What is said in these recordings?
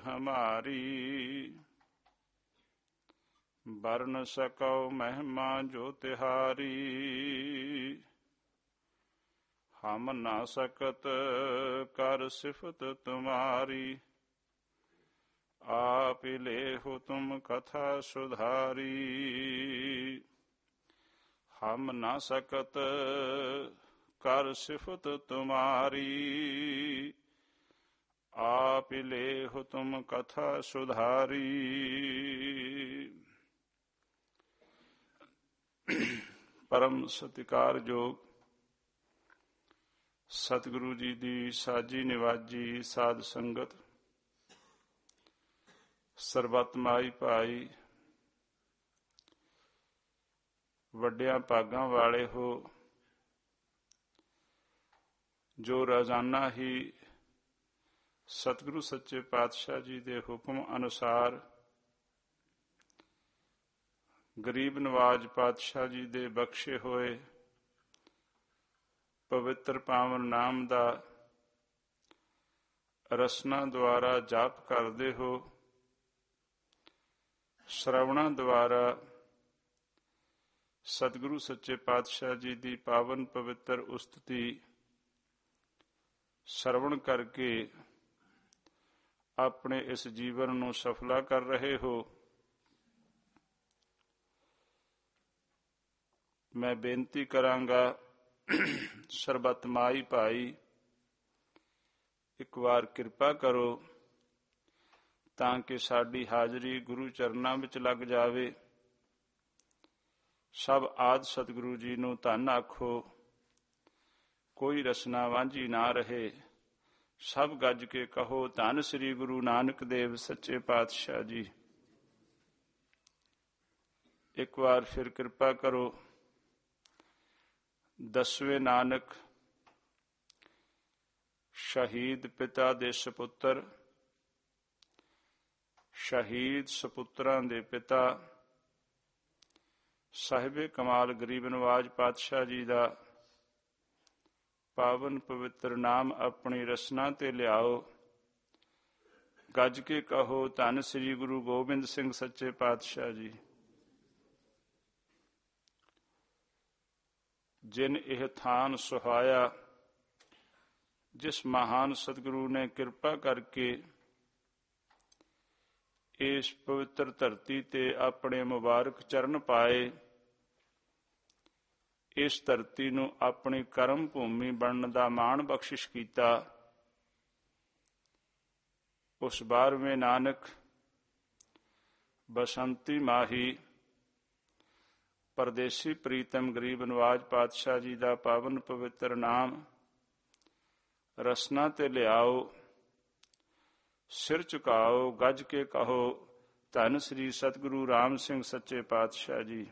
हमारी। बरन सको महिमा जो तिहारी। हम ना सकत कर सिफत तुम्हारी। आप लेहु तुम कथा सुधारी। हम ना सकत कर सिफत तुम्हारी। आप लेहु तुम कथा सुधारी। परम सत्कार जोग सतगुरु जी दी साजी निवाजी साध संगत, ਸਰਬੱਤ ਮਾਈ ਭਾਈ, ਵੱਡਿਆਂ ਭਾਗਾਂ ਵਾਲੇ ਹੋ, ਜੋ ਰੋਜ਼ਾਨਾ ਹੀ ਸਤਿਗੁਰੂ ਸੱਚੇ ਪਾਤਸ਼ਾਹ ਜੀ ਦੇ ਹੁਕਮ ਅਨੁਸਾਰ ਗਰੀਬ ਨਵਾਜ ਪਾਤਸ਼ਾਹ ਜੀ ਦੇ ਬਖਸ਼ੇ ਹੋਏ ਪਵਿੱਤਰ ਪਾਵਨ ਨਾਮ ਦਾ ਰਸਨਾ ਦੁਆਰਾ ਜਾਪ ਕਰਦੇ ਹੋ। ਸ਼ਰਵਣਾਂ ਦੁਆਰਾ ਸਤਿਗੁਰੂ ਸੱਚੇ ਪਾਤਸ਼ਾਹ ਜੀ ਦੀ ਪਾਵਨ ਪਵਿੱਤਰ ਉਸਤਤੀ ਸਰਵਣ ਕਰਕੇ ਆਪਣੇ ਇਸ ਜੀਵਨ ਨੂੰ ਸਫਲਾ ਕਰ ਰਹੇ ਹੋ। ਮੈਂ ਬੇਨਤੀ ਕਰਾਂਗਾ, ਸਰਬੱਤ ਮਾਈ ਭਾਈ, ਇੱਕ ਵਾਰ ਕਿਰਪਾ ਕਰੋ ਤਾਂ ਕਿ ਸਾਡੀ ਹਾਜ਼ਰੀ ਗੁਰੂ ਚਰਨਾਂ ਵਿੱਚ ਲੱਗ ਜਾਵੇ। ਸਭ ਆਦਿ ਸਤਿਗੁਰੂ ਜੀ ਨੂੰ ਧੰਨ ਆਖੋ, ਕੋਈ ਰਸਨਾ ਵਾਂਝੀ ਨਾ ਰਹੇ। ਸਭ ਗੱਜ ਕੇ ਕਹੋ, ਧੰਨ ਸ੍ਰੀ ਗੁਰੂ ਨਾਨਕ ਦੇਵ ਸੱਚੇ ਪਾਤਸ਼ਾਹ ਜੀ। ਇੱਕ ਵਾਰ ਫਿਰ ਕਿਰਪਾ ਕਰੋ। ਦਸਵੇਂ ਨਾਨਕ ਸ਼ਹੀਦ ਪਿਤਾ ਦੇ ਸਪੁੱਤਰ, ਸ਼ਹੀਦ ਸਪੁੱਤਰਾਂ ਦੇ ਪਿਤਾ ਸਾਹਿਬੇ ਕਮਾਲ ਗਰੀਬ ਨਵਾਜ ਪਾਤਸ਼ਾਹ ਜੀ ਦਾ ਪਾਵਨ ਪਵਿੱਤਰ ਨਾਮ ਆਪਣੀ ਰਸਨਾ ਤੇ ਲਿਆਓ। ਗੱਜ ਕੇ ਕਹੋ, ਧੰਨ ਸ੍ਰੀ ਗੁਰੂ ਗੋਬਿੰਦ ਸਿੰਘ ਸੱਚੇ ਪਾਤਸ਼ਾਹ ਜੀ। ਜਿਨ ਇਹ ਥਾਨ ਸੁਹਾਇਆ, ਜਿਸ ਮਹਾਨ ਸਤਿਗੁਰੂ ਨੇ ਕਿਰਪਾ ਕਰਕੇ ਇਸ ਪਵਿੱਤਰ ਧਰਤੀ ਤੇ ਆਪਣੇ ਮੁਬਾਰਕ ਚਰਨ ਪਾਏ, ਇਸ ਧਰਤੀ ਨੂੰ ਆਪਣੀ ਕਰਮ ਭੂਮੀ ਬਣਨ ਦਾ ਮਾਣ ਬਖਸ਼ਿਸ਼ ਕੀਤਾ, ਉਸ 12ਵੇਂ ਨਾਨਕ ਬਸੰਤੀ ਮਾਹੀ ਪਰਦੇਸੀ ਪ੍ਰੀਤਮ ਗਰੀਬ ਨਵਾਜ ਪਾਤਸ਼ਾਹ ਜੀ ਦਾ ਪਾਵਨ ਪਵਿੱਤਰ ਨਾਮ ਰਸਨਾ ਤੇ ਲਿਆਓ। ਸਿਰ ਝੁਕਾਓ, ਗੱਜ ਕੇ ਕਹੋ, ਧੰਨ ਸ੍ਰੀ ਸਤਿਗੁਰੂ ਰਾਮ ਸਿੰਘ ਸੱਚੇ ਪਾਤਸ਼ਾਹ ਜੀ।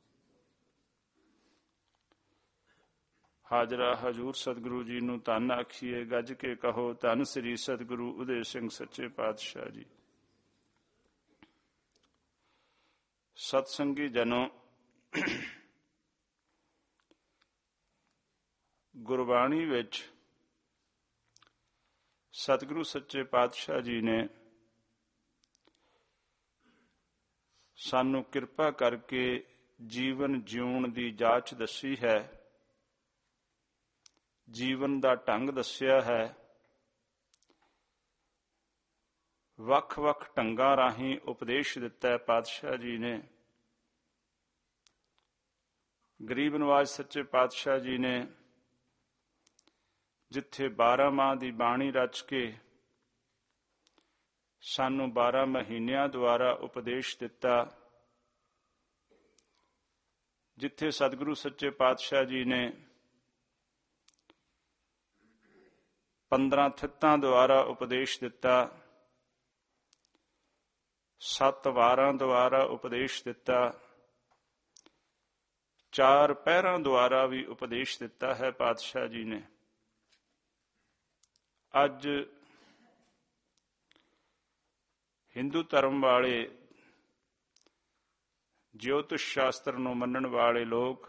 ਹਾਜ਼ਰਾ ਹਜ਼ੂਰ ਸਤਿਗੁਰੂ ਜੀ ਨੂੰ ਧੰਨ ਆਖੀਏ, ਗੱਜ ਕੇ ਕਹੋ, ਧੰਨ ਸ੍ਰੀ ਸਤਿਗੁਰੂ ਉਦੇ ਸਿੰਘ ਸੱਚੇ ਪਾਤਸ਼ਾਹ ਜੀ। ਸਤਸੰਗੀ ਜਨੋ, ਗੁਰਬਾਣੀ ਵਿੱਚ ਸਤਿਗੁਰੂ ਸੱਚੇ ਪਾਤਸ਼ਾਹ ਜੀ ਨੇ ਸਾਨੂੰ ਕਿਰਪਾ ਕਰਕੇ ਜੀਵਨ ਜਿਉਣ ਦੀ ਜਾਚ ਦੱਸੀ ਹੈ, ਜੀਵਨ ਦਾ ਢੰਗ ਦੱਸਿਆ ਹੈ। ਵੱਖ-ਵੱਖ ਢੰਗਾਂ ਰਾਹੀਂ ਉਪਦੇਸ਼ ਦਿੱਤਾ ਹੈ ਪਾਤਸ਼ਾਹ ਜੀ ਨੇ। ਗਰੀਬ ਨਵਾਜ ਸੱਚੇ ਪਾਤਸ਼ਾਹ ਜੀ ਨੇ ਜਿੱਥੇ 12 ਮਾਹ ਦੀ ਬਾਣੀ ਰਚ ਕੇ ਸਾਨੂੰ 12 ਮਹੀਨਿਆਂ ਦੁਆਰਾ ਉਪਦੇਸ਼ ਦਿੱਤਾ, ਜਿੱਥੇ ਸਤਿਗੁਰੂ ਸੱਚੇ ਪਾਤਸ਼ਾਹ ਜੀ ਨੇ 15 ਥਿੱਤਾਂ ਦੁਆਰਾ ਉਪਦੇਸ਼ ਦਿੱਤਾ, 7 ਵਾਰਾਂ ਦੁਆਰਾ ਉਪਦੇਸ਼ ਦਿੱਤਾ, 4 ਪਹਿਰਾਂ ਦੁਆਰਾ ਵੀ ਉਪਦੇਸ਼ ਦਿੱਤਾ ਹੈ ਪਾਤਸ਼ਾਹ ਜੀ ਨੇ। ਅੱਜ ਹਿੰਦੂ ਧਰਮ ਵਾਲੇ, ਜੋਤਿਸ਼ ਸ਼ਾਸਤਰ ਨੂੰ ਮੰਨਣ ਵਾਲੇ ਲੋਕ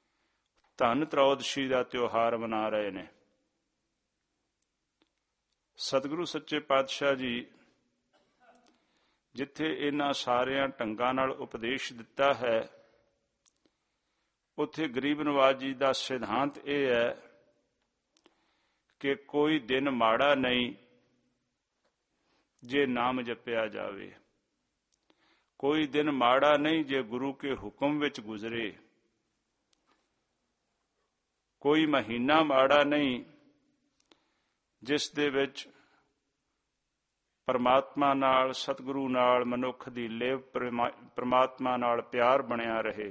ਧਨ ਤ੍ਰੋਦਸ਼ੀ ਦਾ ਤਿਉਹਾਰ ਮਨਾ ਰਹੇ ਨੇ। ਸਤਿਗੁਰੂ ਸੱਚੇ ਪਾਤਸ਼ਾਹ ਜੀ ਜਿੱਥੇ ਇਹਨਾਂ ਸਾਰਿਆਂ ਢੰਗਾਂ ਨਾਲ ਉਪਦੇਸ਼ ਦਿੱਤਾ ਹੈ, ਉੱਥੇ ਗਰੀਬ ਨਵਾਜ਼ ਜੀ ਦਾ ਸਿਧਾਂਤ ਇਹ ਹੈ ਕਿ ਕੋਈ ਦਿਨ ਮਾੜਾ ਨਹੀਂ ਜੇ ਨਾਮ ਜਪਿਆ ਜਾਵੇ, ਕੋਈ ਦਿਨ ਮਾੜਾ ਨਹੀਂ ਜੇ ਗੁਰੂ ਕੇ ਹੁਕਮ ਵਿੱਚ ਗੁਜ਼ਰੇ, ਕੋਈ ਮਹੀਨਾ ਮਾੜਾ ਨਹੀਂ ਜਿਸ ਦੇ ਵਿੱਚ ਪਰਮਾਤਮਾ ਨਾਲ, ਸਤਿਗੁਰੂ ਨਾਲ ਮਨੁੱਖ ਦੀ ਲੇਵ ਪਰਮਾਤਮਾ ਨਾਲ ਪਿਆਰ ਬਣਿਆ ਰਹੇ।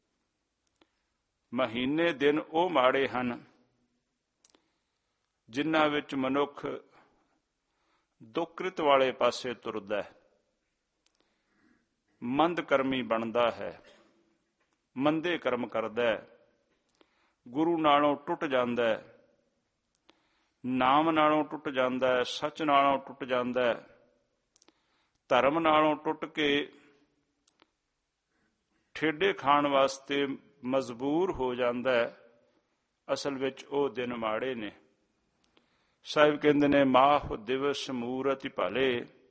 ਮਹੀਨੇ ਦਿਨ ਉਹ ਮਾੜੇ ਹਨ ਜਿਨ੍ਹਾਂ ਵਿੱਚ ਮਨੁੱਖ ਦੁਕ੍ਰਿਤ ਵਾਲੇ ਪਾਸੇ ਤੁਰਦਾ ਹੈ, ਮੰਦ ਕਰਮੀ ਬਣਦਾ ਹੈ, ਮੰਦੇ ਕਰਮ ਕਰਦਾ ਹੈ, ਗੁਰੂ ਨਾਲੋਂ ਟੁੱਟ ਜਾਂਦਾ ਹੈ, ਨਾਮ ਨਾਲੋਂ ਟੁੱਟ ਜਾਂਦਾ ਹੈ, ਸੱਚ ਨਾਲੋਂ ਟੁੱਟ ਜਾਂਦਾ ਹੈ, ਧਰਮ ਨਾਲੋਂ ਟੁੱਟ ਕੇ ਠੇਡੇ ਖਾਣ ਵਾਸਤੇ ਮਜਬੂਰ ਹੋ ਜਾਂਦਾ ਹੈ। ਅਸਲ ਵਿੱਚ ਉਹ ਦਿਨ ਮਾੜੇ ਨੇ। ਸਾਹਿਬ ਕਹਿੰਦੇ ਨੇ, ਮਾਹ ਦਿਵਸ ਮੂਰਤਿ ਭਲੇ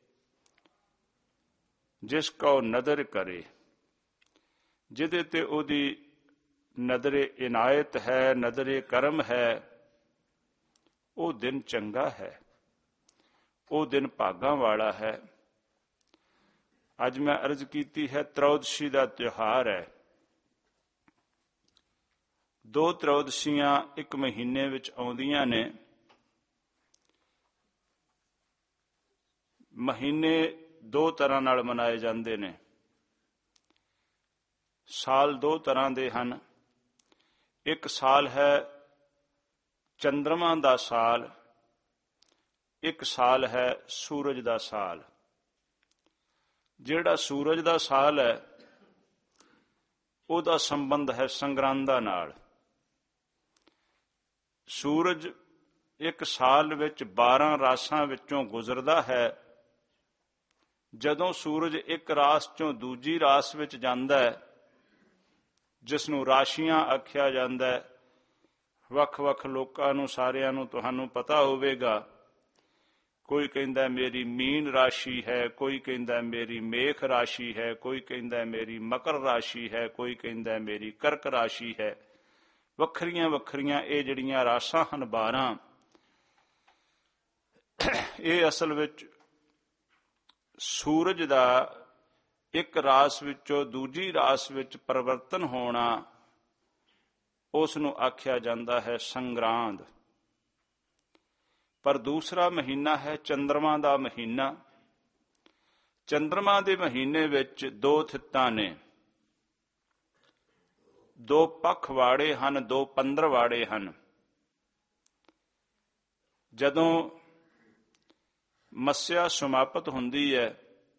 ਜਿਸ ਕਉ ਨਦਰ ਕਰੇ। ਜਿਹਦੇ ਤੇ ਉਹਦੀ ਨਦਰੇ ਇਨਾਇਤ ਹੈ, ਨਦਰੇ ਕਰਮ ਹੈ, ਉਹ ਦਿਨ ਚੰਗਾ ਹੈ, ਉਹ ਦਿਨ ਭਾਗਾਂ ਵਾਲਾ ਹੈ। ਅੱਜ ਮੈਂ ਅਰਜ਼ ਕੀਤੀ ਹੈ, ਤ੍ਰয়োਦਸ਼ੀ ਦਾ ਤਿਉਹਾਰ ਹੈ। 2 ਤ੍ਰয়োਦਸ਼ੀਆਂ ਇੱਕ ਮਹੀਨੇ ਵਿੱਚ ਆਉਂਦੀਆਂ ਨੇ। ਮਹੀਨੇ 2 ਤਰ੍ਹਾਂ ਨਾਲ ਮਨਾਏ ਜਾਂਦੇ ਨੇ। ਸਾਲ 2 ਤਰ੍ਹਾਂ ਦੇ ਹਨ। ਇੱਕ ਸਾਲ ਹੈ ਚੰਦਰਮਾ ਦਾ ਸਾਲ, ਇੱਕ ਸਾਲ ਹੈ ਸੂਰਜ ਦਾ ਸਾਲ। ਜਿਹੜਾ ਸੂਰਜ ਦਾ ਸਾਲ ਹੈ ਉਹਦਾ ਸੰਬੰਧ ਹੈ ਸੰਗਰਾਂਦਾਂ ਨਾਲ। ਸੂਰਜ ਇੱਕ ਸਾਲ ਵਿੱਚ 12 ਰਾਸਾਂ ਵਿੱਚੋਂ ਗੁਜ਼ਰਦਾ ਹੈ। ਜਦੋਂ ਸੂਰਜ ਇੱਕ ਰਾਸ ਚੋਂ ਦੂਜੀ ਰਾਸ ਵਿੱਚ ਜਾਂਦਾ ਹੈ, ਜਿਸ ਨੂੰ ਰਾਸ਼ੀਆਂ ਆਖਿਆ ਜਾਂਦਾ ਹੈ, ਵੱਖ-ਵੱਖ ਲੋਕਾਂ ਨੂੰ, ਸਾਰਿਆਂ ਨੂੰ ਤੁਹਾਨੂੰ ਪਤਾ ਹੋਵੇਗਾ। ਕੋਈ ਕਹਿੰਦਾ ਮੇਰੀ ਮੀਨ ਰਾਸ਼ੀ ਹੈ, ਕੋਈ ਕਹਿੰਦਾ ਮੇਰੀ ਮੇਖ ਰਾਸ਼ੀ ਹੈ, ਕੋਈ ਕਹਿੰਦਾ ਮੇਰੀ ਮਕਰ ਰਾਸ਼ੀ ਹੈ, ਕੋਈ ਕਹਿੰਦਾ ਮੇਰੀ ਕਰਕ ਰਾਸ਼ੀ ਹੈ। ਵੱਖਰੀਆਂ ਵੱਖਰੀਆਂ ਇਹ ਜਿਹੜੀਆਂ ਰਾਸਾਂ ਹਨ 12, ਇਹ ਅਸਲ ਵਿੱਚ ਸੂਰਜ ਦਾ ਇੱਕ ਰਾਸ ਵਿੱਚੋਂ ਦੂਜੀ ਰਾਸ ਵਿੱਚ ਪਰਿਵਰਤਨ ਹੋਣਾ, ਉਸ ਨੂੰ ਆਖਿਆ ਜਾਂਦਾ ਹੈ ਸੰਗਰਾਂਦ। ਪਰ ਦੂਸਰਾ ਮਹੀਨਾ ਹੈ ਚੰਦਰਮਾ ਦਾ ਮਹੀਨਾ। ਚੰਦਰਮਾ ਦੇ ਮਹੀਨੇ ਵਿੱਚ 2 ਥਿੱਤਾਂ ਨੇ, 2 ਪੱਖਵਾੜੇ ਹਨ, 2 ਪੰਦਰਵਾੜੇ ਹਨ। ਜਦੋਂ ਮੱਸਿਆ ਸਮਾਪਤ ਹੁੰਦੀ ਹੈ,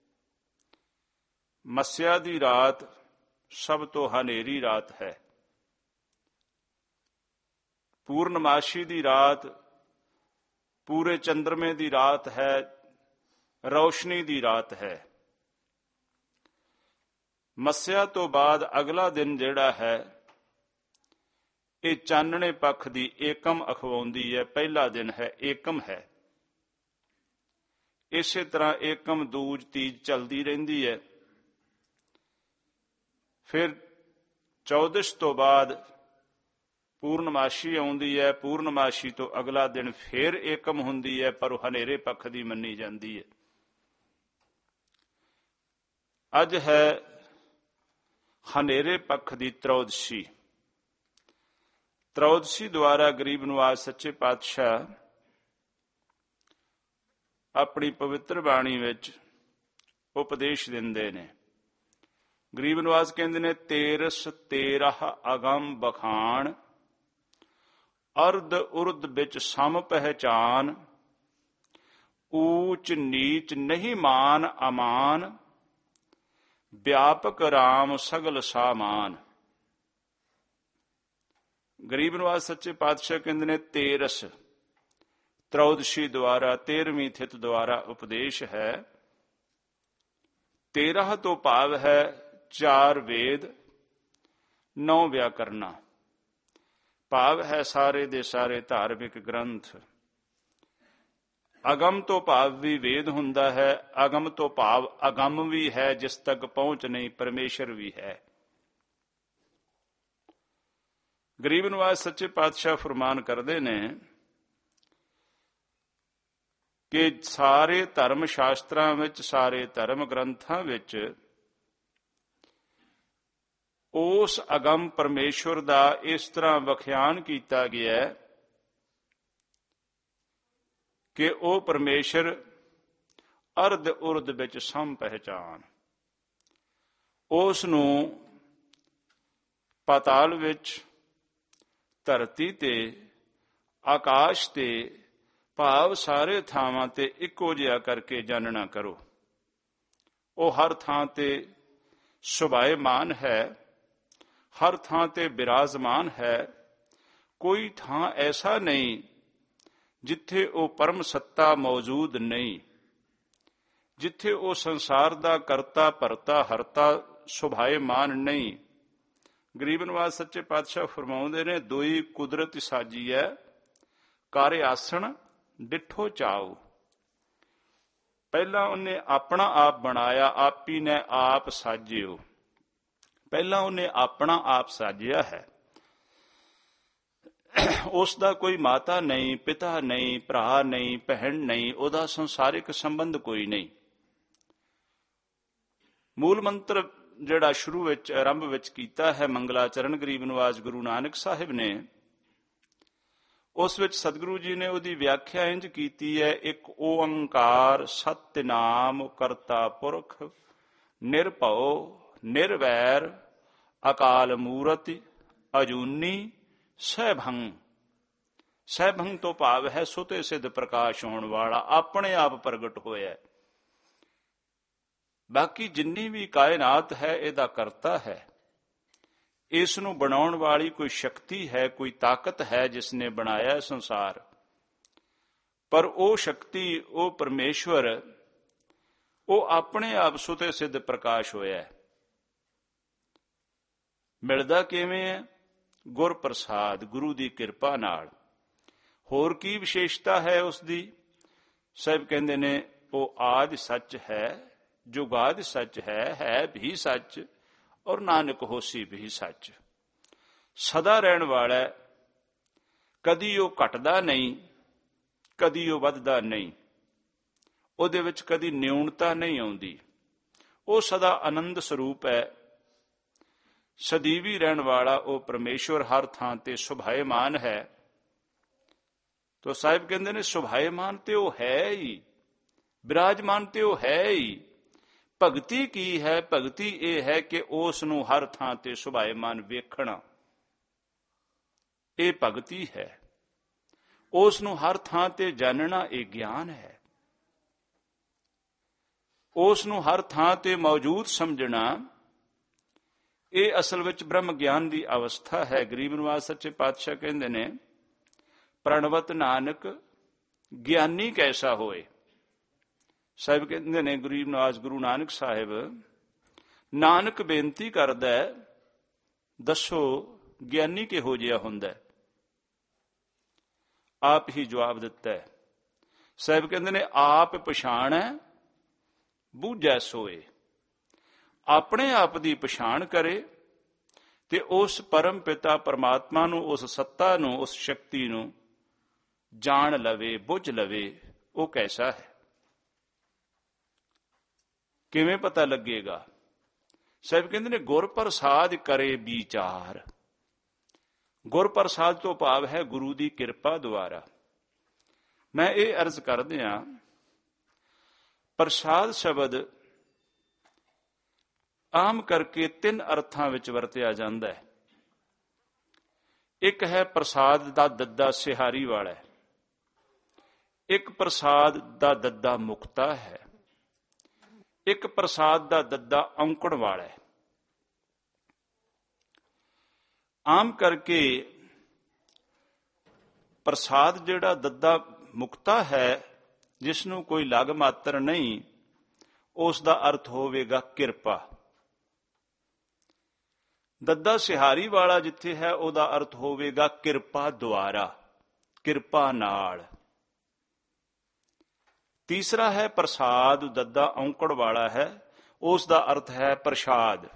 ਮੱਸਿਆ ਦੀ ਰਾਤ ਸਭ ਤੋਂ ਹਨੇਰੀ ਰਾਤ ਹੈ। ਪੂਰਨਮਾਸ਼ੀ ਦੀ ਰਾਤ ਪੂਰੇ ਚੰਦਰਮੇ ਦੀ ਰਾਤ ਹੈ, ਰੌਸ਼ਨੀ ਦੀ ਰਾਤ ਹੈ। ਮੱਸਿਆ ਤੋਂ ਬਾਅਦ ਅਗਲਾ ਦਿਨ ਜਿਹੜਾ ਹੈ, ਇਹ ਚਾਨਣੇ ਪੱਖ ਦੀ ਏਕਮ ਅਖਵਾਉਂਦੀ ਹੈ। ਪਹਿਲਾ ਦਿਨ ਹੈ, ਏਕਮ ਹੈ। ਇਸੇ ਤਰ੍ਹਾਂ ਏਕਮ, ਦੂਜ, ਤੀਜ ਚੱਲਦੀ ਰਹਿੰਦੀ ਹੈ। ਫਿਰ 14 ਤੋਂ ਬਾਅਦ ਪੂਰਨਮਾਸ਼ੀ ਆਉਂਦੀ ਹੈ। ਪੂਰਨਮਾਸ਼ੀ ਤੋਂ ਅਗਲਾ ਦਿਨ ਫਿਰ ਏਕਮ ਹੁੰਦੀ ਹੈ, ਪਰ ਉਹ ਹਨੇਰੇ ਪੱਖ ਦੀ ਮੰਨੀ ਜਾਂਦੀ ਹੈ। ਅੱਜ ਹੈ ਹਨੇਰੇ ਪੱਖ ਦੀ ਤ੍ਰয়োਦਸ਼ੀ। ਤ੍ਰয়োਦਸ਼ੀ ਦੁਆਰਾ ਗਰੀਬ ਨਵਾਜ਼ ਸੱਚੇ ਪਾਤਸ਼ਾਹ ਆਪਣੀ ਪਵਿੱਤਰ ਬਾਣੀ ਵਿੱਚ ਉਪਦੇਸ਼ ਦਿੰਦੇ ਨੇ। ਗਰੀਬ ਨਵਾਜ਼ ਕਹਿੰਦੇ ਨੇ, 13 ਅਗੰਮ ਬਖਾਣ, ਅਰਧ ਉਰਧ ਵਿੱਚ ਸਮ ਪਹਿਚਾਨ, ਊਚ ਨੀਚ ਨਹੀਂ ਮਾਨ ਅਮਾਨ, ਵਿਆਪਕ ਰਾਮ ਸਗਲ ਸਾਮਾਨ। ਗਰੀਬ ਨਵਾਜ਼ ਸੱਚੇ ਪਾਤਸ਼ਾਹ ਕਹਿੰਦੇ ਨੇ, 13 ਤ੍ਰয়োਦਸ਼ੀ ਦੁਆਰਾ 13ਵੀਂ ਥਿਤ ਦੁਆਰਾ ਉਪਦੇਸ਼ ਹੈ। 13 ਤੋਂ ਭਾਵ ਹੈ 4 ਵੇਦ, 9 ਵਿਆਕਰਨਾਂ। ਭਾਵ ਹੈ ਸਾਰੇ ਦੇ ਸਾਰੇ ਧਾਰਮਿਕ ਗ੍ਰੰਥ। ਅਗਮ ਤੋਂ ਭਾਵ ਵੀ ਵੇਦ ਹੁੰਦਾ ਹੈ, ਅਗਮ ਤੋਂ ਭਾਵ ਅਗੰਮ ਵੀ ਹੈ, ਜਿਸ ਤੱਕ ਪਹੁੰਚ ਨਹੀਂ, ਪਰਮੇਸ਼ਰ ਵੀ ਹੈ। ਗਰੀਬ ਨਿਵਾਜ ਸੱਚੇ ਪਾਤਸ਼ਾਹ ਫਰਮਾਨ ਕਰਦੇ ਨੇ ਕਿ ਸਾਰੇ ਧਰਮ ਸ਼ਾਸਤਰਾਂ ਵਿੱਚ, ਸਾਰੇ ਧਰਮ ਗ੍ਰੰਥਾਂ ਵਿੱਚ ਉਸ ਅਗੰਮ ਪਰਮੇਸ਼ਵਰ ਦਾ ਇਸ ਤਰ੍ਹਾਂ ਵਿਖਿਆਨ ਕੀਤਾ ਗਿਆ ਕਿ ਉਹ ਪਰਮੇਸ਼ਰ ਅਰਧ ਉਰਧ ਵਿੱਚ ਸਮ ਪਹਿਚਾਨ। ਉਸ ਨੂੰ ਪਾਤਾਲ ਵਿੱਚ, ਧਰਤੀ ਤੇ, ਆਕਾਸ਼ ਤੇ, ਭਾਵ ਸਾਰੇ ਥਾਵਾਂ ਤੇ ਇੱਕੋ ਜਿਹਾ ਕਰਕੇ ਜਾਣਨਾ ਕਰੋ। ਉਹ ਹਰ ਥਾਂ ਤੇ ਸੁਭਾਏਮਾਨ ਹੈ, ਹਰ ਥਾਂ ਤੇ ਬਿਰਾਜਮਾਨ ਹੈ। ਕੋਈ ਥਾਂ ਐਸਾ ਨਹੀਂ ਜਿੱਥੇ ਉਹ ਪਰਮ ਸੱਤਾ ਮੌਜੂਦ ਨਹੀਂ, ਜਿੱਥੇ ਉਹ ਸੰਸਾਰ ਦਾ ਕਰਤਾ ਭਰਤਾ ਹਰਤਾ ਸੁਭਾਏਮਾਨ ਨਹੀਂ। ਗਰੀਬ ਨਿਵਾਜ ਸੱਚੇ ਪਾਤਸ਼ਾਹ ਫਰਮਾਉਂਦੇ ਨੇ, ਦੋਈ ਕੁਦਰਤ ਸਾਜੀ ਹੈ, ਕਾਰੇ ਆਸਣ ਡਿਠੋ ਚਾਓ। ਪਹਿਲਾਂ ਉਹਨੇ ਆਪਣਾ ਆਪ ਬਣਾਇਆ, ਆਪੀ ਨੇ ਆਪ ਸਾਜਿਓ। ਪਹਿਲਾਂ ਉਹਨੇ ਆਪਣਾ ਆਪ ਸਾਜਿਆ ਹੈ। ਉਸ ਦਾ ਕੋਈ ਮਾਤਾ ਨਹੀਂ, ਪਿਤਾ ਨਹੀਂ, ਭਰਾ ਨਹੀਂ, ਭੈਣ ਨਹੀਂ, ਉਹਦਾ ਸੰਸਾਰਿਕ ਸੰਬੰਧ ਕੋਈ ਨਹੀਂ। ਮੂਲ ਮੰਤਰ ਜਿਹੜਾ ਸ਼ੁਰੂ ਵਿੱਚ, ਆਰੰਭ ਵਿੱਚ ਕੀਤਾ ਹੈ ਮੰਗਲਾਚਰਨ ਗਰੀਬ ਨਿਵਾਜ ਗੁਰੂ ਨਾਨਕ ਸਾਹਿਬ ਨੇ, ਉਸ ਵਿੱਚ ਸਤਿਗੁਰੂ ਜੀ ਨੇ ਉਹਦੀ ਵਿਆਖਿਆ ਇੰਝ ਕੀਤੀ ਹੈ, ਇੱਕ ਓੰਕਾਰ ਸਤਿਨਾਮ ਕਰਤਾ ਪੁਰਖ ਨਿਰਭਉ ਨਿਰਵੈਰ ਅਕਾਲ ਮੂਰਤਿ ਅਜੂਨੀ ਸੈਭੰ। ਸੈਭੰ ਤੋਂ ਭਾਵ ਹੈ ਸੁਤੇ ਸਿੱਧ ਪ੍ਰਕਾਸ਼ ਹੋਣ ਵਾਲਾ, ਆਪਣੇ ਆਪ ਪ੍ਰਗਟ ਹੋਇਆ। ਬਾਕੀ ਜਿੰਨੀ ਵੀ ਕਾਇਨਾਤ ਹੈ ਇਹਦਾ ਕਰਤਾ ਹੈ। ਇਸ ਨੂੰ ਬਣਾਉਣ ਵਾਲੀ ਕੋਈ ਸ਼ਕਤੀ ਹੈ, ਕੋਈ ਤਾਕਤ ਹੈ ਜਿਸ ਨੇ ਬਣਾਇਆ ਸੰਸਾਰ। ਪਰ ਉਹ ਸ਼ਕਤੀ, ਉਹ ਪਰਮੇਸ਼ਵਰ, ਉਹ ਆਪਣੇ ਆਪ ਸੁਤੇ ਸਿੱਧ ਪ੍ਰਕਾਸ਼ ਹੋਇਆ। ਮਿਲਦਾ ਕਿਵੇਂ ਹੈ? ਗੁਰ ਪ੍ਰਸਾਦ, ਗੁਰੂ ਦੀ ਕਿਰਪਾ ਨਾਲ। ਹੋਰ ਕੀ ਵਿਸ਼ੇਸ਼ਤਾ ਹੈ ਉਸ ਦੀ? ਸਾਹਿਬ ਕਹਿੰਦੇ ਨੇ, ਉਹ ਆਦਿ ਸੱਚ ਹੈ, ਜੁਗਾਦਿ ਸੱਚ ਹੈ ਵੀ ਸੱਚ, ਔਰ ਨਾਨਕ ਹੋਸੀ ਵੀ ਸੱਚ। ਸਦਾ ਰਹਿਣ ਵਾਲਾ, ਕਦੀ ਉਹ ਘਟਦਾ ਨਹੀਂ, ਕਦੀ ਉਹ ਵੱਧਦਾ ਨਹੀਂ, ਉਹਦੇ ਵਿੱਚ ਕਦੀ ਨਿਊਨਤਾ ਨਹੀਂ ਆਉਂਦੀ। ਉਹ ਸਦਾ ਆਨੰਦ ਸਰੂਪ ਹੈ, ਸਦੀਵੀ ਰਹਿਣ ਵਾਲਾ ਉਹ ਪਰਮੇਸ਼ਵਰ ਹਰ ਥਾਂ ਤੇ ਸੁਭਾਏਮਾਨ ਹੈ। ਤੋ ਸਾਹਿਬ ਕਹਿੰਦੇ ਨੇ, ਸੁਭਾਏਮਾਨ ਤੇ ਉਹ ਹੈ ਹੀ, ਬਿਰਾਜਮਾਨ ਤੇ ਉਹ ਹੈ ਹੀ। ਭਗਤੀ ਕੀ ਹੈ? ਭਗਤੀ ਇਹ ਹੈ ਕਿ ਉਸ ਨੂੰ ਹਰ ਥਾਂ ਤੇ ਸੁਭਾਏਮਾਨ ਵੇਖਣਾ, ਇਹ ਭਗਤੀ ਹੈ। ਉਸ ਨੂੰ ਹਰ ਥਾਂ ਤੇ ਜਾਣਨਾ, ਇਹ ਗਿਆਨ ਹੈ। ਉਸ ਨੂੰ ਹਰ ਥਾਂ ਤੇ ਮੌਜੂਦ ਸਮਝਣਾ, ਇਹ ਅਸਲ ਵਿੱਚ ਬ੍ਰਹਮ ਗਿਆਨ ਦੀ ਅਵਸਥਾ ਹੈ। ਗਰੀਬ ਨਿਵਾਜ ਸੱਚੇ ਪਾਤਸ਼ਾਹ ਕਹਿੰਦੇ ਨੇ, ਪ੍ਰਣਵਤ ਨਾਨਕ ਗਿਆਨੀ ਕੈਸਾ ਹੋਏ। ਸਾਹਿਬ ਕਹਿੰਦੇ ਨੇ, ਗਰੀਬ ਨਿਵਾਜ ਗੁਰੂ ਨਾਨਕ ਸਾਹਿਬ, ਨਾਨਕ ਬੇਨਤੀ ਕਰਦਾ, ਦੱਸੋ ਗਿਆਨੀ ਕਿਹੋ ਜਿਹਾ ਹੁੰਦਾ? ਆਪ ਹੀ ਜਵਾਬ ਦਿੱਤਾ ਹੈ। ਸਾਹਿਬ ਕਹਿੰਦੇ ਨੇ, ਆਪ ਪਛਾਣੈ ਬੂਝੈ ਸੋਏ। ਆਪਣੇ ਆਪ ਦੀ ਪਛਾਣ ਕਰੇ ਤੇ ਉਸ ਪਰਮ ਪਿਤਾ ਪਰਮਾਤਮਾ ਨੂੰ, ਉਸ ਸੱਤਾ ਨੂੰ, ਉਸ ਸ਼ਕਤੀ ਨੂੰ ਜਾਣ ਲਵੇ, ਬੁੱਝ ਲਵੇ, ਉਹ ਕੈਸਾ ਹੈ। ਕਿਵੇਂ ਪਤਾ ਲੱਗੇਗਾ? ਸਾਹਿਬ ਕਹਿੰਦੇ ਨੇ, ਗੁਰ ਪ੍ਰਸਾਦ ਕਰੇ ਵਿਚਾਰ। ਗੁਰ ਪ੍ਰਸਾਦ ਤੋਂ ਭਾਵ ਹੈ ਗੁਰੂ ਦੀ ਕਿਰਪਾ ਦੁਆਰਾ। ਮੈਂ ਇਹ ਅਰਜ਼ ਕਰਦਿਆਂ, ਪ੍ਰਸਾਦ ਸ਼ਬਦ ਆਮ ਕਰਕੇ ਤਿੰਨ ਅਰਥਾਂ ਵਿੱਚ ਵਰਤਿਆ ਜਾਂਦਾ ਹੈ। ਇੱਕ ਹੈ ਪ੍ਰਸਾਦ ਦਾ ਦੱਦਾ ਸਿਹਾਰੀ ਵਾਲਾ, ਇੱਕ ਪ੍ਰਸਾਦ ਦਾ ਦੱਦਾ ਮੁਕਤਾ ਹੈ, ਇੱਕ ਪ੍ਰਸਾਦ ਦਾ ਦੱਦਾ ਔਂਕੜ ਵਾਲਾ ਹੈ। ਆਮ ਕਰਕੇ ਪ੍ਰਸਾਦ ਜਿਹੜਾ ਦੱਦਾ ਮੁਕਤਾ ਹੈ, ਜਿਸ ਨੂੰ ਕੋਈ ਲਗ ਮਾਤਰ ਨਹੀਂ, ਉਸ ਦਾ ਅਰਥ ਹੋਵੇਗਾ ਕਿਰਪਾ। ਦੱਦਾ ਸਿਹਾਰੀ ਵਾਲਾ ਜਿੱਥੇ ਹੈ, ਉਹਦਾ ਅਰਥ ਹੋਵੇਗਾ ਕਿਰਪਾ ਦੁਆਰਾ, ਕਿਰਪਾ ਨਾਲ। ਤੀਸਰਾ ਹੈ ਪ੍ਰਸਾਦ, ਦੱਦਾ ਔਂਕੜ ਵਾਲਾ ਹੈ, ਉਸ ਦਾ ਅਰਥ ਹੈ ਪ੍ਰਸ਼ਾਦ।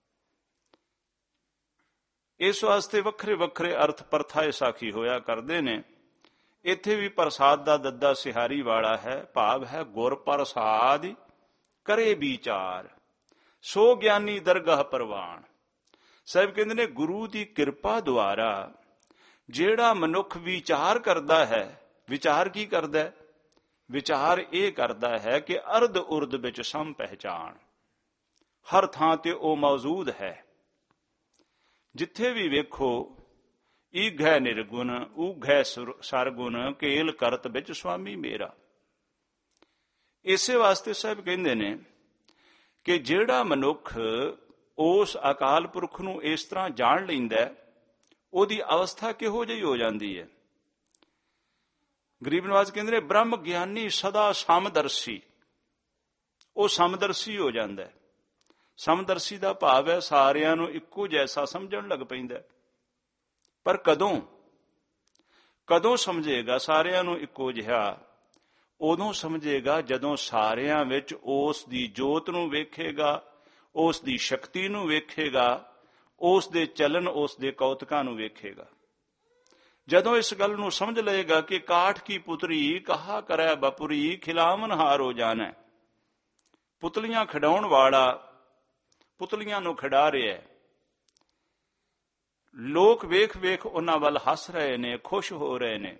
ਇਸ ਵਾਸਤੇ ਵੱਖਰੇ ਵੱਖਰੇ ਅਰਥ ਪਰਥਾਏ ਸਾਖੀ ਹੋਇਆ ਕਰਦੇ ਨੇ। ਇੱਥੇ ਵੀ ਪ੍ਰਸਾਦ ਦਾ ਦੱਦਾ ਸਿਹਾਰੀ ਵਾਲਾ ਹੈ, ਭਾਵ ਹੈ ਗੁਰ ਪ੍ਰਸਾਦ ਕਰੇ ਵਿਚਾਰ, ਸੋ ਗਿਆਨੀ ਦਰਗਾਹ ਪ੍ਰਵਾਨ। ਸਾਹਿਬ ਕਹਿੰਦੇ ਨੇ ਗੁਰੂ ਦੀ ਕਿਰਪਾ ਦੁਆਰਾ ਜਿਹੜਾ ਮਨੁੱਖ ਵਿਚਾਰ ਕਰਦਾ ਹੈ, ਵਿਚਾਰ ਕੀ ਕਰਦਾ ਹੈ? ਵਿਚਾਰ ਇਹ ਕਰਦਾ ਹੈ ਕਿ ਅਰਧ ਉਰਧ ਵਿੱਚ ਸਮ ਪਹਿਚਾਣ, ਹਰ ਥਾਂ ਤੇ ਉਹ ਮੌਜੂਦ ਹੈ। ਜਿੱਥੇ ਵੀ ਵੇਖੋ ਈਘੈ ਨਿਰਗੁਣ ਊਘੈ ਸਰਗੁਣ, ਕੇਲ ਕਰਤ ਵਿੱਚ ਸੁਆਮੀ ਮੇਰਾ। ਇਸੇ ਵਾਸਤੇ ਸਾਹਿਬ ਕਹਿੰਦੇ ਨੇ ਕਿ ਜਿਹੜਾ ਮਨੁੱਖ ਉਸ ਅਕਾਲ ਪੁਰਖ ਨੂੰ ਇਸ ਤਰ੍ਹਾਂ ਜਾਣ ਲੈਂਦਾ, ਉਹਦੀ ਅਵਸਥਾ ਕਿਹੋ ਜਿਹੀ ਹੋ ਜਾਂਦੀ ਹੈ? ਗਰੀਬ ਨਵਾਜ ਕਹਿੰਦੇ ਨੇ ਬ੍ਰਹਮ ਗਿਆਨੀ ਸਦਾ ਸਮਦਰਸ਼ੀ, ਉਹ ਸਮਦਰਸ਼ੀ ਹੋ ਜਾਂਦਾ। ਸਮਦਰਸ਼ੀ ਦਾ ਭਾਵ ਹੈ ਸਾਰਿਆਂ ਨੂੰ ਇੱਕੋ ਜੈਸਾ ਸਮਝਣ ਲੱਗ ਪੈਂਦਾ। ਪਰ ਕਦੋਂ ਸਮਝੇਗਾ ਸਾਰਿਆਂ ਨੂੰ ਇੱਕੋ ਜਿਹਾ? ਉਦੋਂ ਸਮਝੇਗਾ ਜਦੋਂ ਸਾਰਿਆਂ ਵਿੱਚ ਉਸ ਦੀ ਜੋਤ ਨੂੰ ਵੇਖੇਗਾ, ਉਸ ਦੀ ਸ਼ਕਤੀ ਨੂੰ ਵੇਖੇਗਾ, ਉਸ ਦੇ ਚਲਨ, ਉਸ ਦੇ ਕੌਤਕਾਂ ਨੂੰ ਵੇਖੇਗਾ। ਜਦੋਂ ਇਸ ਗੱਲ ਨੂੰ ਸਮਝ ਲਏਗਾ ਕਿ ਕਾਠ ਕੀ ਪੁਤਰੀ ਕਹਾ ਕਰੈ ਬਪੁਰੀ, ਖਿਲਾਵਨ ਹਾਰ ਹੋ ਜਾਣਾ। ਪੁਤਲੀਆਂ ਖਿਡਾਉਣ ਵਾਲਾ ਪੁਤਲੀਆਂ ਨੂੰ ਖਿਡਾ ਰਿਹਾ, ਲੋਕ ਵੇਖ ਵੇਖ ਉਹਨਾਂ ਵੱਲ ਹੱਸ ਰਹੇ ਨੇ, ਖੁਸ਼ ਹੋ ਰਹੇ ਨੇ।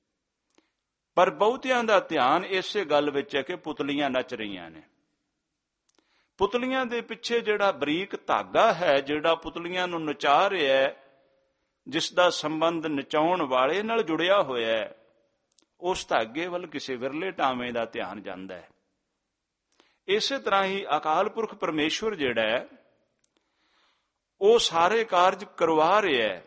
ਪਰ ਬਹੁਤਿਆਂ ਦਾ ਧਿਆਨ ਇਸੇ ਗੱਲ ਵਿੱਚ ਹੈ ਕਿ ਪੁਤਲੀਆਂ ਨੱਚ ਰਹੀਆਂ ਨੇ। ਪੁਤਲੀਆਂ ਦੇ ਪਿੱਛੇ ਜਿਹੜਾ ਬਰੀਕ ਧਾਗਾ ਹੈ, ਜਿਹੜਾ ਪੁਤਲੀਆਂ ਨੂੰ ਨਚਾ ਰਿਹਾ ਹੈ, ਜਿਸ ਦਾ ਸੰਬੰਧ ਨਚਾਉਣ ਵਾਲੇ ਨਾਲ ਜੁੜਿਆ ਹੋਇਆ ਹੈ, ਉਸ ਧਾਗੇ ਵੱਲ ਕਿਸੇ ਵਿਰਲੇ ਟਾਵੇਂ ਦਾ ਧਿਆਨ ਜਾਂਦਾ ਹੈ। ਇਸੇ ਤਰ੍ਹਾਂ ਹੀ ਅਕਾਲ ਪੁਰਖ ਪਰਮੇਸ਼ਵਰ ਜਿਹੜਾ ਹੈ, ਉਹ ਸਾਰੇ ਕਾਰਜ ਕਰਵਾ ਰਿਹਾ ਹੈ,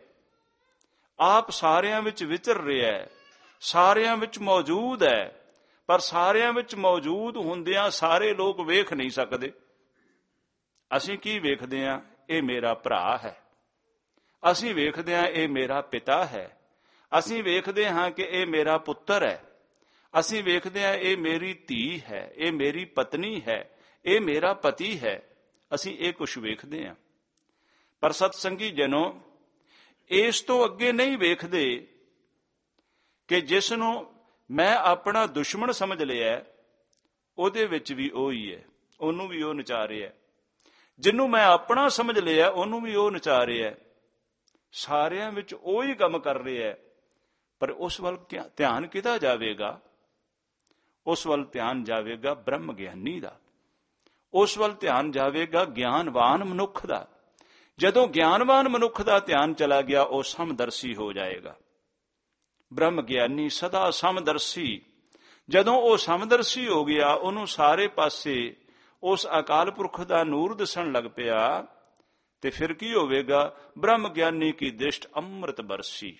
ਆਪ ਸਾਰਿਆਂ ਵਿੱਚ ਵਿਚਰ ਰਿਹਾ ਹੈ, ਸਾਰਿਆਂ ਵਿੱਚ ਮੌਜੂਦ ਹੈ। ਪਰ ਸਾਰਿਆਂ ਵਿੱਚ ਮੌਜੂਦ ਹੁੰਦਿਆਂ ਸਾਰੇ ਲੋਕ ਵੇਖ ਨਹੀਂ ਸਕਦੇ। ਅਸੀਂ ਕੀ ਵੇਖਦੇ ਹਾਂ? ਇਹ ਮੇਰਾ ਭਰਾ ਹੈ। ਅਸੀਂ ਵੇਖਦੇ ਹਾਂ ਇਹ ਮੇਰਾ ਪਿਤਾ ਹੈ। ਅਸੀਂ ਵੇਖਦੇ ਹਾਂ ਕਿ ਇਹ ਮੇਰਾ ਪੁੱਤਰ ਹੈ। ਅਸੀਂ ਵੇਖਦੇ ਹਾਂ ਇਹ ਮੇਰੀ ਧੀ ਹੈ, ਇਹ ਮੇਰੀ ਪਤਨੀ ਹੈ, ਇਹ ਮੇਰਾ ਪਤੀ ਹੈ। ਅਸੀਂ ਇਹ ਕੁਝ ਵੇਖਦੇ ਹਾਂ। ਪਰ ਸਤਸੰਗੀ ਜਨੋ, ਇਸ ਤੋਂ ਅੱਗੇ ਨਹੀਂ ਵੇਖਦੇ ਕਿ ਜਿਸ ਨੂੰ ਮੈਂ ਆਪਣਾ ਦੁਸ਼ਮਣ ਸਮਝ ਲਿਆ, ਉਹਦੇ ਵਿੱਚ ਵੀ ਉਹ ਹੀ ਹੈ, ਉਹਨੂੰ ਵੀ ਉਹ ਨਚਾ ਰਿਹਾ। ਜਿਹਨੂੰ ਮੈਂ ਆਪਣਾ ਸਮਝ ਲਿਆ, ਉਹਨੂੰ ਵੀ ਉਹ ਨਚਾ ਰਿਹਾ। ਸਾਰਿਆਂ ਵਿੱਚ ਉਹ ਹੀ ਕੰਮ ਕਰ ਰਿਹਾ। ਪਰ ਉਸ ਵੱਲ ਧਿਆਨ ਕਿਹਦਾ ਜਾਵੇਗਾ? ਉਸ ਵੱਲ ਧਿਆਨ ਜਾਵੇਗਾ ਬ੍ਰਹਮ ਗਿਆਨੀ ਦਾ। ਉਸ ਵੱਲ ਧਿਆਨ ਜਾਵੇਗਾ ਗਿਆਨਵਾਨ ਮਨੁੱਖ ਦਾ। ਜਦੋਂ ਗਿਆਨਵਾਨ ਮਨੁੱਖ ਦਾ ਧਿਆਨ ਚਲਾ ਗਿਆ, ਉਹ ਸਮਦਰਸ਼ੀ ਹੋ ਜਾਏਗਾ। ਬ੍ਰਹਮ ਗਿਆਨੀ ਸਦਾ ਸਮਦਰਸ਼ੀ। ਜਦੋਂ ਉਹ ਸਮਦਰਸ਼ੀ ਹੋ ਗਿਆ, ਉਹਨੂੰ ਸਾਰੇ ਪਾਸੇ ਉਸ ਅਕਾਲ ਪੁਰਖ ਦਾ ਨੂਰ ਦਿਸਣ ਲੱਗ ਪਿਆ, ਤੇ ਫਿਰ ਕੀ ਹੋਵੇਗਾ? ਬ੍ਰਹਮ ਗਿਆਨੀ ਕੀ ਦ੍ਰਿਸ਼ਟ ਅੰਮ੍ਰਿਤ ਬਰਸੀ।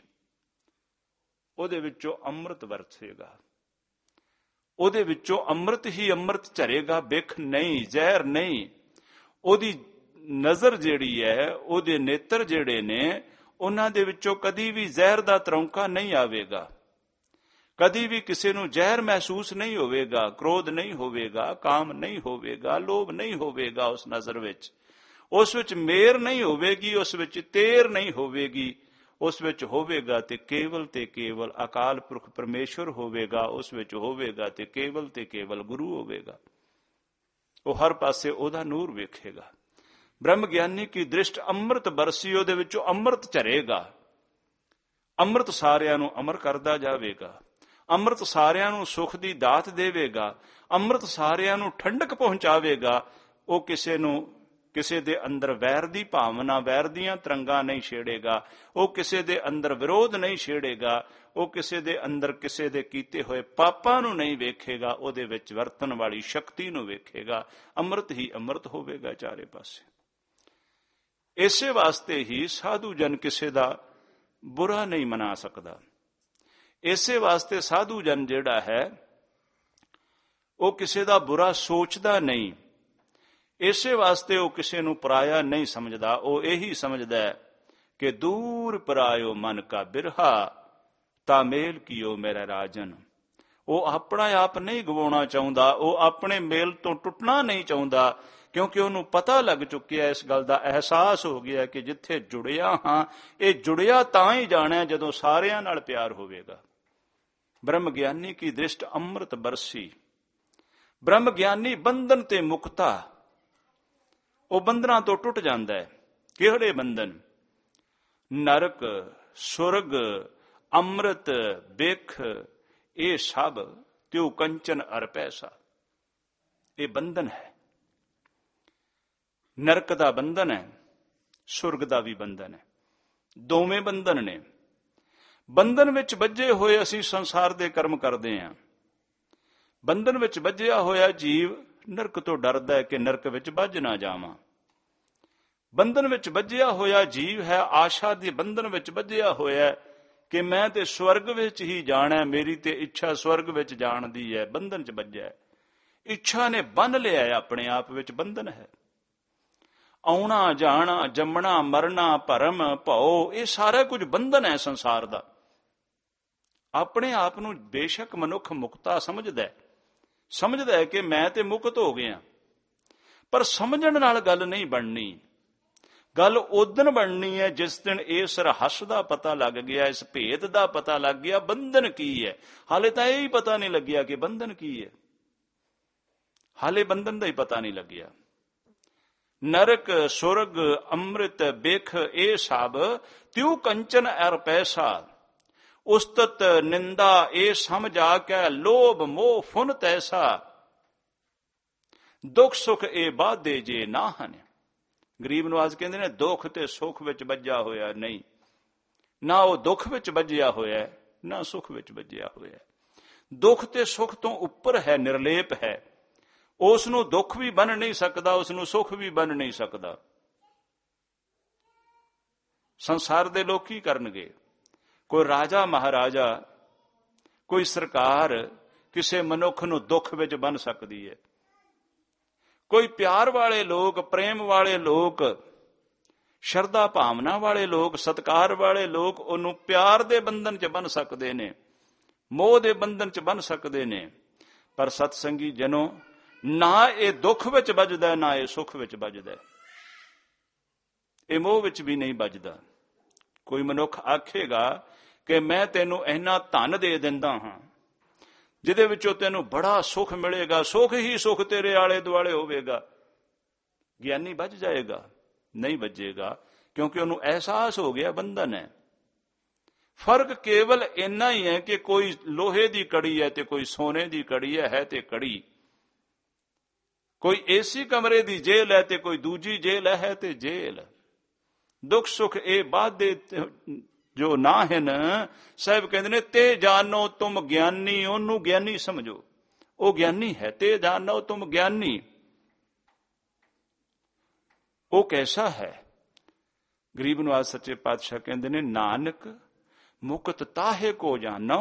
ਉਹਦੇ ਵਿੱਚੋਂ ਅੰਮ੍ਰਿਤ ਵਰਸੇਗਾ, ਉਹਦੇ ਵਿੱਚੋਂ ਅੰਮ੍ਰਿਤ ਹੀ ਅੰਮ੍ਰਿਤ ਝਰੇਗਾ। ਬਿਖ ਨਹੀਂ, ਜ਼ਹਿਰ ਨਹੀਂ। ਉਹਦੀ ਨਜ਼ਰ ਜਿਹੜੀ ਹੈ, ਉਹਦੇ ਨੇਤਰ ਜਿਹੜੇ ਨੇ, ਉਹਨਾਂ ਦੇ ਵਿੱਚੋਂ ਕਦੀ ਵੀ ਜ਼ਹਿਰ ਦਾ ਤਰੌਂਕਾ ਨਹੀਂ ਆਵੇਗਾ। ਕਦੀ ਵੀ ਕਿਸੇ ਨੂੰ ਜ਼ਹਿਰ ਮਹਿਸੂਸ ਨਹੀਂ ਹੋਵੇਗਾ। ਕ੍ਰੋਧ ਨਹੀਂ ਹੋਵੇਗਾ, ਕਾਮ ਨਹੀਂ ਹੋਵੇਗਾ, ਲੋਭ ਨਹੀਂ ਹੋਵੇਗਾ ਉਸ ਨਜ਼ਰ ਵਿੱਚ। ਉਸ ਵਿੱਚ ਮੇਰ ਨਹੀਂ ਹੋਵੇਗੀ, ਉਸ ਵਿੱਚ ਤੇਰ ਨਹੀਂ ਹੋਵੇਗੀ। ਉਸ ਵਿੱਚ ਹੋਵੇਗਾ ਤੇ ਕੇਵਲ ਅਕਾਲ ਪੁਰਖ ਪਰਮੇਸ਼ਵਰ ਹੋਵੇਗਾ। ਉਸ ਵਿੱਚ ਹੋਵੇਗਾ ਤੇ ਕੇਵਲ ਗੁਰੂ ਹੋਵੇਗਾ। ਉਹ ਹਰ ਪਾਸੇ ਉਹਦਾ ਨੂਰ ਵੇਖੇਗਾ। ਬ੍ਰਹਮ ਗਿਆਨੀ ਕੀ ਦ੍ਰਿਸ਼ਟ ਅੰਮ੍ਰਿਤ ਬਰਸੀ। ਉਹਦੇ ਵਿੱਚੋਂ ਅੰਮ੍ਰਿਤ ਝਰੇਗਾ। ਅੰਮ੍ਰਿਤ ਸਾਰਿਆਂ ਨੂੰ ਅਮਰ ਕਰਦਾ ਜਾਵੇਗਾ। ਅੰਮ੍ਰਿਤ ਸਾਰਿਆਂ ਨੂੰ ਸੁਖ ਦੀ ਦਾਤ ਦੇਵੇਗਾ। ਅੰਮ੍ਰਿਤ ਸਾਰਿਆਂ ਨੂੰ ਠੰਡਕ ਪਹੁੰਚਾਵੇਗਾ। ਉਹ ਕਿਸੇ ਦੇ ਅੰਦਰ ਵੈਰ ਦੀ ਭਾਵਨਾ, ਵੈਰ ਦੀਆਂ ਤਰੰਗਾਂ ਨਹੀਂ ਛੇੜੇਗਾ। ਉਹ ਕਿਸੇ ਦੇ ਅੰਦਰ ਵਿਰੋਧ ਨਹੀਂ ਛੇੜੇਗਾ। ਉਹ ਕਿਸੇ ਦੇ ਅੰਦਰ ਕਿਸੇ ਦੇ ਕੀਤੇ ਹੋਏ ਪਾਪਾਂ ਨੂੰ ਨਹੀਂ ਵੇਖੇਗਾ। ਉਹਦੇ ਵਿੱਚ ਵਰਤਣ ਵਾਲੀ ਸ਼ਕਤੀ ਨੂੰ ਵੇਖੇਗਾ। ਅੰਮ੍ਰਿਤ ਹੀ ਅੰਮ੍ਰਿਤ ਹੋਵੇਗਾ ਚਾਰੇ ਪਾਸੇ। ਇਸੇ ਵਾਸਤੇ ਹੀ ਸਾਧੂ ਜਨ ਕਿਸੇ ਦਾ ਬੁਰਾ ਨਹੀਂ ਮਨਾ ਸਕਦਾ। ਇਸੇ ਵਾਸਤੇ ਸਾਧੂ ਜਨ ਜਿਹੜਾ ਹੈ, ਉਹ ਕਿਸੇ ਦਾ ਬੁਰਾ ਸੋਚਦਾ ਨਹੀਂ। ਇਸੇ ਵਾਸਤੇ ਉਹ ਕਿਸੇ ਨੂੰ ਪਰਾਇਆ ਨਹੀਂ ਸਮਝਦਾ। ਉਹ ਇਹੀ ਸਮਝਦਾ ਹੈ ਕਿ ਦੂਰ ਪਰਾਇਓ ਮਨ ਕਾ ਬਿਰਹਾ, ਤਾ ਮੇਲ ਕੀਓ ਮੇਰਾ ਰਾਜਨ। ਉਹ ਆਪਣਾ ਆਪ ਨਹੀਂ ਗਵਾਉਣਾ ਚਾਹੁੰਦਾ, ਉਹ ਆਪਣੇ ਮੇਲ ਤੋਂ ਟੁੱਟਣਾ ਨਹੀਂ ਚਾਹੁੰਦਾ, ਕਿਉਂਕਿ ਉਹਨੂੰ ਪਤਾ ਲੱਗ ਚੁੱਕਿਆ, ਇਸ ਗੱਲ ਦਾ ਅਹਿਸਾਸ ਹੋ ਗਿਆ ਕਿ ਜਿੱਥੇ ਜੁੜਿਆ ਹਾਂ, ਇਹ ਜੁੜਿਆ ਤਾਂ ਹੀ ਜਾਣਾ ਜਦੋਂ ਸਾਰਿਆਂ ਨਾਲ ਪਿਆਰ ਹੋਵੇਗਾ। ਬ੍ਰਹਮ ਗਿਆਨੀ ਕੀ ਦ੍ਰਿਸ਼ਟ ਅੰਮ੍ਰਿਤ ਬਰਸੀ। ਬ੍ਰਹਮ ਗਿਆਨੀ ਬੰਧਨ ਤੇ ਮੁਕਤਾ, ਉਹ ਬੰਧਨਾਂ ਤੋਂ ਟੁੱਟ ਜਾਂਦਾ ਹੈ। ਕਿਹੜੇ ਬੰਧਨ? ਨਰਕ, ਸੁਰਗ, ਅੰਮ੍ਰਿਤ, ਬਿਖ, ਇਹ ਸਭ ਤਿਉ ਕੰਚਨ ਅਰ ਪੈਸਾ। ਇਹ ਬੰਧਨ ਹੈ। ਨਰਕ ਦਾ ਬੰਧਨ ਹੈ, ਸੁਰਗ ਦਾ ਵੀ ਬੰਧਨ ਹੈ। ਦੋਵੇਂ ਬੰਧਨ ਨੇ। ਬੰਧਨ ਵਿੱਚ ਬੱਝੇ ਹੋਏ ਅਸੀਂ ਸੰਸਾਰ ਦੇ ਕਰਮ ਕਰਦੇ ਹਾਂ। ਬੰਧਨ ਵਿੱਚ ਬੱਝਿਆ ਹੋਇਆ ਜੀਵ ਨਰਕ ਤੋਂ ਡਰਦਾ ਹੈ ਕਿ ਨਰਕ ਵਿੱਚ ਬੱਝ ਨਾ ਜਾਵਾਂ। ਬੰਧਨ ਵਿੱਚ ਬੱਝਿਆ ਹੋਇਆ ਜੀਵ ਹੈ, ਆਸ਼ਾ ਦੇ ਬੰਧਨ ਵਿੱਚ ਬੱਝਿਆ ਹੋਇਆ ਕਿ ਮੈਂ ਤੇ ਸਵਰਗ ਵਿੱਚ ਹੀ ਜਾਣਾ, ਮੇਰੀ ਤੇ ਇੱਛਾ ਸਵਰਗ ਵਿੱਚ ਜਾਣ ਦੀ ਹੈ। ਬੰਧਨ 'ਚ ਬੱਝਿਆ, ਇੱਛਾ ਨੇ ਬੰਨ ਲਿਆ, ਆਪਣੇ ਆਪ ਵਿੱਚ ਬੰਧਨ ਹੈ। ਆਉਣਾ ਜਾਣਾ, ਜੰਮਣਾ ਮਰਨਾ, ਭਰਮ ਭਉ, ਇਹ ਸਾਰਾ ਕੁਝ ਬੰਧਨ ਹੈ ਸੰਸਾਰ ਦਾ। ਆਪਣੇ ਆਪ ਨੂੰ ਬੇਸ਼ੱਕ ਮਨੁੱਖ ਮੁਕਤਾ ਸਮਝਦਾ ਹੈ ਕਿ ਮੈਂ ਤੇ ਮੁਕਤ ਹੋ ਗਿਆ, ਪਰ ਸਮਝਣ ਨਾਲ ਗੱਲ ਨਹੀਂ ਬਣਨੀ। ਗੱਲ ਉਦਣ ਬਣਨੀ ਹੈ ਜਿਸ ਦਿਨ ਇਸ ਰਹੱਸ ਦਾ ਪਤਾ ਲੱਗ ਗਿਆ, ਇਸ ਭੇਦ ਦਾ ਪਤਾ ਲੱਗ ਗਿਆ, ਬੰਧਨ ਕੀ ਹੈ। ਹਾਲੇ ਤਾਂ ਇਹ ਹੀ ਪਤਾ ਨਹੀਂ ਲੱਗਿਆ ਕਿ ਬੰਧਨ ਕੀ ਹੈ। ਹਾਲੇ ਬੰਧਨ ਦਾ ਹੀ ਪਤਾ ਨਹੀਂ ਲੱਗਿਆ। ਨਰਕ, ਸੁਰਗ, ਅੰਮ੍ਰਿਤ, ਬਿਖ, ਇਹ ਸਭ ਤਿਉ ਕੰਚਨ ਅਰ ਪੈਸਾ। ਉਸਤਤ ਨਿੰਦਾ ਇਹ ਸਮਝਾ ਕੇ, ਲੋਭ ਮੋਹ ਫੁਨ ਤੈਸਾ। ਦੁੱਖ ਸੁਖ ਇਹ ਬਾਧੇ ਜੇ ਨਾ ਹਨ। ਗਰੀਬ ਨਵਾਜ਼ ਕਹਿੰਦੇ ਨੇ ਦੁੱਖ ਤੇ ਸੁੱਖ ਵਿੱਚ ਬੱਝਿਆ ਹੋਇਆ ਨਹੀਂ, ਨਾ ਉਹ ਦੁੱਖ ਵਿੱਚ ਬੱਝਿਆ ਹੋਇਆ, ਨਾ ਸੁੱਖ ਵਿੱਚ ਬੱਝਿਆ ਹੋਇਆ। ਦੁੱਖ ਤੇ ਸੁੱਖ ਤੋਂ ਉੱਪਰ ਹੈ, ਨਿਰਲੇਪ ਹੈ। ਉਸ ਨੂੰ ਦੁੱਖ ਵੀ ਬਣ ਨਹੀਂ ਸਕਦਾ, ਉਸ ਨੂੰ ਸੁੱਖ ਵੀ ਬਣ ਨਹੀਂ ਸਕਦਾ। ਸੰਸਾਰ ਦੇ ਲੋਕ ਕੀ ਕਰਨਗੇ? ਕੋਈ ਰਾਜਾ ਮਹਾਰਾਜਾ, ਕੋਈ ਸਰਕਾਰ ਕਿਸੇ ਮਨੁੱਖ ਨੂੰ ਦੁੱਖ ਵਿੱਚ ਬੰਨ੍ਹ ਸਕਦੀ ਹੈ। ਕੋਈ ਪਿਆਰ ਵਾਲੇ ਲੋਕ, ਪ੍ਰੇਮ ਵਾਲੇ ਲੋਕ, ਸ਼ਰਧਾ ਭਾਵਨਾ ਵਾਲੇ ਲੋਕ, ਸਤਿਕਾਰ ਵਾਲੇ ਲੋਕ ਉਹਨੂੰ ਪਿਆਰ ਦੇ ਬੰਧਨ 'ਚ ਬੰਨ੍ਹ ਸਕਦੇ ਨੇ, ਮੋਹ ਦੇ ਬੰਧਨ 'ਚ ਬੰਨ੍ਹ ਸਕਦੇ ਨੇ। ਪਰ ਸਤਸੰਗੀ ਜਨੋ, ਨਾ ਇਹ ਦੁੱਖ ਵਿੱਚ ਵੱਜਦਾ, ਨਾ ਇਹ ਸੁੱਖ ਵਿੱਚ ਵੱਜਦਾ, ਇਹ ਮੋਹ ਵਿੱਚ ਵੀ ਨਹੀਂ ਵੱਜਦਾ। ਕੋਈ ਮਨੁੱਖ ਆਖੇਗਾ ਕਿ ਮੈਂ ਤੈਨੂੰ ਇੰਨਾ ਧਨ ਦੇ ਦਿੰਦਾ ਹਾਂ ਜਿਹਦੇ ਵਿੱਚੋਂ ਤੈਨੂੰ ਬੜਾ ਸੁੱਖ ਮਿਲੇਗਾ, ਸੁੱਖ ਹੀ ਸੁੱਖ ਤੇਰੇ ਆਲੇ ਦੁਆਲੇ ਹੋਵੇਗਾ, ਗਿਆਨੀ ਵੱਜ ਜਾਏਗਾ? ਨਹੀਂ ਵੱਜੇਗਾ, ਕਿਉਂਕਿ ਉਹਨੂੰ ਅਹਿਸਾਸ ਹੋ ਗਿਆ ਬੰਧਨ ਹੈ। ਫਰਕ ਕੇਵਲ ਇੰਨਾ ਹੀ ਹੈ ਕਿ ਕੋਈ ਲੋਹੇ ਦੀ ਕੜੀ ਹੈ ਤੇ ਕੋਈ ਸੋਨੇ ਦੀ ਕੜੀ ਹੈ ਤੇ ਕੜੀ। ਕੋਈ ਏਸੀ ਕਮਰੇ ਦੀ ਜੇਲ੍ਹ ਹੈ ਤੇ ਕੋਈ ਦੂਜੀ ਜੇਲ੍ਹ ਹੈ ਤੇ ਜੇਲ੍ਹ। ਦੁੱਖ ਸੁੱਖ ਇਹ ਬਾਧੇ ਜੋ ਨਾ ਹਨ, ਸਾਹਿਬ ਕਹਿੰਦੇ ਨੇ ਤੇ ਜਾਨੋ ਤੁਮ ਗਿਆਨੀ, ਉਹਨੂੰ ਗਿਆਨੀ ਸਮਝੋ, ਉਹ ਗਿਆਨੀ ਹੈ। ਤੇ ਜਾਨੋ ਤੁਮ ਗਿਆਨੀ, ਉਹ ਕੈਸਾ ਹੈ? ਗਰੀਬ ਨਵਾਜ਼ ਸੱਚੇ ਪਾਤਸ਼ਾਹ ਕਹਿੰਦੇ ਨੇ, ਨਾਨਕ ਮੁਕਤ ਤਾਹੇ ਕੋ ਜਾਨੋ,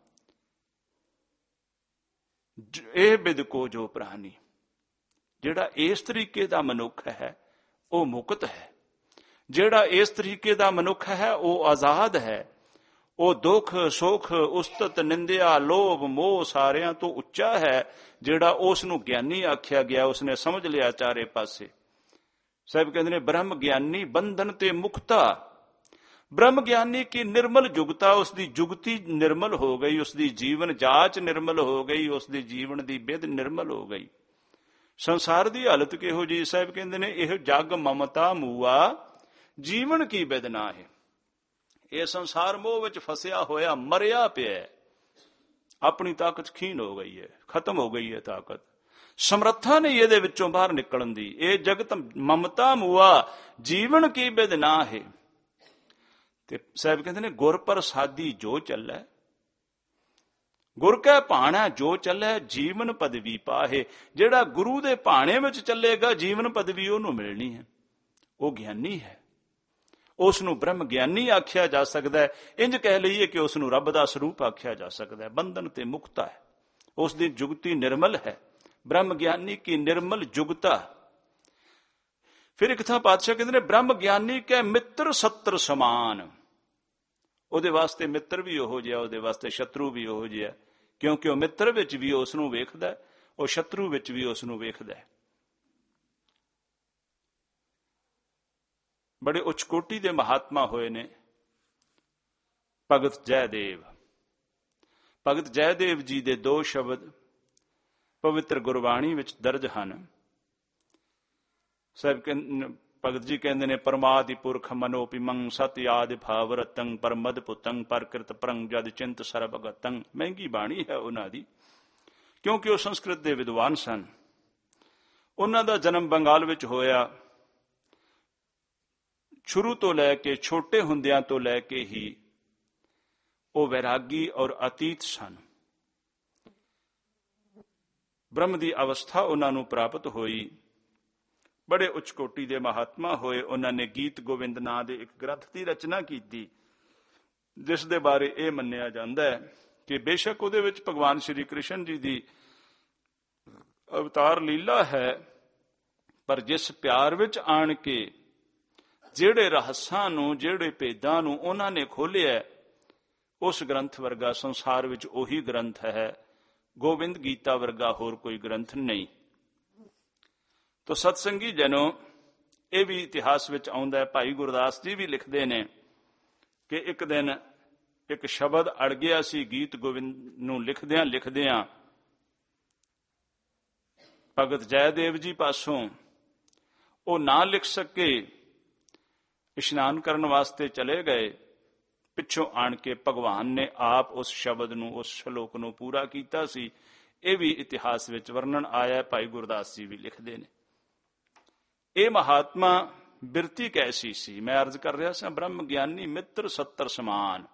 ਇਹ ਬਿਦ ਕੋ ਜੋ ਪ੍ਰਾਨੀ। ਜਿਹੜਾ ਇਸ ਤਰੀਕੇ ਦਾ ਮਨੁੱਖ ਹੈ ਉਹ ਮੁਕਤ ਹੈ। ਜਿਹੜਾ ਇਸ ਤਰੀਕੇ ਦਾ ਮਨੁੱਖ ਹੈ ਉਹ ਆਜ਼ਾਦ ਹੈ। ਉਹ ਦੁੱਖ ਸੁੱਖ, ਉਸਤਤ ਨਿੰਦਿਆ, ਲੋਭ ਮੋਹ ਸਾਰਿਆਂ ਤੋਂ ਉੱਚਾ ਹੈ। ਜਿਹੜਾ ਉਸ ਨੂੰ ਗਿਆਨੀ ਆਖਿਆ ਗਿਆ, ਉਸਨੇ ਸਮਝ ਲਿਆ ਚਾਰੇ ਪਾਸੇ। ਸਾਹਿਬ ਕਹਿੰਦੇ ਨੇ ਬ੍ਰਹਮ ਗਿਆਨੀ ਬੰਧਨ ਤੇ ਮੁਕਤਾ। ਬ੍ਰਹਮ ਗਿਆਨੀ ਕੀ ਨਿਰਮਲ ਜੁਗਤਾ, ਉਸਦੀ ਜੁਗਤੀ ਨਿਰਮਲ ਹੋ ਗਈ, ਉਸਦੀ ਜੀਵਨ ਜਾਚ ਨਿਰਮਲ ਹੋ ਗਈ, ਉਸਦੇ ਜੀਵਨ ਦੀ ਵਿਧ ਨਿਰਮਲ ਹੋ ਗਈ। ਸੰਸਾਰ ਦੀ ਹਾਲਤ ਕਿਹੋ ਜੀ? ਸਾਹਿਬ ਕਹਿੰਦੇ ਨੇ ਇਹ ਜਗ ਮਮਤਾ ਮੂਆ, ਜੀਵਨ ਕੀ ਬਿਦਨਾ ਹੈ। ਇਹ ਸੰਸਾਰ ਮੋਹ ਵਿੱਚ ਫਸਿਆ ਹੋਇਆ ਮਰਿਆ ਪਿਆ, ਆਪਣੀ ਤਾਕਤ ਖੀਨ ਹੋ ਗਈ ਹੈ, ਖਤਮ ਹੋ ਗਈ ਹੈ ਤਾਕਤ, ਸਮਰੱਥਾ ਨਹੀਂ ਇਹਦੇ ਵਿੱਚੋਂ ਬਾਹਰ ਨਿਕਲਣ ਦੀ। ਇਹ ਜਗਤ ਮਮਤਾ ਮੂਆ, ਜੀਵਨ ਕੀ ਬਿਦਨਾ ਹੈ। ਤੇ ਸਾਹਿਬ ਕਹਿੰਦੇ ਨੇ ਗੁਰ ਪ੍ਰਸਾਦੀ ਜੋ ਚੱਲੈ, ਗੁਰ ਕੈ ਭਾਣਾ ਜੋ ਚੱਲੈ, ਜੀਵਨ ਪਦਵੀ ਪਾਹੇ। ਜਿਹੜਾ ਗੁਰੂ ਦੇ ਭਾਣੇ ਵਿੱਚ ਚੱਲੇਗਾ, ਜੀਵਨ ਪਦਵੀ ਉਹਨੂੰ ਮਿਲਣੀ ਹੈ। ਉਹ ਗਿਆਨੀ ਹੈ, ਉਸ ਨੂੰ ਬ੍ਰਹਮ ਗਿਆਨੀ ਆਖਿਆ ਜਾ ਸਕਦਾ ਹੈ। ਇੰਜ ਕਹਿ ਲਈਏ ਕਿ ਉਸ ਨੂੰ ਰੱਬ ਦਾ ਸਰੂਪ ਆਖਿਆ ਜਾ ਸਕਦਾ ਹੈ। ਬੰਧਨ ਤੇ ਮੁਕਤਾ ਹੈ, ਉਸ ਦੀ ਜੁਗਤੀ ਨਿਰਮਲ ਹੈ। ਬ੍ਰਹਮ ਗਿਆਨੀ ਕੀ ਨਿਰਮਲ ਜੁਗਤਾ। ਫਿਰ ਇੱਕ ਥਾਂ ਪਾਤਸ਼ਾਹ ਕਹਿੰਦੇ ਨੇ ਬ੍ਰਹਮ ਗਿਆਨੀ ਕੈ ਮਿੱਤਰ ਸੱਤਰ ਸਮਾਨ। ਉਹਦੇ ਵਾਸਤੇ ਮਿੱਤਰ ਵੀ ਉਹੋ ਜਿਹਾ, ਉਹਦੇ ਵਾਸਤੇ ਸ਼ਤਰੂ ਵੀ ਉਹੋ ਜਿਹਾ, ਕਿਉਂਕਿ ਉਹ ਮਿੱਤਰ ਵਿੱਚ ਵੀ ਉਸ ਨੂੰ ਵੇਖਦਾ, ਉਹ ਸ਼ਤਰੂ ਵਿੱਚ ਵੀ ਉਸ ਨੂੰ ਵੇਖਦਾ। ਬੜੇ ਉੱਚ ਕੋਟੀ ਦੇ ਮਹਾਤਮਾ ਹੋਏ ਨੇ ਭਗਤ ਜੈਦੇਵ। ਭਗਤ ਜੈਦੇਵ ਜੀ ਦੇ 2 ਸ਼ਬਦ ਪਵਿੱਤਰ ਗੁਰਬਾਣੀ ਵਿੱਚ ਦਰਜ ਹਨ। ਭਗਤ ਜੀ ਕਹਿੰਦੇ ਨੇ, ਪਰਮਾਦਿ ਪੁਰਖ ਮਨੋਪਿਮੰ ਸਤ ਆਦਿ ਭਾਵ ਰਤੰ ਪਰਮਦ ਪੁਤੰ ਪਰਕਿਰਤ ਪ੍ਰੰਗ ਜਦ ਚਿੰਤ ਸਰਬ ਅਗਤੰ। ਮਹਿੰਗੀ ਬਾਣੀ ਹੈ ਉਹਨਾਂ ਦੀ, ਕਿਉਂਕਿ ਉਹ ਸੰਸਕ੍ਰਿਤ ਦੇ ਵਿਦਵਾਨ ਸਨ। ਉਹਨਾਂ ਦਾ ਜਨਮ ਬੰਗਾਲ ਵਿੱਚ ਹੋਇਆ। ਸ਼ੁਰੂ ਤੋਂ ਲੈ ਕੇ, ਛੋਟੇ ਹੁੰਦਿਆਂ ਤੋਂ ਲੈ ਕੇ ਹੀ ਉਹ ਵੈਰਾਗੀ ਔਰ ਅਤੀਤ ਸਨ। ਬ੍ਰਹਮ ਦੀ ਅਵਸਥਾ ਉਹਨਾਂ ਨੂੰ ਪ੍ਰਾਪਤ ਹੋਈ। ਬੜੇ ਉੱਚ ਕੋਟੀ ਦੇ ਮਹਾਤਮਾ ਹੋਏ। ਉਹਨਾਂ ਨੇ ਗੀਤ ਗੋਵਿੰਦ ਨਾਂ ਦੇ ਇੱਕ ਗ੍ਰੰਥ ਦੀ ਰਚਨਾ ਕੀਤੀ, ਜਿਸ ਦੇ ਬਾਰੇ ਇਹ ਮੰਨਿਆ ਜਾਂਦਾ ਹੈ ਕਿ ਬੇਸ਼ੱਕ ਉਹਦੇ ਵਿੱਚ ਭਗਵਾਨ ਸ਼੍ਰੀ ਕ੍ਰਿਸ਼ਨ ਜੀ ਦੀ ਅਵਤਾਰ ਲੀਲਾ ਹੈ, ਪਰ ਜਿਸ ਪਿਆਰ ਵਿੱਚ ਆਣ ਕੇ ਜਿਹੜੇ ਰਹੱਸਾਂ ਨੂੰ, ਜਿਹੜੇ ਭੇਦਾਂ ਨੂੰ ਉਹਨਾਂ ਨੇ ਖੋਲ੍ਹਿਆ, ਉਸ ਗ੍ਰੰਥ ਵਰਗਾ ਸੰਸਾਰ ਵਿੱਚ ਉਹੀ ਗ੍ਰੰਥ ਹੈ। ਗੋਬਿੰਦ ਗੀਤਾ ਵਰਗਾ ਹੋਰ ਕੋਈ ਗ੍ਰੰਥ ਨਹੀਂ। ਤੋ ਸਤਸੰਗੀ ਜਨੋ, ਇਹ ਵੀ ਇਤਿਹਾਸ ਵਿੱਚ ਆਉਂਦਾ ਹੈ। ਭਾਈ ਗੁਰਦਾਸ ਜੀ ਵੀ ਲਿਖਦੇ ਨੇ ਕਿ ਇੱਕ ਦਿਨ ਇੱਕ ਸ਼ਬਦ ਅੜ ਗਿਆ ਸੀ ਗੀਤ ਗੋਬਿੰਦ ਨੂੰ ਲਿਖਦਿਆਂ ਲਿਖਦਿਆਂ। ਭਗਤ ਜੈਦੇਵ ਜੀ ਪਾਸੋਂ ਉਹ ਨਾ ਲਿਖ ਸਕੇ, ਇਸ਼ਨਾਨ ਕਰਨ ਵਾਸਤੇ ਚਲੇ ਗਏ। ਪਿੱਛੋਂ ਆਣ ਕੇ ਭਗਵਾਨ ਨੇ ਆਪ ਉਸ ਸ਼ਬਦ ਨੂੰ, ਉਸ ਸ਼ਲੋਕ ਨੂੰ ਪੂਰਾ ਕੀਤਾ ਸੀ। ਇਹ ਵੀ ਇਤਿਹਾਸ ਵਿੱਚ ਵਰਣਨ ਆਇਆ। ਭਾਈ ਗੁਰਦਾਸ ਜੀ ਵੀ ਲਿਖਦੇ ਨੇ। ਇਹ ਮਹਾਤਮਾ ਬਿਰਤੀ ਕੈਸੀ ਸੀ? ਮੈਂ ਅਰਜ਼ ਕਰ ਰਿਹਾ ਸਾਂ, ਬ੍ਰਹਮ ਗਿਆਨੀ ਮਿੱਤਰ 70 ਸਮਾਨ।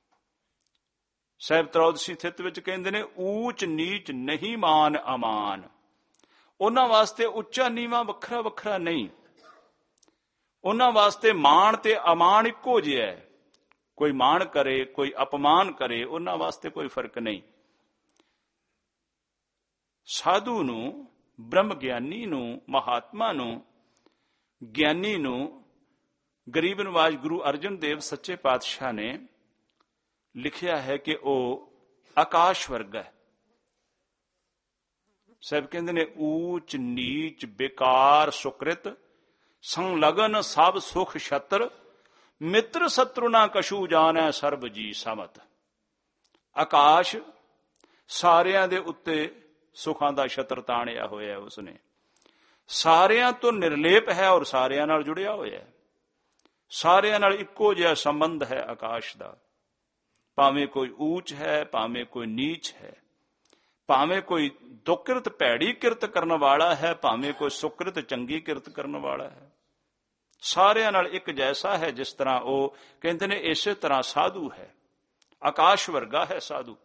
ਸਾਹਿਬ ਤਰੌਦਸੀ ਥਿੱਤ ਵਿੱਚ ਕਹਿੰਦੇ ਨੇ, ਊਚ ਨੀਚ ਨਹੀਂ ਮਾਨ ਅਮਾਨ। ਉਹਨਾਂ ਵਾਸਤੇ ਉੱਚਾ ਨੀਵਾਂ ਵੱਖਰਾ ਵੱਖਰਾ ਨਹੀਂ। ਉਹਨਾਂ ਵਾਸਤੇ ਮਾਣ ਤੇ ਅਮਾਨ ਇੱਕੋ ਜਿਹਾ ਹੈ। ਕੋਈ ਮਾਣ ਕਰੇ, ਕੋਈ ਅਪਮਾਨ ਕਰੇ, ਉਹਨਾਂ ਵਾਸਤੇ ਕੋਈ ਫਰਕ ਨਹੀਂ। ਸਾਧੂ ਨੂੰ, ਬ੍ਰਹਮ ਗਿਆਨੀ ਨੂੰ, ਮਹਾਤਮਾ ਨੂੰ, ਗਿਆਨੀ ਨੂੰ ਗਰੀਬ ਨਵਾਜ ਗੁਰੂ ਅਰਜਨ ਦੇਵ ਸੱਚੇ ਪਾਤਸ਼ਾਹ ਨੇ ਲਿਖਿਆ ਹੈ ਕਿ ਉਹ ਆਕਾਸ਼ ਵਰਗਾ ਹੈ। ਸਾਹਿਬ ਕਹਿੰਦੇ ਨੇ, ਊਚ ਨੀਚ ਬੇਕਾਰ ਸੁਕ੍ਰਿਤ ਸੰਲਗਨ ਸਭ ਸੁਖ ਛਤਰ ਮਿੱਤਰ ਸਤਰੂ ਨਾ ਕਛੂ ਜਾਣੈ ਸਰਬ ਜੀ ਸਮਤ। ਆਕਾਸ਼ ਸਾਰਿਆਂ ਦੇ ਉੱਤੇ ਸੁਖਾਂ ਦਾ ਛਤਰ ਤਾਣਿਆ ਹੋਇਆ ਉਸਨੇ। ਸਾਰਿਆਂ ਤੋਂ ਨਿਰਲੇਪ ਹੈ ਔਰ ਸਾਰਿਆਂ ਨਾਲ ਜੁੜਿਆ ਹੋਇਆ ਹੈ। ਸਾਰਿਆਂ ਨਾਲ ਇੱਕੋ ਜਿਹਾ ਸੰਬੰਧ ਹੈ ਆਕਾਸ਼ ਦਾ। ਭਾਵੇਂ ਕੋਈ ਊਚ ਹੈ, ਭਾਵੇਂ ਕੋਈ ਨੀਚ ਹੈ, ਭਾਵੇਂ ਕੋਈ ਦੁਕਿਰਤ ਭੈੜੀ ਕਿਰਤ ਕਰਨ ਵਾਲਾ ਹੈ, ਭਾਵੇਂ ਕੋਈ ਸੁਕ੍ਰਿਤ ਚੰਗੀ ਕਿਰਤ ਕਰਨ ਵਾਲਾ ਹੈ, ਸਾਰਿਆਂ ਨਾਲ ਇੱਕ ਜੈਸਾ ਹੈ। ਜਿਸ ਤਰ੍ਹਾਂ ਉਹ ਕਹਿੰਦੇ ਨੇ, ਇਸੇ ਤਰ੍ਹਾਂ ਸਾਧੂ ਹੈ, ਆਕਾਸ਼ ਵਰਗਾ ਹੈ ਸਾਧੂ।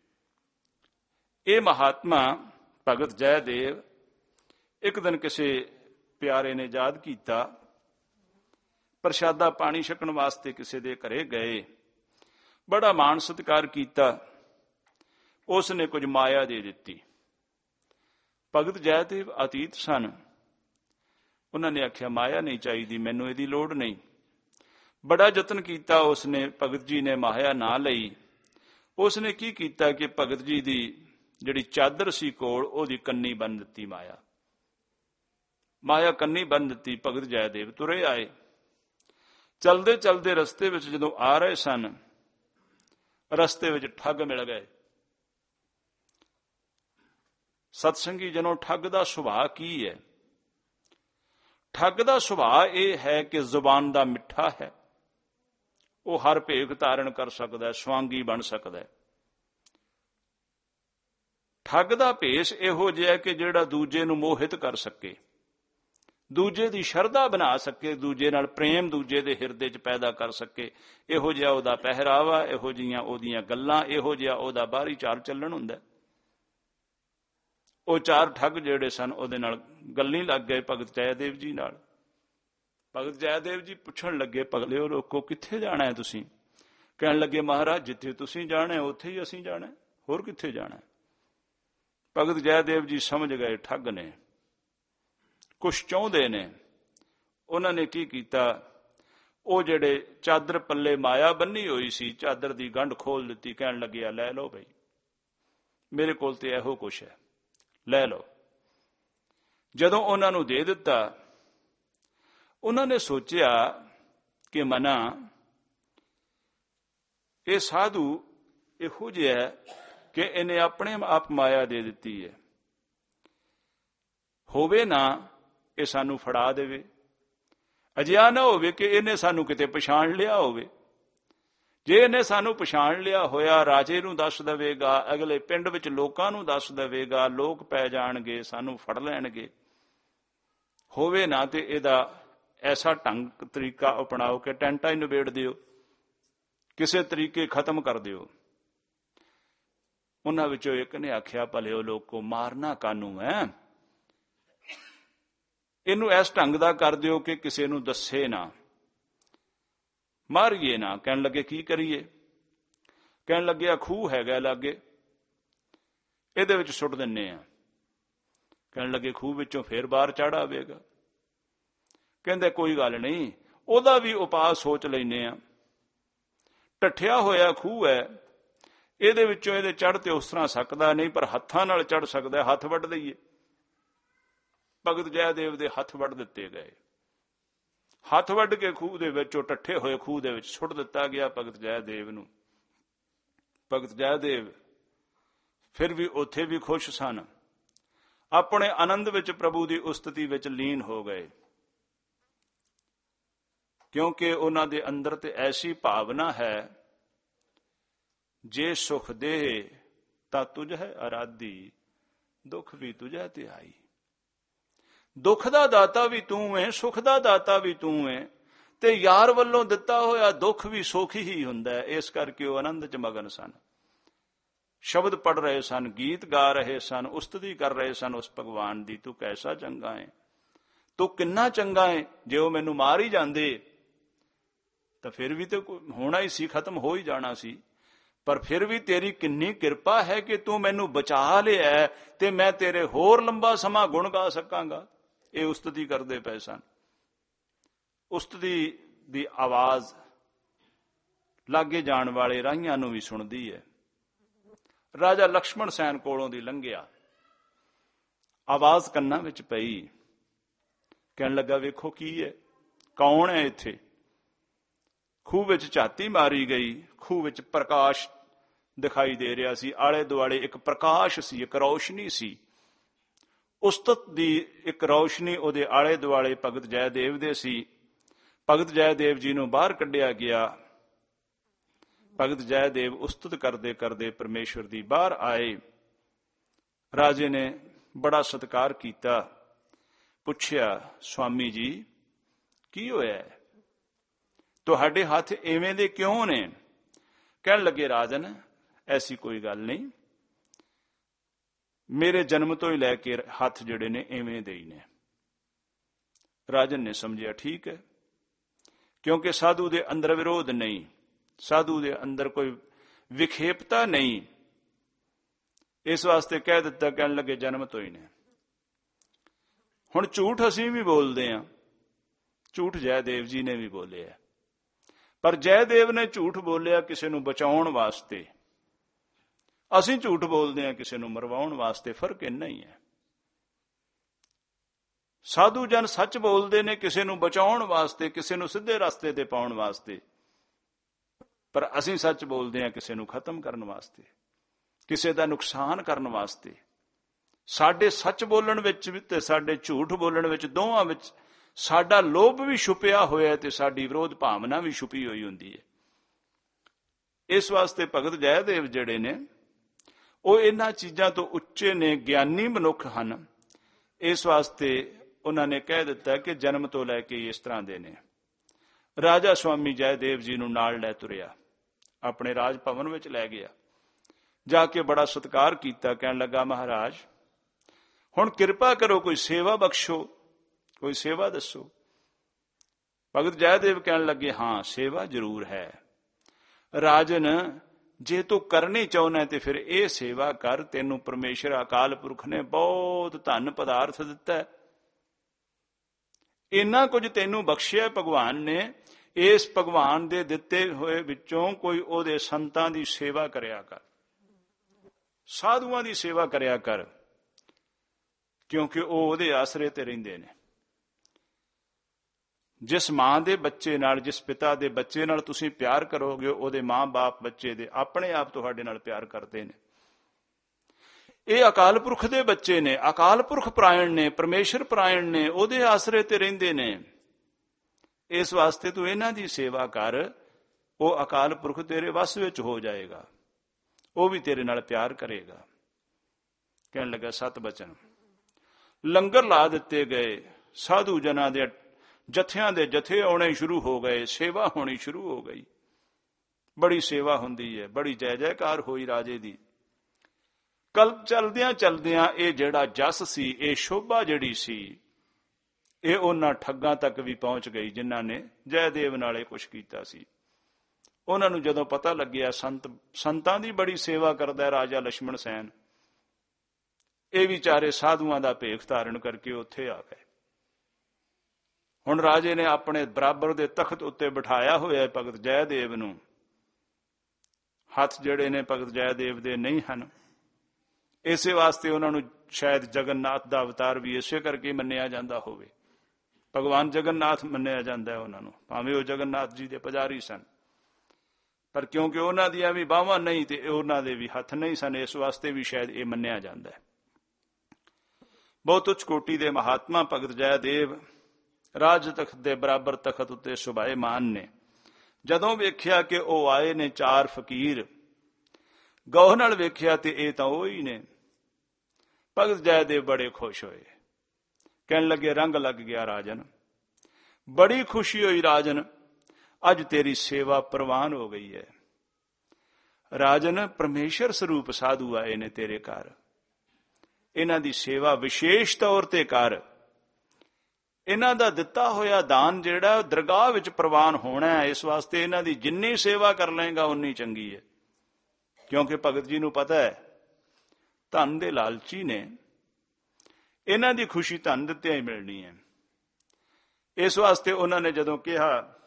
ਇਹ ਮਹਾਤਮਾ ਭਗਤ ਜੈਦੇਵ ਇੱਕ ਦਿਨ ਕਿਸੇ ਪਿਆਰੇ ਨੇ ਯਾਦ ਕੀਤਾ, ਪ੍ਰਸ਼ਾਦਾ ਪਾਣੀ ਛਕਣ ਵਾਸਤੇ ਕਿਸੇ ਦੇ ਘਰੇ ਗਏ, ਬੜਾ ਮਾਣ ਸਤਿਕਾਰ ਕੀਤਾ। ਉਸ ਨੇ ਕੁਝ ਮਾਇਆ ਦੇ ਦਿੱਤੀ। ਭਗਤ ਜੈਦੇਵ ਅਤੀਤ ਸਨ। ਉਹਨਾਂ ਨੇ ਆਖਿਆ, ਮਾਇਆ ਨਹੀਂ ਚਾਹੀਦੀ ਮੈਨੂੰ, ਇਹਦੀ ਲੋੜ ਨਹੀਂ। ਬੜਾ ਯਤਨ ਕੀਤਾ ਉਸਨੇ, ਭਗਤ ਜੀ ਨੇ ਮਾਇਆ ਨਾ ਲਈ। ਉਸਨੇ ਕੀ ਕੀਤਾ ਕਿ ਭਗਤ ਜੀ ਦੀ ਜਿਹੜੀ ਚਾਦਰ ਸੀ ਕੋਲ, ਉਹਦੀ ਕੰਨੀ ਬੰਨ ਦਿੱਤੀ। ਮਾਇਆ ਕੰਨੀ ਬੰਨ ਦਿੱਤੀ। ਭਗਤ ਜੈਦੇਵ ਤੁਰੇ ਆਏ। ਚਲਦੇ ਚਲਦੇ ਰਸਤੇ ਵਿੱਚ ਜਦੋਂ ਆ ਰਹੇ ਸਨ, ਰਸਤੇ ਵਿੱਚ ਠੱਗ ਮਿਲ ਗਏ। ਸਤਸੰਗੀ ਜਨੋ, ਠੱਗ ਦਾ ਸੁਭਾਅ ਕੀ ਹੈ? ਠੱਗ ਦਾ ਸੁਭਾਅ ਇਹ ਹੈ ਕਿ ਜ਼ੁਬਾਨ ਦਾ ਮਿੱਠਾ ਹੈ। ਉਹ ਹਰ ਭੇਖ ਧਾਰਨ ਕਰ ਸਕਦਾ ਹੈ, ਸਵਾਂਗੀ ਬਣ ਸਕਦਾ ਹੈ। ਠੱਗ ਦਾ ਭੇਸ ਇਹੋ ਜਿਹਾ ਕਿ ਜਿਹੜਾ ਦੂਜੇ ਨੂੰ ਮੋਹਿਤ ਕਰ ਸਕੇ, ਦੂਜੇ ਦੀ ਸ਼ਰਧਾ ਬਣਾ ਸਕੇ, ਦੂਜੇ ਨਾਲ ਪ੍ਰੇਮ ਦੂਜੇ ਦੇ ਹਿਰਦੇ 'ਚ ਪੈਦਾ ਕਰ ਸਕੇ। ਇਹੋ ਜਿਹਾ ਉਹਦਾ ਪਹਿਰਾਵਾ, ਇਹੋ ਜਿਹੀਆਂ ਉਹਦੀਆਂ ਗੱਲਾਂ, ਇਹੋ ਜਿਹਾ ਉਹਦਾ ਬਾਹਰੀ ਚਾਲ ਚੱਲਣ ਹੁੰਦਾ। ਉਹ 4 ਠੱਗ ਜਿਹੜੇ ਸਨ ਉਹਦੇ ਨਾਲ ਗੱਲੀ ਲੱਗ ਗਏ ਭਗਤ ਜੈਦੇਵ ਜੀ ਨਾਲ। ਭਗਤ ਜੈਦੇਵ ਜੀ ਪੁੱਛਣ ਲੱਗੇ, ਪਗਲਿਓ ਲੋਕੋ, ਕਿੱਥੇ ਜਾਣਾ ਹੈ ਤੁਸੀਂ? ਕਹਿਣ ਲੱਗੇ, ਮਹਾਰਾਜ ਜਿੱਥੇ ਤੁਸੀਂ ਜਾਣਾ ਉੱਥੇ ਹੀ ਅਸੀਂ ਜਾਣਾ, ਹੋਰ ਕਿੱਥੇ ਜਾਣਾ? ਭਗਤ ਜੈਦੇਵ ਜੀ ਸਮਝ ਗਏ ਠੱਗ ਨੇ, ਕੁਛ ਚਾਹੁੰਦੇ ਨੇ। ਉਹਨਾਂ ਨੇ ਕੀ ਕੀਤਾ, ਉਹ ਜਿਹੜੇ ਚਾਦਰ ਪੱਲੇ ਮਾਇਆ ਬੰਨੀ ਹੋਈ ਸੀ, ਚਾਦਰ ਦੀ ਗੰਢ ਖੋਲ ਦਿੱਤੀ। ਕਹਿਣ ਲੱਗੇ, ਲੈ ਲਓ ਬਈ, ਮੇਰੇ ਕੋਲ ਤੇ ਇਹੋ ਕੁਛ ਹੈ, ਲੈ ਲਓ। ਜਦੋਂ ਉਹਨਾਂ ਨੂੰ ਦੇ ਦਿੱਤਾ, ਉਹਨਾਂ ਨੇ ਸੋਚਿਆ ਕਿ ਮਨਾ ਇਹ ਸਾਧੂ ਇਹੋ ਜਿਹਾ ਹੈ ਕਿ ਇਹਨੇ ਆਪਣੇ ਆਪ ਮਾਇਆ ਦੇ ਦਿੱਤੀ ਹੈ, ਹੋਵੇ ਨਾ ਇਹ ਸਾਨੂੰ ਫੜਾ ਦੇਵੇ, ਅਜਿਹਾ ਨਾ ਹੋਵੇ ਕਿ ਇਹਨੇ ਸਾਨੂੰ ਕਿਤੇ ਪਛਾਣ ਲਿਆ ਹੋਵੇ। ਜੇ ਇਹਨੇ ਸਾਨੂੰ ਪਛਾਣ ਲਿਆ ਹੋਇਆ, ਰਾਜੇ ਨੂੰ ਦੱਸ ਦੇਵੇਗਾ, ਅਗਲੇ ਪਿੰਡ ਵਿੱਚ ਲੋਕਾਂ ਨੂੰ ਦੱਸ ਦੇਵੇਗਾ, ਲੋਕ ਪੈ ਜਾਣਗੇ, ਸਾਨੂੰ ਫੜ ਲੈਣਗੇ। ਹੋਵੇ ਨਾ ਤੇ ਇਹਦਾ ਐਸਾ ਢੰਗ ਤਰੀਕਾ ਅਪਣਾਓ ਕਿ ਟੈਂਟਾ ਹੀ ਨਿਬੇੜ ਦਿਓ, ਕਿਸੇ ਤਰੀਕੇ ਖਤਮ ਕਰ ਦਿਓ। ਉਹਨਾਂ ਵਿੱਚੋਂ ਇੱਕ ਨੇ ਆਖਿਆ, ਭਲਿਓ ਲੋਕੋ, ਮਾਰਨਾ ਕਾਨੂੰ ਹੈ, ਇਹਨੂੰ ਇਸ ਢੰਗ ਦਾ ਕਰ ਦਿਓ ਕਿ ਕਿਸੇ ਨੂੰ ਦੱਸੇ ਨਾ, ਮਾਰੀਏ ਨਾ। ਕਹਿਣ ਲੱਗੇ ਕੀ ਕਰੀਏ? ਕਹਿਣ ਲੱਗਿਆ ਖੂਹ ਹੈਗਾ ਲਾਗੇ, ਇਹਦੇ ਵਿੱਚ ਸੁੱਟ ਦਿੰਨੇ ਆ। ਕਹਿਣ ਲੱਗੇ ਖੂਹ ਵਿੱਚੋਂ ਫੇਰ ਬਾਹਰ ਚੜ੍ਹ ਆਵੇਗਾ। ਕਹਿੰਦੇ ਕੋਈ ਗੱਲ ਨਹੀਂ, ਉਹਦਾ ਵੀ ਉਪਾਅ ਸੋਚ ਲੈਨੇ ਆ। ਢੱਠਿਆ ਹੋਇਆ ਖੂਹ ਹੈ, ਇਹਦੇ ਵਿੱਚੋਂ ਇਹਦੇ ਚੜ੍ਹ ਤੇ ਉਸ ਤਰ੍ਹਾਂ ਸਕਦਾ ਨਹੀਂ, ਪਰ ਹੱਥਾਂ ਨਾਲ ਚੜ੍ਹ ਸਕਦਾ, ਹੱਥ ਵੱਢ ਦਈਏ। ਭਗਤ ਜੈਦੇਵ ਦੇ ਹੱਥ ਵੱਢ ਦਿੱਤੇ ਗਏ। ਹੱਥ ਵੱਢ ਕੇ ਖੂਹ ਦੇ ਵਿੱਚ, ਉਹ ਢੱਠੇ ਹੋਏ ਖੂਹ ਦੇ ਵਿੱਚ ਸੁੱਟ ਦਿੱਤਾ ਗਿਆ ਭਗਤ ਜੈਦੇਵ ਨੂੰ। ਭਗਤ ਜੈਦੇਵ ਫਿਰ ਵੀ ਉੱਥੇ ਵੀ ਖੁਸ਼ ਸਨ, ਆਪਣੇ ਆਨੰਦ ਵਿੱਚ ਪ੍ਰਭੂ ਦੀ ਉਸਤਤੀ ਵਿੱਚ ਲੀਨ ਹੋ ਗਏ, ਕਿਉਂਕਿ ਉਹਨਾਂ ਦੇ ਅੰਦਰ ਤੇ ਐਸੀ ਭਾਵਨਾ ਹੈ, ਜੇ ਸੁਖ ਦੇ ਤਾਂ ਤੁਝ ਹੈ ਅਰਾਧੀ, ਦੁੱਖ ਵੀ ਤੁਝੇ ਤੇ ਆਈ। ਦੁੱਖ ਦਾ ਦਾਤਾ ਵੀ ਤੂੰ ਹੈ, ਸੁਖ ਦਾ ਦਾਤਾ ਵੀ ਤੂੰ ਹੈ, ਤੇ ਯਾਰ ਵੱਲੋਂ ਦਿੱਤਾ ਹੋਇਆ ਦੁੱਖ ਵੀ ਸੁਖ ਹੀ ਹੁੰਦਾ ਹੈ। ਇਸ ਕਰਕੇ ਉਹ ਆਨੰਦ ਚ ਮਗਨ ਸਨ, ਸ਼ਬਦ ਪੜ ਰਹੇ ਸਨ, ਗੀਤ ਗਾ ਰਹੇ ਸਨ, ਉਸਤਤੀ ਕਰ ਰਹੇ ਸਨ ਉਸ ਭਗਵਾਨ ਦੀ। ਤੂੰ ਕੈਸਾ ਚੰਗਾ ਹੈ, ਤੂੰ ਕਿੰਨਾ ਚੰਗਾ ਹੈ। ਜੇ ਉਹ ਮੈਨੂੰ ਮਾਰ ਹੀ ਜਾਂਦੇ ਤਾਂ ਫਿਰ ਵੀ ਤੇ ਹੋਣਾ ਹੀ ਸੀ, ਖਤਮ ਹੋ ਹੀ ਜਾਣਾ ਸੀ, ਪਰ ਫਿਰ ਵੀ ਤੇਰੀ ਕਿੰਨੀ ਕਿਰਪਾ ਹੈ ਕਿ ਤੂੰ ਮੈਨੂੰ ਬਚਾ ਲਿਆ ਤੇ ਮੈਂ ਤੇਰੇ ਹੋਰ ਲੰਬਾ ਸਮਾਂ ਗੁਣ ਗਾ ਸਕਾਂਗਾ। ਇਹ ਉਸਤਤੀ ਕਰਦੇ ਪਏ ਸਨ। ਉਸਤਤੀ ਦੀ ਆਵਾਜ਼ ਲਾਗੇ ਜਾਣ ਵਾਲੇ ਰਾਹੀਆਂ ਨੂੰ ਵੀ ਸੁਣਦੀ ਹੈ। ਰਾਜਾ ਲਕਸ਼ਮਣ ਸੈਨ ਕੋਲੋਂ ਦੀ ਲੰਘਿਆ, ਆਵਾਜ਼ ਕੰਨਾਂ ਵਿੱਚ ਪਈ, ਕਹਿਣ ਲੱਗਾ ਵੇਖੋ ਕੀ ਹੈ, ਕੌਣ ਹੈ ਇੱਥੇ? ਖੂਹ ਵਿੱਚ ਝਾਤੀ ਮਾਰੀ ਗਈ, ਖੂਹ ਵਿੱਚ ਪ੍ਰਕਾਸ਼ ਦਿਖਾਈ ਦੇ ਰਿਹਾ ਸੀ, ਆਲੇ ਦੁਆਲੇ ਇੱਕ ਪ੍ਰਕਾਸ਼ ਸੀ, ਇੱਕ ਰੌਸ਼ਨੀ ਸੀ। ਉਸਤਤ ਦੀ ਇੱਕ ਰੌਸ਼ਨੀ ਉਹਦੇ ਆਲੇ ਦੁਆਲੇ ਭਗਤ ਜੈਦੇਵ ਦੇ ਸੀ। ਭਗਤ ਜੈਦੇਵ ਜੀ ਨੂੰ ਬਾਹਰ ਕੱਢਿਆ ਗਿਆ। ਭਗਤ ਜੈਦੇਵ ਉਸਤਤ ਕਰਦੇ ਕਰਦੇ ਪਰਮੇਸ਼ਵਰ ਦੀ ਬਾਹਰ ਆਏ। ਰਾਜੇ ਨੇ ਬੜਾ ਸਤਿਕਾਰ ਕੀਤਾ, ਪੁੱਛਿਆ ਸੁਆਮੀ ਜੀ ਕੀ ਹੋਇਆ, ਤੁਹਾਡੇ ਹੱਥ ਐਵੇਂ ਦੇ ਕਿਉਂ ਨੇ? ਕਹਿਣ ਲੱਗੇ ਰਾਜਨ ਐਸੀ ਕੋਈ ਗੱਲ ਨਹੀਂ, ਮੇਰੇ ਜਨਮ ਤੋਂ ਹੀ ਲੈ ਕੇ ਹੱਥ ਜਿਹੜੇ ਨੇ ਐਵੇਂ ਦੇ ਹੀ ਨੇ। ਰਾਜਨ ਨੇ ਸਮਝਿਆ ਠੀਕ ਹੈ, ਕਿਉਂਕਿ ਸਾਧੂ ਦੇ ਅੰਦਰ ਵਿਰੋਧ ਨਹੀਂ, ਸਾਧੂ ਦੇ ਅੰਦਰ ਕੋਈ ਵਿਖੇਪਤਾ ਨਹੀਂ, ਇਸ ਵਾਸਤੇ ਕਹਿ ਦਿੱਤਾ। ਕਹਿਣ ਲੱਗੇ ਜਨਮ ਤੋਂ ਹੀ ਨੇ। ਹੁਣ ਝੂਠ ਅਸੀਂ ਵੀ ਬੋਲਦੇ ਹਾਂ, ਝੂਠ ਜੈਦੇਵ ਜੀ ਨੇ ਵੀ ਬੋਲਿਆ, ਪਰ ਜੈਦੇਵ ਨੇ ਝੂਠ ਬੋਲਿਆ ਕਿਸੇ ਨੂੰ ਬਚਾਉਣ ਵਾਸਤੇ, ਅਸੀਂ ਝੂਠ ਬੋਲਦੇ ਹਾਂ ਕਿਸੇ ਨੂੰ ਮਰਵਾਉਣ ਵਾਸਤੇ। ਫਰਕ ਇੰਨਾ ਹੀ ਹੈ। ਸਾਧੂ ਜਨ ਸੱਚ ਬੋਲਦੇ ਨੇ ਕਿਸੇ ਨੂੰ ਬਚਾਉਣ ਵਾਸਤੇ, ਕਿਸੇ ਨੂੰ ਸਿੱਧੇ ਰਸਤੇ ਤੇ ਪਾਉਣ ਵਾਸਤੇ, ਪਰ ਅਸੀਂ ਸੱਚ ਬੋਲਦੇ ਹਾਂ ਕਿਸੇ ਨੂੰ ਖਤਮ ਕਰਨ ਵਾਸਤੇ, ਕਿਸੇ ਦਾ ਨੁਕਸਾਨ ਕਰਨ ਵਾਸਤੇ। ਸਾਡੇ ਸੱਚ ਬੋਲਣ ਵਿੱਚ ਵੀ ਤੇ ਸਾਡੇ ਝੂਠ ਬੋਲਣ ਵਿੱਚ, ਦੋਵਾਂ ਵਿੱਚ ਸਾਡਾ ਲੋਭ ਵੀ ਛੁਪਿਆ ਹੋਇਆ ਤੇ ਸਾਡੀ ਵਿਰੋਧ ਭਾਵਨਾ ਵੀ ਛੁਪੀ ਹੋਈ ਹੁੰਦੀ ਹੈ। ਇਸ ਵਾਸਤੇ ਭਗਤ ਜੈਦੇਵ ਜਿਹੜੇ ਨੇ ਉਹ ਇਹਨਾਂ ਚੀਜ਼ਾਂ ਤੋਂ ਉੱਚੇ ਨੇ, ਗਿਆਨੀ ਮਨੁੱਖ ਹਨ। ਇਸ ਵਾਸਤੇ ਉਹਨਾਂ ਨੇ ਕਹਿ ਦਿੱਤਾ ਕਿ ਜਨਮ ਤੋਂ ਲੈ ਕੇ ਇਸ ਤਰ੍ਹਾਂ ਦੇ ਨੇ। ਰਾਜਾ ਸੁਆਮੀ ਜੈਦੇਵ ਜੀ ਨੂੰ ਨਾਲ ਲੈ ਤੁਰਿਆ, ਆਪਣੇ ਰਾਜ ਭਵਨ ਵਿੱਚ ਲੈ ਗਿਆ, ਜਾ ਕੇ ਬੜਾ ਸਤਿਕਾਰ ਕੀਤਾ। ਕਹਿਣ ਲੱਗਾ ਮਹਾਰਾਜ ਹੁਣ ਕਿਰਪਾ ਕਰੋ, ਕੋਈ ਸੇਵਾ ਬਖਸ਼ੋ, ਕੋਈ ਸੇਵਾ ਦੱਸੋ। ਭਗਤ ਜੈਦੇਵ ਕਹਿਣ ਲੱਗੇ ਹਾਂ ਸੇਵਾ ਜ਼ਰੂਰ ਹੈ। ਰਾਜਨ ਜੇ ਤੂੰ ਕਰਨੀ ਚਾਹੁੰਦਾ ਤੇ ਫਿਰ ਇਹ ਸੇਵਾ ਕਰ, ਤੈਨੂੰ ਪਰਮੇਸ਼ਰ ਅਕਾਲ ਪੁਰਖ ਨੇ ਬਹੁਤ ਧਨ ਪਦਾਰਥ ਦਿੱਤਾ, ਇੰਨਾ ਕੁਝ ਤੈਨੂੰ ਬਖਸ਼ਿਆ ਭਗਵਾਨ ਨੇ। ਇਸ ਭਗਵਾਨ ਦੇ ਦਿੱਤੇ ਹੋਏ ਵਿੱਚੋਂ ਕੋਈ ਉਹਦੇ ਸੰਤਾਂ ਦੀ ਸੇਵਾ ਕਰਿਆ ਕਰ। ਸਾਧੂਆਂ ਦੀ ਸੇਵਾ ਕਰਿਆ ਕਰ, ਕਿਉਂਕਿ ਉਹ ਉਹਦੇ ਆਸਰੇ ਤੇ ਰਹਿੰਦੇ ਨੇ। ਜਿਸ ਮਾਂ ਦੇ ਬੱਚੇ ਨਾਲ, ਜਿਸ ਪਿਤਾ ਦੇ ਬੱਚੇ ਨਾਲ ਤੁਸੀਂ ਪਿਆਰ ਕਰੋਗੇ, ਉਹਦੇ ਮਾਂ-ਬਾਪ ਬੱਚੇ ਦੇ ਆਪਣੇ ਆਪ ਤੁਹਾਡੇ ਨਾਲ ਪਿਆਰ ਕਰਦੇ ਨੇ। ਇਹ ਅਕਾਲ ਪੁਰਖ ਦੇ ਬੱਚੇ ਨੇ, ਅਕਾਲ ਪੁਰਖ ਪਰਾਇਣ ਨੇ, ਪਰਮੇਸ਼ਰ ਪਰਾਇਣ ਨੇ, ਉਹਦੇ ਆਸਰੇ ਤੇ ਰਹਿੰਦੇ ਨੇ। ਇਸ ਵਾਸਤੇ ਤੂੰ ਇਹਨਾਂ ਦੀ ਸੇਵਾ ਕਰ, ਉਹ ਅਕਾਲ ਪੁਰਖ ਤੇਰੇ ਵੱਸ ਵਿੱਚ ਹੋ ਜਾਏਗਾ, ਉਹ ਵੀ ਤੇਰੇ ਨਾਲ ਪਿਆਰ ਕਰੇਗਾ। ਕਹਿਣ ਲੱਗਾ ਸਤ ਬਚਨ। ਲੰਗਰ ਲਾ ਦਿੱਤੇ ਗਏ, ਸਾਧੂ ਜਨਾਂ ਦੇ ਜਥਿਆਂ ਦੇ ਜਥੇ ਆਉਣੇ ਸ਼ੁਰੂ ਹੋ ਗਏ, ਸੇਵਾ ਹੋਣੀ ਸ਼ੁਰੂ ਹੋ ਗਈ। ਬੜੀ ਸੇਵਾ ਹੁੰਦੀ ਹੈ, ਬੜੀ ਜੈ ਜੈਕਾਰ ਹੋਈ ਰਾਜੇ ਦੀ। ਕੱਲ ਚਲਦਿਆਂ ਚਲਦਿਆਂ ਇਹ ਜਿਹੜਾ ਜਸ ਸੀ, ਇਹ ਸ਼ੋਭਾ ਜਿਹੜੀ ਸੀ, ਇਹ ਉਹਨਾਂ ਠੱਗਾਂ ਤੱਕ ਵੀ ਪਹੁੰਚ ਗਈ ਜਿਨ੍ਹਾਂ ਨੇ ਜੈਦੇਵ ਨਾਲੇ ਕੁਛ ਕੀਤਾ ਸੀ। ਉਹਨਾਂ ਨੂੰ ਜਦੋਂ ਪਤਾ ਲੱਗਿਆ ਸੰਤਾਂ ਦੀ ਬੜੀ ਸੇਵਾ ਕਰਦਾ ਰਾਜਾ ਲਛਮਣ ਸੈਨ, ਇਹ ਵਿਚਾਰੇ ਸਾਧੂਆਂ ਦਾ ਭੇਖ ਧਾਰਨ ਕਰਕੇ ਉੱਥੇ ਆ ਗਏ। ਹੁਣ ਰਾਜੇ ਨੇ ਆਪਣੇ ਬਰਾਬਰ ਦੇ ਤਖਤ ਉੱਤੇ ਬਿਠਾਇਆ ਹੋਇਆ ਭਗਤ ਜੈਦੇਵ ਨੂੰ। ਹੱਥ ਜਿਹੜੇ ਨੇ ਭਗਤ ਜੈਦੇਵ ਦੇ ਨਹੀਂ ਹਨ, ਇਸੇ ਵਾਸਤੇ ਉਹਨਾਂ ਨੂੰ ਸ਼ਾਇਦ ਜਗਨਨਾਥ ਦਾ ਅਵਤਾਰ ਵੀ ਇਸੇ ਕਰਕੇ ਮੰਨਿਆ ਜਾਂਦਾ ਹੋਵੇ। ਭਗਵਾਨ ਜਗਨਨਾਥ ਮੰਨਿਆ ਜਾਂਦਾ ਉਹਨਾਂ ਨੂੰ, ਭਾਵੇਂ ਉਹ ਜਗਨਨਾਥ ਜੀ ਦੇ ਪੁਜਾਰੀ ਸਨ, ਪਰ ਕਿਉਂਕਿ ਉਹਨਾਂ ਦੀਆਂ ਵੀ ਬਾਹਾਂ ਨਹੀਂ ਤੇ ਉਹਨਾਂ ਦੇ ਵੀ ਹੱਥ ਨਹੀਂ ਸਨ, ਇਸ ਵਾਸਤੇ ਵੀ ਸ਼ਾਇਦ ਇਹ ਮੰਨਿਆ ਜਾਂਦਾ ਹੈ। ਬਹੁਤ ਉੱਚ ਕੋਟੀ ਦੇ ਮਹਾਤਮਾ ਭਗਤ ਜੈਦੇਵ ਰਾਜ ਤਖਤ ਦੇ ਬਰਾਬਰ ਤਖਤ ਉੱਤੇ ਸੁਭਾਏਮਾਨ ਨੇ। ਜਦੋਂ ਵੇਖਿਆ ਕਿ ਉਹ ਆਏ ਨੇ ਚਾਰ ਫਕੀਰ, ਗੌਰ ਨਾਲ ਵੇਖਿਆ ਤੇ ਇਹ ਤਾਂ ਉਹ ਹੀ ਨੇ। ਭਗਤ ਜੈਦੇਵ ਬੜੇ ਖੁਸ਼ ਹੋਏ, ਕਹਿਣ ਲੱਗੇ ਰੰਗ ਲੱਗ ਗਿਆ ਰਾਜਨ, ਬੜੀ ਖੁਸ਼ੀ ਹੋਈ ਰਾਜਨ, ਅੱਜ ਤੇਰੀ ਸੇਵਾ ਪ੍ਰਵਾਨ ਹੋ ਗਈ ਹੈ। ਰਾਜਨ, ਪਰਮੇਸ਼ਰ ਸਰੂਪ ਸਾਧੂ ਆਏ ਨੇ ਤੇਰੇ ਘਰ, ਇਹਨਾਂ ਦੀ ਸੇਵਾ ਵਿਸ਼ੇਸ਼ ਤੌਰ ਤੇ ਕਰ। ਇਹਨਾਂ ਦਾ ਦਿੱਤਾ ਹੋਇਆ ਦਾਨ ਜਿਹੜਾ ਦਰਗਾਹ ਵਿੱਚ ਪ੍ਰਵਾਨ ਹੋਣਾ ਹੈ, ਇਸ ਵਾਸਤੇ ਇਹਨਾਂ ਦੀ ਜਿੰਨੀ ਸੇਵਾ ਕਰ ਲਏਗਾ ਉਨੀ ਚੰਗੀ ਹੈ। ਕਿਉਂਕਿ ਭਗਤ ਜੀ ਨੂੰ ਪਤਾ ਹੈ ਧਨ ਦੇ ਲਾਲਚੀ ਨੇ, ਇਹਨਾਂ ਦੀ ਖੁਸ਼ੀ ਧਨ ਦਿੱਤਿਆਂ ਹੀ ਮਿਲਣੀ ਹੈ। ਇਸ ਵਾਸਤੇ ਉਹਨਾਂ ਨੇ ਜਦੋਂ ਕਿਹਾ,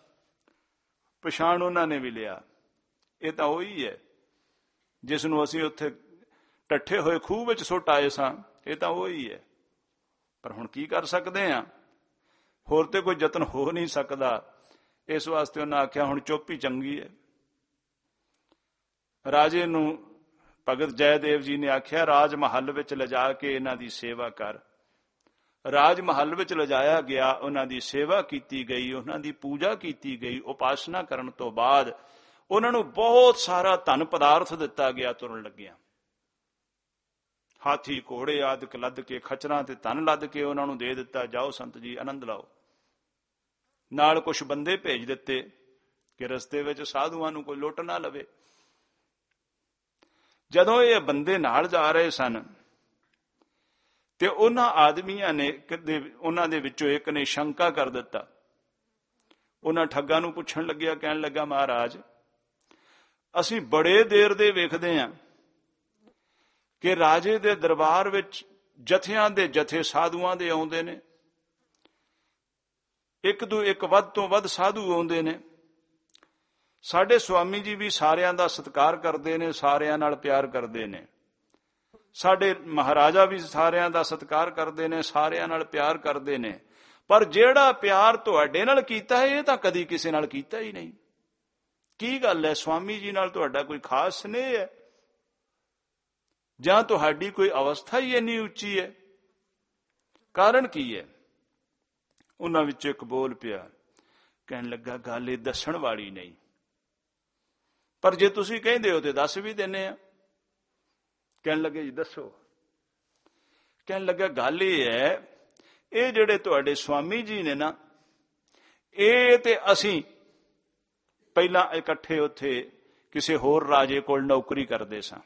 ਪਛਾਣ ਉਹਨਾਂ ਨੇ ਵੀ ਲਿਆ, ਇਹ ਤਾਂ ਉਹੀ ਹੈ ਜਿਸ ਨੂੰ ਅਸੀਂ ਉੱਥੇ ਟੱਠੇ ਹੋਏ ਖੂਹ ਵਿੱਚ ਸੁੱਟ ਆਏ ਸਾਂ, ਇਹ ਤਾਂ ਉਹੀ ਹੈ। ਪਰ ਹੁਣ ਕੀ ਕਰ ਸਕਦੇ ਹਾਂ, ਹੋਰ ਤੇ ਕੋਈ ਯਤਨ ਹੋ ਨਹੀਂ ਸਕਦਾ। ਇਸ ਵਾਸਤੇ ਉਹਨਾਂ ਆਖਿਆ ਹੁਣ ਚੁੱਪ ਹੀ ਚੰਗੀ ਹੈ। ਰਾਜੇ ਨੂੰ ਭਗਤ ਜੈਦੇਵ ਜੀ ਨੇ ਆਖਿਆ, ਰਾਜ ਮਹੱਲ ਵਿੱਚ ਲਿਜਾ ਕੇ ਇਹਨਾਂ ਦੀ ਸੇਵਾ ਕਰ। ਰਾਜ ਮਹੱਲ ਵਿੱਚ ਲਿਜਾਇਆ ਗਿਆ, ਉਹਨਾਂ ਦੀ ਸੇਵਾ ਕੀਤੀ ਗਈ, ਉਹਨਾਂ ਦੀ ਪੂਜਾ ਕੀਤੀ ਗਈ। ਉਪਾਸਨਾ ਕਰਨ ਤੋਂ ਬਾਅਦ ਉਹਨਾਂ ਨੂੰ ਬਹੁਤ ਸਾਰਾ ਧਨ ਪਦਾਰਥ ਦਿੱਤਾ ਗਿਆ। ਤੁਰਨ ਲੱਗਿਆ ਹਾਥੀ ਘੋੜੇ ਆਦਿਕ ਲੱਦ ਕੇ, ਖਚਰਾਂ ਤੇ ਧਨ ਲੱਦ ਕੇ ਉਹਨਾਂ ਨੂੰ ਦੇ ਦਿੱਤਾ, ਜਾਓ ਸੰਤ ਜੀ ਆਨੰਦ ਲਓ। ਨਾਲ ਕੁਝ ਬੰਦੇ ਭੇਜ ਦਿੱਤੇ ਕਿ ਰਸਤੇ ਵਿੱਚ ਸਾਧੂਆਂ ਨੂੰ ਕੋਈ ਲੁੱਟ ਨਾ ਲਵੇ। ਜਦੋਂ ਇਹ ਬੰਦੇ ਨਾਲ ਜਾ ਰਹੇ ਸਨ ਤੇ ਉਹਨਾਂ ਆਦਮੀਆਂ ਨੇ, ਉਹਨਾਂ ਦੇ ਵਿੱਚੋਂ ਇੱਕ ਨੇ ਸ਼ੰਕਾ ਕਰ ਦਿੱਤਾ। ਉਹਨਾਂ ਠੱਗਾਂ ਨੂੰ ਪੁੱਛਣ ਲੱਗਿਆ, ਕਹਿਣ ਲੱਗਾ, ਮਹਾਰਾਜ, ਅਸੀਂ ਬੜੇ ਦੇਰ ਦੇ ਵੇਖਦੇ ਹਾਂ ਕਿ ਰਾਜੇ ਦੇ ਦਰਬਾਰ ਵਿੱਚ ਜਥਿਆਂ ਦੇ ਜਥੇ ਸਾਧੂਆਂ ਦੇ ਆਉਂਦੇ ਨੇ, ਇੱਕ ਵੱਧ ਤੋਂ ਵੱਧ ਸਾਧੂ ਆਉਂਦੇ ਨੇ। ਸਾਡੇ ਸੁਆਮੀ ਜੀ ਵੀ ਸਾਰਿਆਂ ਦਾ ਸਤਿਕਾਰ ਕਰਦੇ ਨੇ, ਸਾਰਿਆਂ ਨਾਲ ਪਿਆਰ ਕਰਦੇ ਨੇ। ਸਾਡੇ ਮਹਾਰਾਜਾ ਵੀ ਸਾਰਿਆਂ ਦਾ ਸਤਿਕਾਰ ਕਰਦੇ ਨੇ, ਸਾਰਿਆਂ ਨਾਲ ਪਿਆਰ ਕਰਦੇ ਨੇ। ਪਰ ਜਿਹੜਾ ਪਿਆਰ ਤੁਹਾਡੇ ਨਾਲ ਕੀਤਾ ਹੈ, ਇਹ ਤਾਂ ਕਦੀ ਕਿਸੇ ਨਾਲ ਕੀਤਾ ਹੀ ਨਹੀਂ। ਕੀ ਗੱਲ ਹੈ, ਸੁਆਮੀ ਜੀ ਨਾਲ ਤੁਹਾਡਾ ਕੋਈ ਖਾਸ ਸਨੇਹ ਹੈ ਜਾਂ ਤੁਹਾਡੀ ਕੋਈ ਅਵਸਥਾ ਹੀ ਇੰਨੀ ਉੱਚੀ ਹੈ? ਕਾਰਨ ਕੀ ਹੈ? ਉਹਨਾਂ ਵਿੱਚੋਂ ਇੱਕ ਬੋਲ ਪਿਆ, ਕਹਿਣ ਲੱਗਾ, ਗੱਲ ਇਹ ਦੱਸਣ ਵਾਲੀ ਨਹੀਂ, ਪਰ ਜੇ ਤੁਸੀਂ ਕਹਿੰਦੇ ਹੋ ਤੇ ਦੱਸ ਵੀ ਦਿੰਦੇ ਆ। ਕਹਿਣ ਲੱਗੇ, ਜੀ ਦੱਸੋ। ਕਹਿਣ ਲੱਗਾ, ਗੱਲ ਇਹ ਹੈ, ਇਹ ਜਿਹੜੇ ਤੁਹਾਡੇ ਸੁਆਮੀ ਜੀ ਨੇ ਨਾ, ਇਹ ਤੇ ਅਸੀਂ ਪਹਿਲਾਂ ਇਕੱਠੇ ਉੱਥੇ ਕਿਸੇ ਹੋਰ ਰਾਜੇ ਕੋਲ ਨੌਕਰੀ ਕਰਦੇ ਸਾਂ,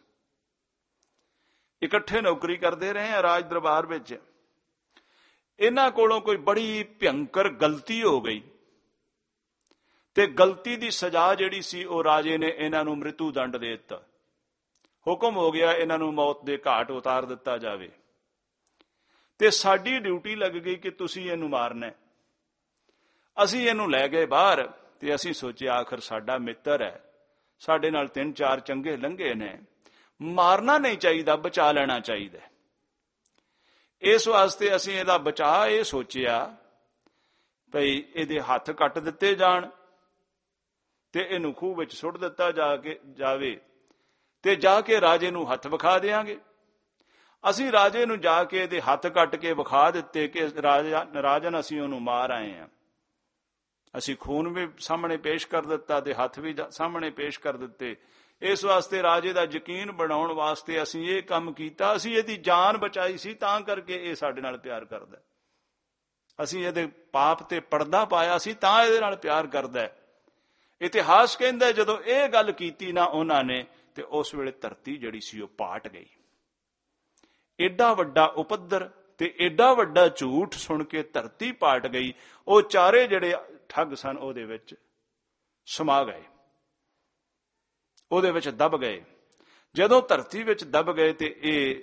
ਇਕੱਠੇ ਨੌਕਰੀ ਕਰਦੇ ਰਹੇ ਆ ਰਾਜ ਦਰਬਾਰ ਵਿੱਚ। ਇਹਨਾਂ ਕੋਲੋਂ ਕੋਈ ਬੜੀ ਭਿਅੰਕਰ ਗਲਤੀ ਹੋ ਗਈ ਤੇ ਗਲਤੀ ਦੀ ਸਜ਼ਾ ਜਿਹੜੀ ਸੀ, ਉਹ ਰਾਜੇ ਨੇ ਇਹਨਾਂ ਨੂੰ ਮ੍ਰਿਤੂ ਦੰਡ ਦੇ ਦਿੱਤਾ। ਹੁਕਮ ਹੋ ਗਿਆ ਇਹਨਾਂ ਨੂੰ ਮੌਤ ਦੇ ਘਾਟ ਉਤਾਰ ਦਿੱਤਾ ਜਾਵੇ। ਤੇ ਸਾਡੀ ਡਿਊਟੀ ਲੱਗ ਗਈ ਕਿ ਤੁਸੀਂ ਇਹਨੂੰ ਮਾਰਨਾ। ਅਸੀਂ ਇਹਨੂੰ ਲੈ ਗਏ ਬਾਹਰ ਤੇ ਅਸੀਂ ਸੋਚਿਆ ਆਖਰ ਸਾਡਾ ਮਿੱਤਰ ਹੈ, ਸਾਡੇ ਨਾਲ 3-4 ਚੰਗੇ ਲੰਘੇ ਨੇ, ਮਾਰਨਾ ਨਹੀਂ ਚਾਹੀਦਾ, ਬਚਾ ਲੈਣਾ ਚਾਹੀਦਾ। ਇਸ ਵਾਸਤੇ ਅਸੀਂ ਇਹਦਾ ਬਚਾਅ ਇਹ ਸੋਚਿਆ ਭਈ ਇਹਦੇ ਹੱਥ ਕੱਟ ਦਿੱਤੇ ਜਾਣ ਤੇ ਇਹਨੂੰ ਖੂਹ ਵਿੱਚ ਸੁੱਟ ਦਿੱਤਾ ਜਾਵੇ ਤੇ ਜਾ ਕੇ ਰਾਜੇ ਨੂੰ ਹੱਥ ਵਿਖਾ ਦਿਆਂਗੇ। ਅਸੀਂ ਰਾਜੇ ਨੂੰ ਜਾ ਕੇ ਇਹਦੇ ਹੱਥ ਕੱਟ ਕੇ ਵਿਖਾ ਦਿੱਤੇ ਕਿ ਰਾਜਨ ਅਸੀਂ ਉਹਨੂੰ ਮਾਰ ਆਏ ਹਾਂ। ਅਸੀਂ ਖੂਨ ਵੀ ਸਾਹਮਣੇ ਪੇਸ਼ ਕਰ ਦਿੱਤਾ ਤੇ ਹੱਥ ਵੀ ਸਾਹਮਣੇ ਪੇਸ਼ ਕਰ ਦਿੱਤੇ। ਇਸ ਵਾਸਤੇ ਰਾਜੇ ਦਾ ਯਕੀਨ ਬਣਾਉਣ ਵਾਸਤੇ ਅਸੀਂ ਇਹ ਕੰਮ ਕੀਤਾ। ਅਸੀਂ ਇਹਦੀ ਜਾਨ ਬਚਾਈ ਸੀ, ਤਾਂ ਕਰਕੇ ਇਹ ਸਾਡੇ ਨਾਲ ਪਿਆਰ ਕਰਦਾ। ਅਸੀਂ ਇਹਦੇ ਪਾਪ ਤੇ ਪਰਦਾ ਪਾਇਆ ਸੀ, ਤਾਂ ਇਹਦੇ ਨਾਲ ਪਿਆਰ ਕਰਦਾ। ਇਤਿਹਾਸ ਕਹਿੰਦਾ ਜਦੋਂ ਇਹ ਗੱਲ ਕੀਤੀ ਨਾ ਉਹਨਾਂ ਨੇ, ਤੇ ਉਸ ਵੇਲੇ ਧਰਤੀ ਜਿਹੜੀ ਸੀ ਉਹ ਪਾਟ ਗਈ। ਏਡਾ ਵੱਡਾ ਉਪੱਦਰ ਤੇ ਏਡਾ ਵੱਡਾ ਝੂਠ ਸੁਣ ਕੇ ਧਰਤੀ ਪਾਟ ਗਈ। ਉਹ ਚਾਰੇ ਜਿਹੜੇ ਠੱਗ ਸਨ ਉਹਦੇ ਵਿੱਚ ਸਮਾ ਗਏ, ਉਹਦੇ ਵਿੱਚ ਦਬ ਗਏ। ਜਦੋਂ ਧਰਤੀ ਵਿੱਚ ਦਬ ਗਏ ਤੇ ਇਹ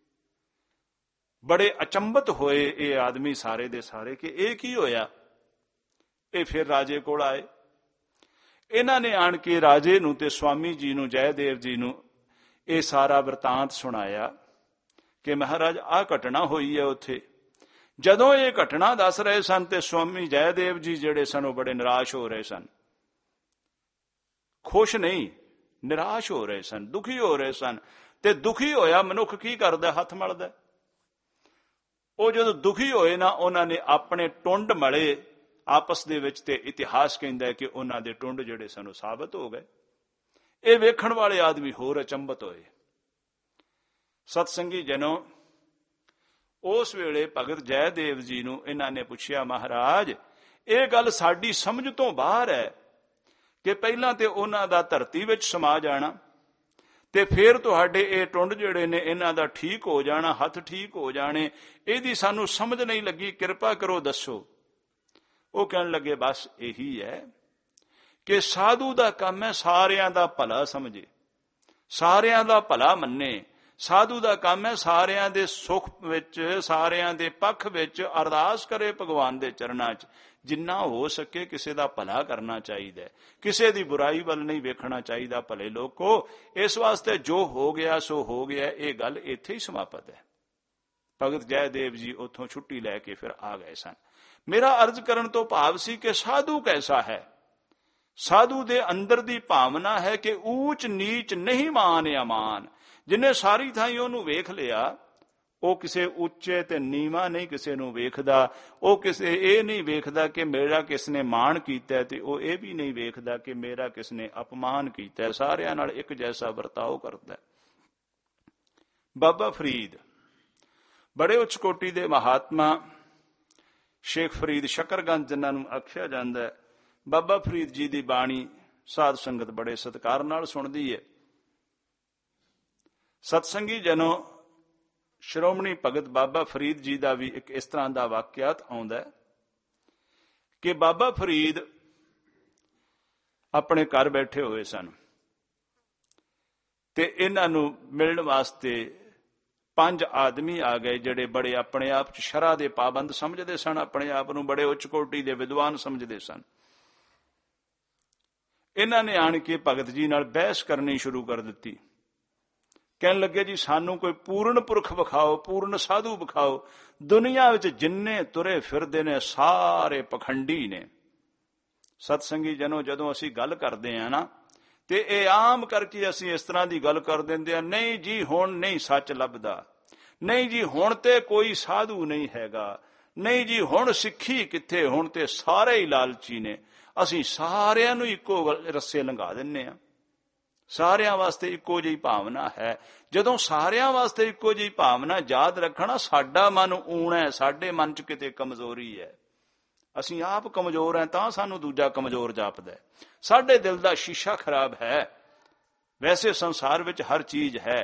ਬੜੇ ਅਚੰਭਤ ਹੋਏ ਇਹ ਆਦਮੀ ਸਾਰੇ ਦੇ ਸਾਰੇ ਕਿ ਇਹ ਕੀ ਹੋਇਆ। ਇਹ ਫਿਰ ਰਾਜੇ ਕੋਲ ਆਏ। ਇਹਨਾਂ ਨੇ ਆਣ ਕੇ ਰਾਜੇ ਨੂੰ ਤੇ ਸਵਾਮੀ ਜੀ ਨੂੰ, ਜੈਦੇਵ ਜੀ ਨੂੰ ਇਹ ਸਾਰਾ ਵਰਤਾਂਤ ਸੁਣਾਇਆ ਕਿ ਮਹਾਰਾਜ ਆਹ ਘਟਨਾ ਹੋਈ ਹੈ ਉੱਥੇ। ਜਦੋਂ ਇਹ ਘਟਨਾ ਦੱਸ ਰਹੇ ਸਨ ਤੇ ਸਵਾਮੀ ਜੈਦੇਵ ਜੀ ਜਿਹੜੇ ਸਨ ਉਹ ਬੜੇ ਨਿਰਾਸ਼ ਹੋ ਰਹੇ ਸਨ। ਖੁਸ਼ ਨਹੀਂ, ਨਿਰਾਸ਼ ਹੋ ਰਹੇ ਸਨ, ਦੁਖੀ ਹੋ ਰਹੇ ਸਨ। ਤੇ ਦੁਖੀ ਹੋਇਆ ਮਨੁੱਖ ਕੀ ਕਰਦਾ? ਹੱਥ ਮਲਦਾ। ਉਹ ਜਦੋਂ ਦੁਖੀ ਹੋਏ ਨਾ, ਉਹਨਾਂ ਨੇ ਆਪਣੇ ਟੁੰਡ ਮਲੇ ਆਪਸ ਦੇ ਵਿੱਚ, ਤੇ ਇਤਿਹਾਸ ਕਹਿੰਦਾ ਕਿ ਉਹਨਾਂ ਦੇ ਟੁੰਡ ਜਿਹੜੇ ਸਨ ਉਹ ਸਾਬਤ ਹੋ ਗਏ। ਇਹ ਵੇਖਣ ਵਾਲੇ ਆਦਮੀ ਹੋਰ ਅਚੰਭਤ ਹੋਏ। ਸਤਸੰਗੀ ਜਨੋ, ਉਸ ਵੇਲੇ ਭਗਤ ਜੈਦੇਵ ਜੀ ਨੂੰ ਇਹਨਾਂ ਨੇ ਪੁੱਛਿਆ, ਮਹਾਰਾਜ ਇਹ ਗੱਲ ਸਾਡੀ ਸਮਝ ਤੋਂ ਬਾਹਰ ਹੈ ਕਿ ਪਹਿਲਾਂ ਤੇ ਉਹਨਾਂ ਦਾ ਧਰਤੀ ਵਿੱਚ ਸਮਾ ਜਾਣਾ ਤੇ ਫਿਰ ਤੁਹਾਡੇ ਇਹ ਟੁੰਡ ਜਿਹੜੇ ਨੇ ਇਹਨਾਂ ਦਾ ਠੀਕ ਹੋ ਜਾਣਾ, ਹੱਥ ਠੀਕ ਹੋ ਜਾਣੇ। ਇਹਦੀ ਸਾਨੂੰ ਸਮਝ ਨਹੀਂ ਲੱਗੀ, ਕਿਰਪਾ ਕਰੋ ਦੱਸੋ। ਉਹ ਕਹਿਣ ਲੱਗੇ ਬਸ ਇਹੀ ਹੈ ਕਿ ਸਾਧੂ ਦਾ ਕੰਮ ਹੈ ਸਾਰਿਆਂ ਦਾ ਭਲਾ ਸਮਝੇ, ਸਾਰਿਆਂ ਦਾ ਭਲਾ ਮੰਨੇ। ਸਾਧੂ ਦਾ ਕੰਮ ਹੈ ਸਾਰਿਆਂ ਦੇ ਸੁੱਖ ਵਿੱਚ, ਸਾਰਿਆਂ ਦੇ ਪੱਖ ਵਿੱਚ ਅਰਦਾਸ ਕਰੇ ਭਗਵਾਨ ਦੇ ਚਰਨਾਂ 'ਚ। ਜਿੰਨਾ ਹੋ ਸਕੇ ਕਿਸੇ ਦਾ ਭਲਾ ਕਰਨਾ ਚਾਹੀਦਾ, ਕਿਸੇ ਦੀ ਬੁਰਾਈ ਵੱਲ ਨਹੀਂ ਵੇਖਣਾ ਚਾਹੀਦਾ। ਭਲੇ ਲੋਕੋ, ਇਸ ਵਾਸਤੇ ਜੋ ਹੋ ਗਿਆ ਸੋ ਹੋ ਗਿਆ। ਇਹ ਗੱਲ ਇੱਥੇ ਹੀ ਸਮਾਪਤ ਹੈ। ਭਗਤ ਜੈਦੇਵ ਜੀ ਉੱਥੋਂ ਛੁੱਟੀ ਲੈ ਕੇ ਫਿਰ ਆ ਗਏ ਸਨ। ਮੇਰਾ ਅਰਜ਼ ਕਰਨ ਤੋਂ ਭਾਵ ਸੀ ਕਿ ਸਾਧੂ ਕੈਸਾ ਹੈ। ਸਾਧੂ ਦੇ ਅੰਦਰ ਦੀ ਭਾਵਨਾ ਹੈ ਕਿ ਊਚ ਨੀਚ ਨਹੀਂ ਮਾਨ ਅਮਾਨ। ਜਿਹਨੇ ਸਾਰੀ ਥਾਈਂ ਉਹਨੂੰ ਵੇਖ ਲਿਆ, ਉਹ ਕਿਸੇ ਉੱਚੇ ਤੇ ਨੀਵਾਂ ਨਹੀਂ ਕਿਸੇ ਨੂੰ ਵੇਖਦਾ। ਉਹ ਕਿਸੇ ਇਹ ਨਹੀਂ ਵੇਖਦਾ ਕਿ ਮੇਰਾ ਕਿਸ ਨੇ ਮਾਣ ਕੀਤਾ, ਤੇ ਉਹ ਇਹ ਵੀ ਨਹੀਂ ਵੇਖਦਾ ਕਿ ਮੇਰਾ ਕਿਸ ਨੇ ਅਪਮਾਨ ਕੀਤਾ। ਸਾਰਿਆਂ ਨਾਲ ਇੱਕ ਜੈਸਾ ਵਰਤਾਓ ਕਰਦਾ। ਬਾਬਾ ਫਰੀਦ ਬੜੇ ਉੱਚ ਕੋਟੀ ਦੇ ਮਹਾਤਮਾ, ਸ਼ੇਖ ਫਰੀਦ ਸ਼ਕਰਗੰਜ ਜਿਨ੍ਹਾਂ ਨੂੰ ਆਖਿਆ ਜਾਂਦਾ ਹੈ। ਬਾਬਾ ਫਰੀਦ ਜੀ ਦੀ ਬਾਣੀ ਸਾਧ ਸੰਗਤ ਬੜੇ ਸਤਿਕਾਰ ਨਾਲ ਸੁਣਦੀ ਹੈ। ਸਤਸੰਗੀ ਜਨੋ, ਸ਼੍ਰੋਮਣੀ ਭਗਤ ਬਾਬਾ ਫਰੀਦ ਜੀ ਦਾ ਵੀ ਇੱਕ ਇਸ ਤਰ੍ਹਾਂ ਦਾ ਵਾਕਿਆਤ ਆਉਂਦਾ ਕਿ ਬਾਬਾ ਫਰੀਦ ਆਪਣੇ ਘਰ ਬੈਠੇ ਹੋਏ ਸਨ ਤੇ ਇਹਨਾਂ ਨੂੰ ਮਿਲਣ ਵਾਸਤੇ 5 ਆਦਮੀ ਆ ਗਏ ਜਿਹੜੇ ਬੜੇ ਆਪਣੇ ਆਪ 'ਚ ਸ਼ਰ੍ਹਾ ਦੇ ਪਾਬੰਦ ਸਮਝਦੇ ਸਨ, ਆਪਣੇ ਆਪ ਨੂੰ ਬੜੇ ਉੱਚ ਕੋਟੀ ਦੇ ਵਿਦਵਾਨ ਸਮਝਦੇ ਸਨ। ਇਹਨਾਂ ਨੇ ਆਣ ਕੇ ਭਗਤ ਜੀ ਨਾਲ ਬਹਿਸ ਕਰਨੀ ਸ਼ੁਰੂ ਕਰ ਦਿੱਤੀ। ਕਹਿਣ ਲੱਗੇ ਜੀ ਸਾਨੂੰ ਕੋਈ ਪੂਰਨ ਪੁਰਖ ਵਿਖਾਓ, ਪੂਰਨ ਸਾਧੂ ਵਿਖਾਓ। ਦੁਨੀਆ ਵਿੱਚ ਜਿੰਨੇ ਤੁਰੇ ਫਿਰਦੇ ਨੇ ਸਾਰੇ ਪਖੰਡੀ ਨੇ। ਸਤਸੰਗੀ ਜਨੋ, ਜਦੋਂ ਅਸੀਂ ਗੱਲ ਕਰਦੇ ਹਾਂ ਨਾ, ਤੇ ਇਹ ਆਮ ਕਰਕੇ ਅਸੀਂ ਇਸ ਤਰ੍ਹਾਂ ਦੀ ਗੱਲ ਕਰ ਦਿੰਦੇ ਹਾਂ, ਨਹੀਂ ਜੀ ਹੁਣ ਨਹੀਂ ਸੱਚ ਲੱਭਦਾ, ਨਹੀਂ ਜੀ ਹੁਣ ਤੇ ਕੋਈ ਸਾਧੂ ਨਹੀਂ ਹੈਗਾ, ਨਹੀਂ ਜੀ ਹੁਣ ਸਿੱਖੀ ਕਿੱਥੇ, ਹੁਣ ਤੇ ਸਾਰੇ ਹੀ ਲਾਲਚੀ ਨੇ। ਅਸੀਂ ਸਾਰਿਆਂ ਨੂੰ ਇੱਕੋ ਰੱਸੇ ਲੰਘਾ ਦਿੰਦੇ ਹਾਂ। ਸਾਰਿਆਂ ਵਾਸਤੇ ਇੱਕੋ ਜਿਹੀ ਭਾਵਨਾ ਹੈ। ਜਦੋਂ ਸਾਰਿਆਂ ਵਾਸਤੇ ਇੱਕੋ ਜਿਹੀ ਭਾਵਨਾ, ਯਾਦ ਰੱਖਣਾ ਸਾਡਾ ਮਨ ਊਣਾ ਹੈ, ਸਾਡੇ ਮਨ 'ਚ ਕਿਤੇ ਕਮਜ਼ੋਰੀ ਹੈ। ਅਸੀਂ ਆਪ ਕਮਜ਼ੋਰ ਹਾਂ ਤਾਂ ਸਾਨੂੰ ਦੂਜਾ ਕਮਜ਼ੋਰ ਜਾਪਦਾ। ਸਾਡੇ ਦਿਲ ਦਾ ਸ਼ੀਸ਼ਾ ਖਰਾਬ ਹੈ। ਵੈਸੇ ਸੰਸਾਰ ਵਿੱਚ ਹਰ ਚੀਜ਼ ਹੈ।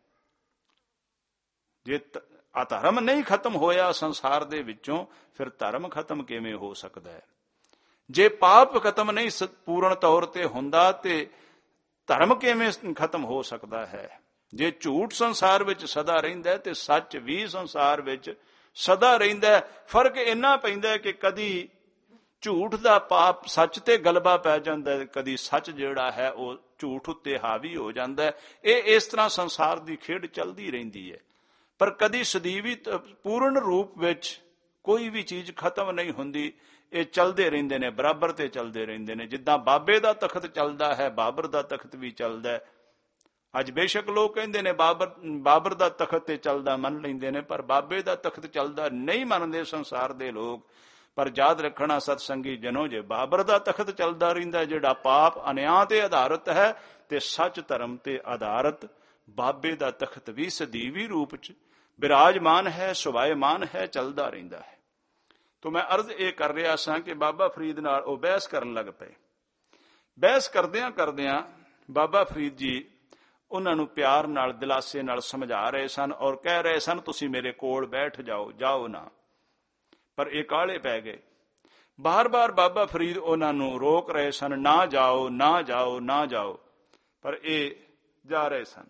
ਜੇ ਧਰਮ ਨਹੀਂ ਖਤਮ ਹੋਇਆ ਸੰਸਾਰ ਦੇ ਵਿੱਚੋਂ, ਫਿਰ ਧਰਮ ਖਤਮ ਕਿਵੇਂ ਹੋ ਸਕਦਾ ਹੈ? ਜੇ ਪਾਪ ਖਤਮ ਨਹੀਂ ਪੂਰਨ ਤੌਰ ਤੇ ਹੁੰਦਾ, ਤੇ ਧਰਮ ਕਿਵੇਂ ਖਤਮ ਹੋ ਸਕਦਾ ਹੈ? ਜੇ ਝੂਠ ਸੰਸਾਰ ਵਿੱਚ ਸਦਾ ਰਹਿੰਦਾ ਤੇ ਸੱਚ ਵੀ ਸੰਸਾਰ ਵਿੱਚ ਸਦਾ ਰਹਿੰਦਾ। ਫਰਕ ਇੰਨਾ ਪੈਂਦਾ ਕਿ ਕਦੀ ਝੂਠ ਦਾ ਪਾਪ ਸੱਚ ਤੇ ਗਲਬਾ ਪੈ ਜਾਂਦਾ, ਕਦੀ ਸੱਚ ਜਿਹੜਾ ਹੈ ਉਹ ਝੂਠ ਉੱਤੇ ਹਾਵੀ ਹੋ ਜਾਂਦਾ। ਇਹ ਇਸ ਤਰ੍ਹਾਂ ਸੰਸਾਰ ਦੀ ਖੇਡ ਚੱਲਦੀ ਰਹਿੰਦੀ ਹੈ। ਪਰ ਕਦੀ ਸਦੀਵੀ ਪੂਰਨ ਰੂਪ ਵਿੱਚ ਕੋਈ ਵੀ ਚੀਜ਼ ਖਤਮ ਨਹੀਂ ਹੁੰਦੀ। ਇਹ ਚੱਲਦੇ ਰਹਿੰਦੇ ਨੇ, ਬਰਾਬਰ ਤੇ ਚੱਲਦੇ ਰਹਿੰਦੇ ਨੇ। ਜਿੱਦਾਂ ਬਾਬੇ ਦਾ ਤਖਤ ਚੱਲਦਾ ਹੈ, ਬਾਬਰ ਦਾ ਤਖਤ ਵੀ ਚੱਲਦਾ ਹੈ। ਅੱਜ ਬੇਸ਼ੱਕ ਲੋਕ ਕਹਿੰਦੇ ਨੇ ਬਾਬਰ ਦਾ ਤਖਤ ਤੇ ਚੱਲਦਾ ਮੰਨ ਲੈਂਦੇ ਨੇ, ਪਰ ਬਾਬੇ ਦਾ ਤਖਤ ਚੱਲਦਾ ਨਹੀਂ ਮੰਨਦੇ ਸੰਸਾਰ ਦੇ ਲੋਕ। ਪਰ ਯਾਦ ਰੱਖਣਾ ਸਤਸੰਗੀ ਜਨੋ, ਜੇ ਬਾਬਰ ਦਾ ਤਖਤ ਚੱਲਦਾ ਰਹਿੰਦਾ ਜਿਹੜਾ ਪਾਪ ਅਨਿਆਂ ਤੇ ਆਧਾਰਿਤ ਹੈ, ਤੇ ਸੱਚ ਧਰਮ ਤੇ ਆਧਾਰਿਤ ਬਾਬੇ ਦਾ ਤਖਤ ਵੀ ਸਦੀਵੀ ਰੂਪ ਚ ਬਿਰਾਜਮਾਨ ਹੈ, ਸੁਭਾਇਮਾਨ ਹੈ, ਚੱਲਦਾ ਰਹਿੰਦਾ ਹੈ। ਤੋ ਮੈਂ ਅਰਜ਼ ਇਹ ਕਰ ਰਿਹਾ ਸਾਂ ਕਿ ਬਾਬਾ ਫਰੀਦ ਨਾਲ ਉਹ ਬਹਿਸ ਕਰਨ ਲੱਗ ਪਏ। ਬਹਿਸ ਕਰਦਿਆਂ ਕਰਦਿਆਂ ਬਾਬਾ ਫਰੀਦ ਜੀ ਉਹਨਾਂ ਨੂੰ ਪਿਆਰ ਨਾਲ, ਦਿਲਾਸੇ ਨਾਲ ਸਮਝਾ ਰਹੇ ਸਨ ਔਰ ਕਹਿ ਰਹੇ ਸਨ, ਤੁਸੀਂ ਮੇਰੇ ਕੋਲ ਬੈਠ ਜਾਓ, ਜਾਓ ਨਾ। ਪਰ ਇਹ ਕਾਹਲੇ ਪੈ ਗਏ। ਬਾਰ-ਬਾਰ ਬਾਬਾ ਫਰੀਦ ਉਹਨਾਂ ਨੂੰ ਰੋਕ ਰਹੇ ਸਨ, ਨਾ ਜਾਓ, ਨਾ ਜਾਓ, ਨਾ ਜਾਓ। ਪਰ ਇਹ ਜਾ ਰਹੇ ਸਨ।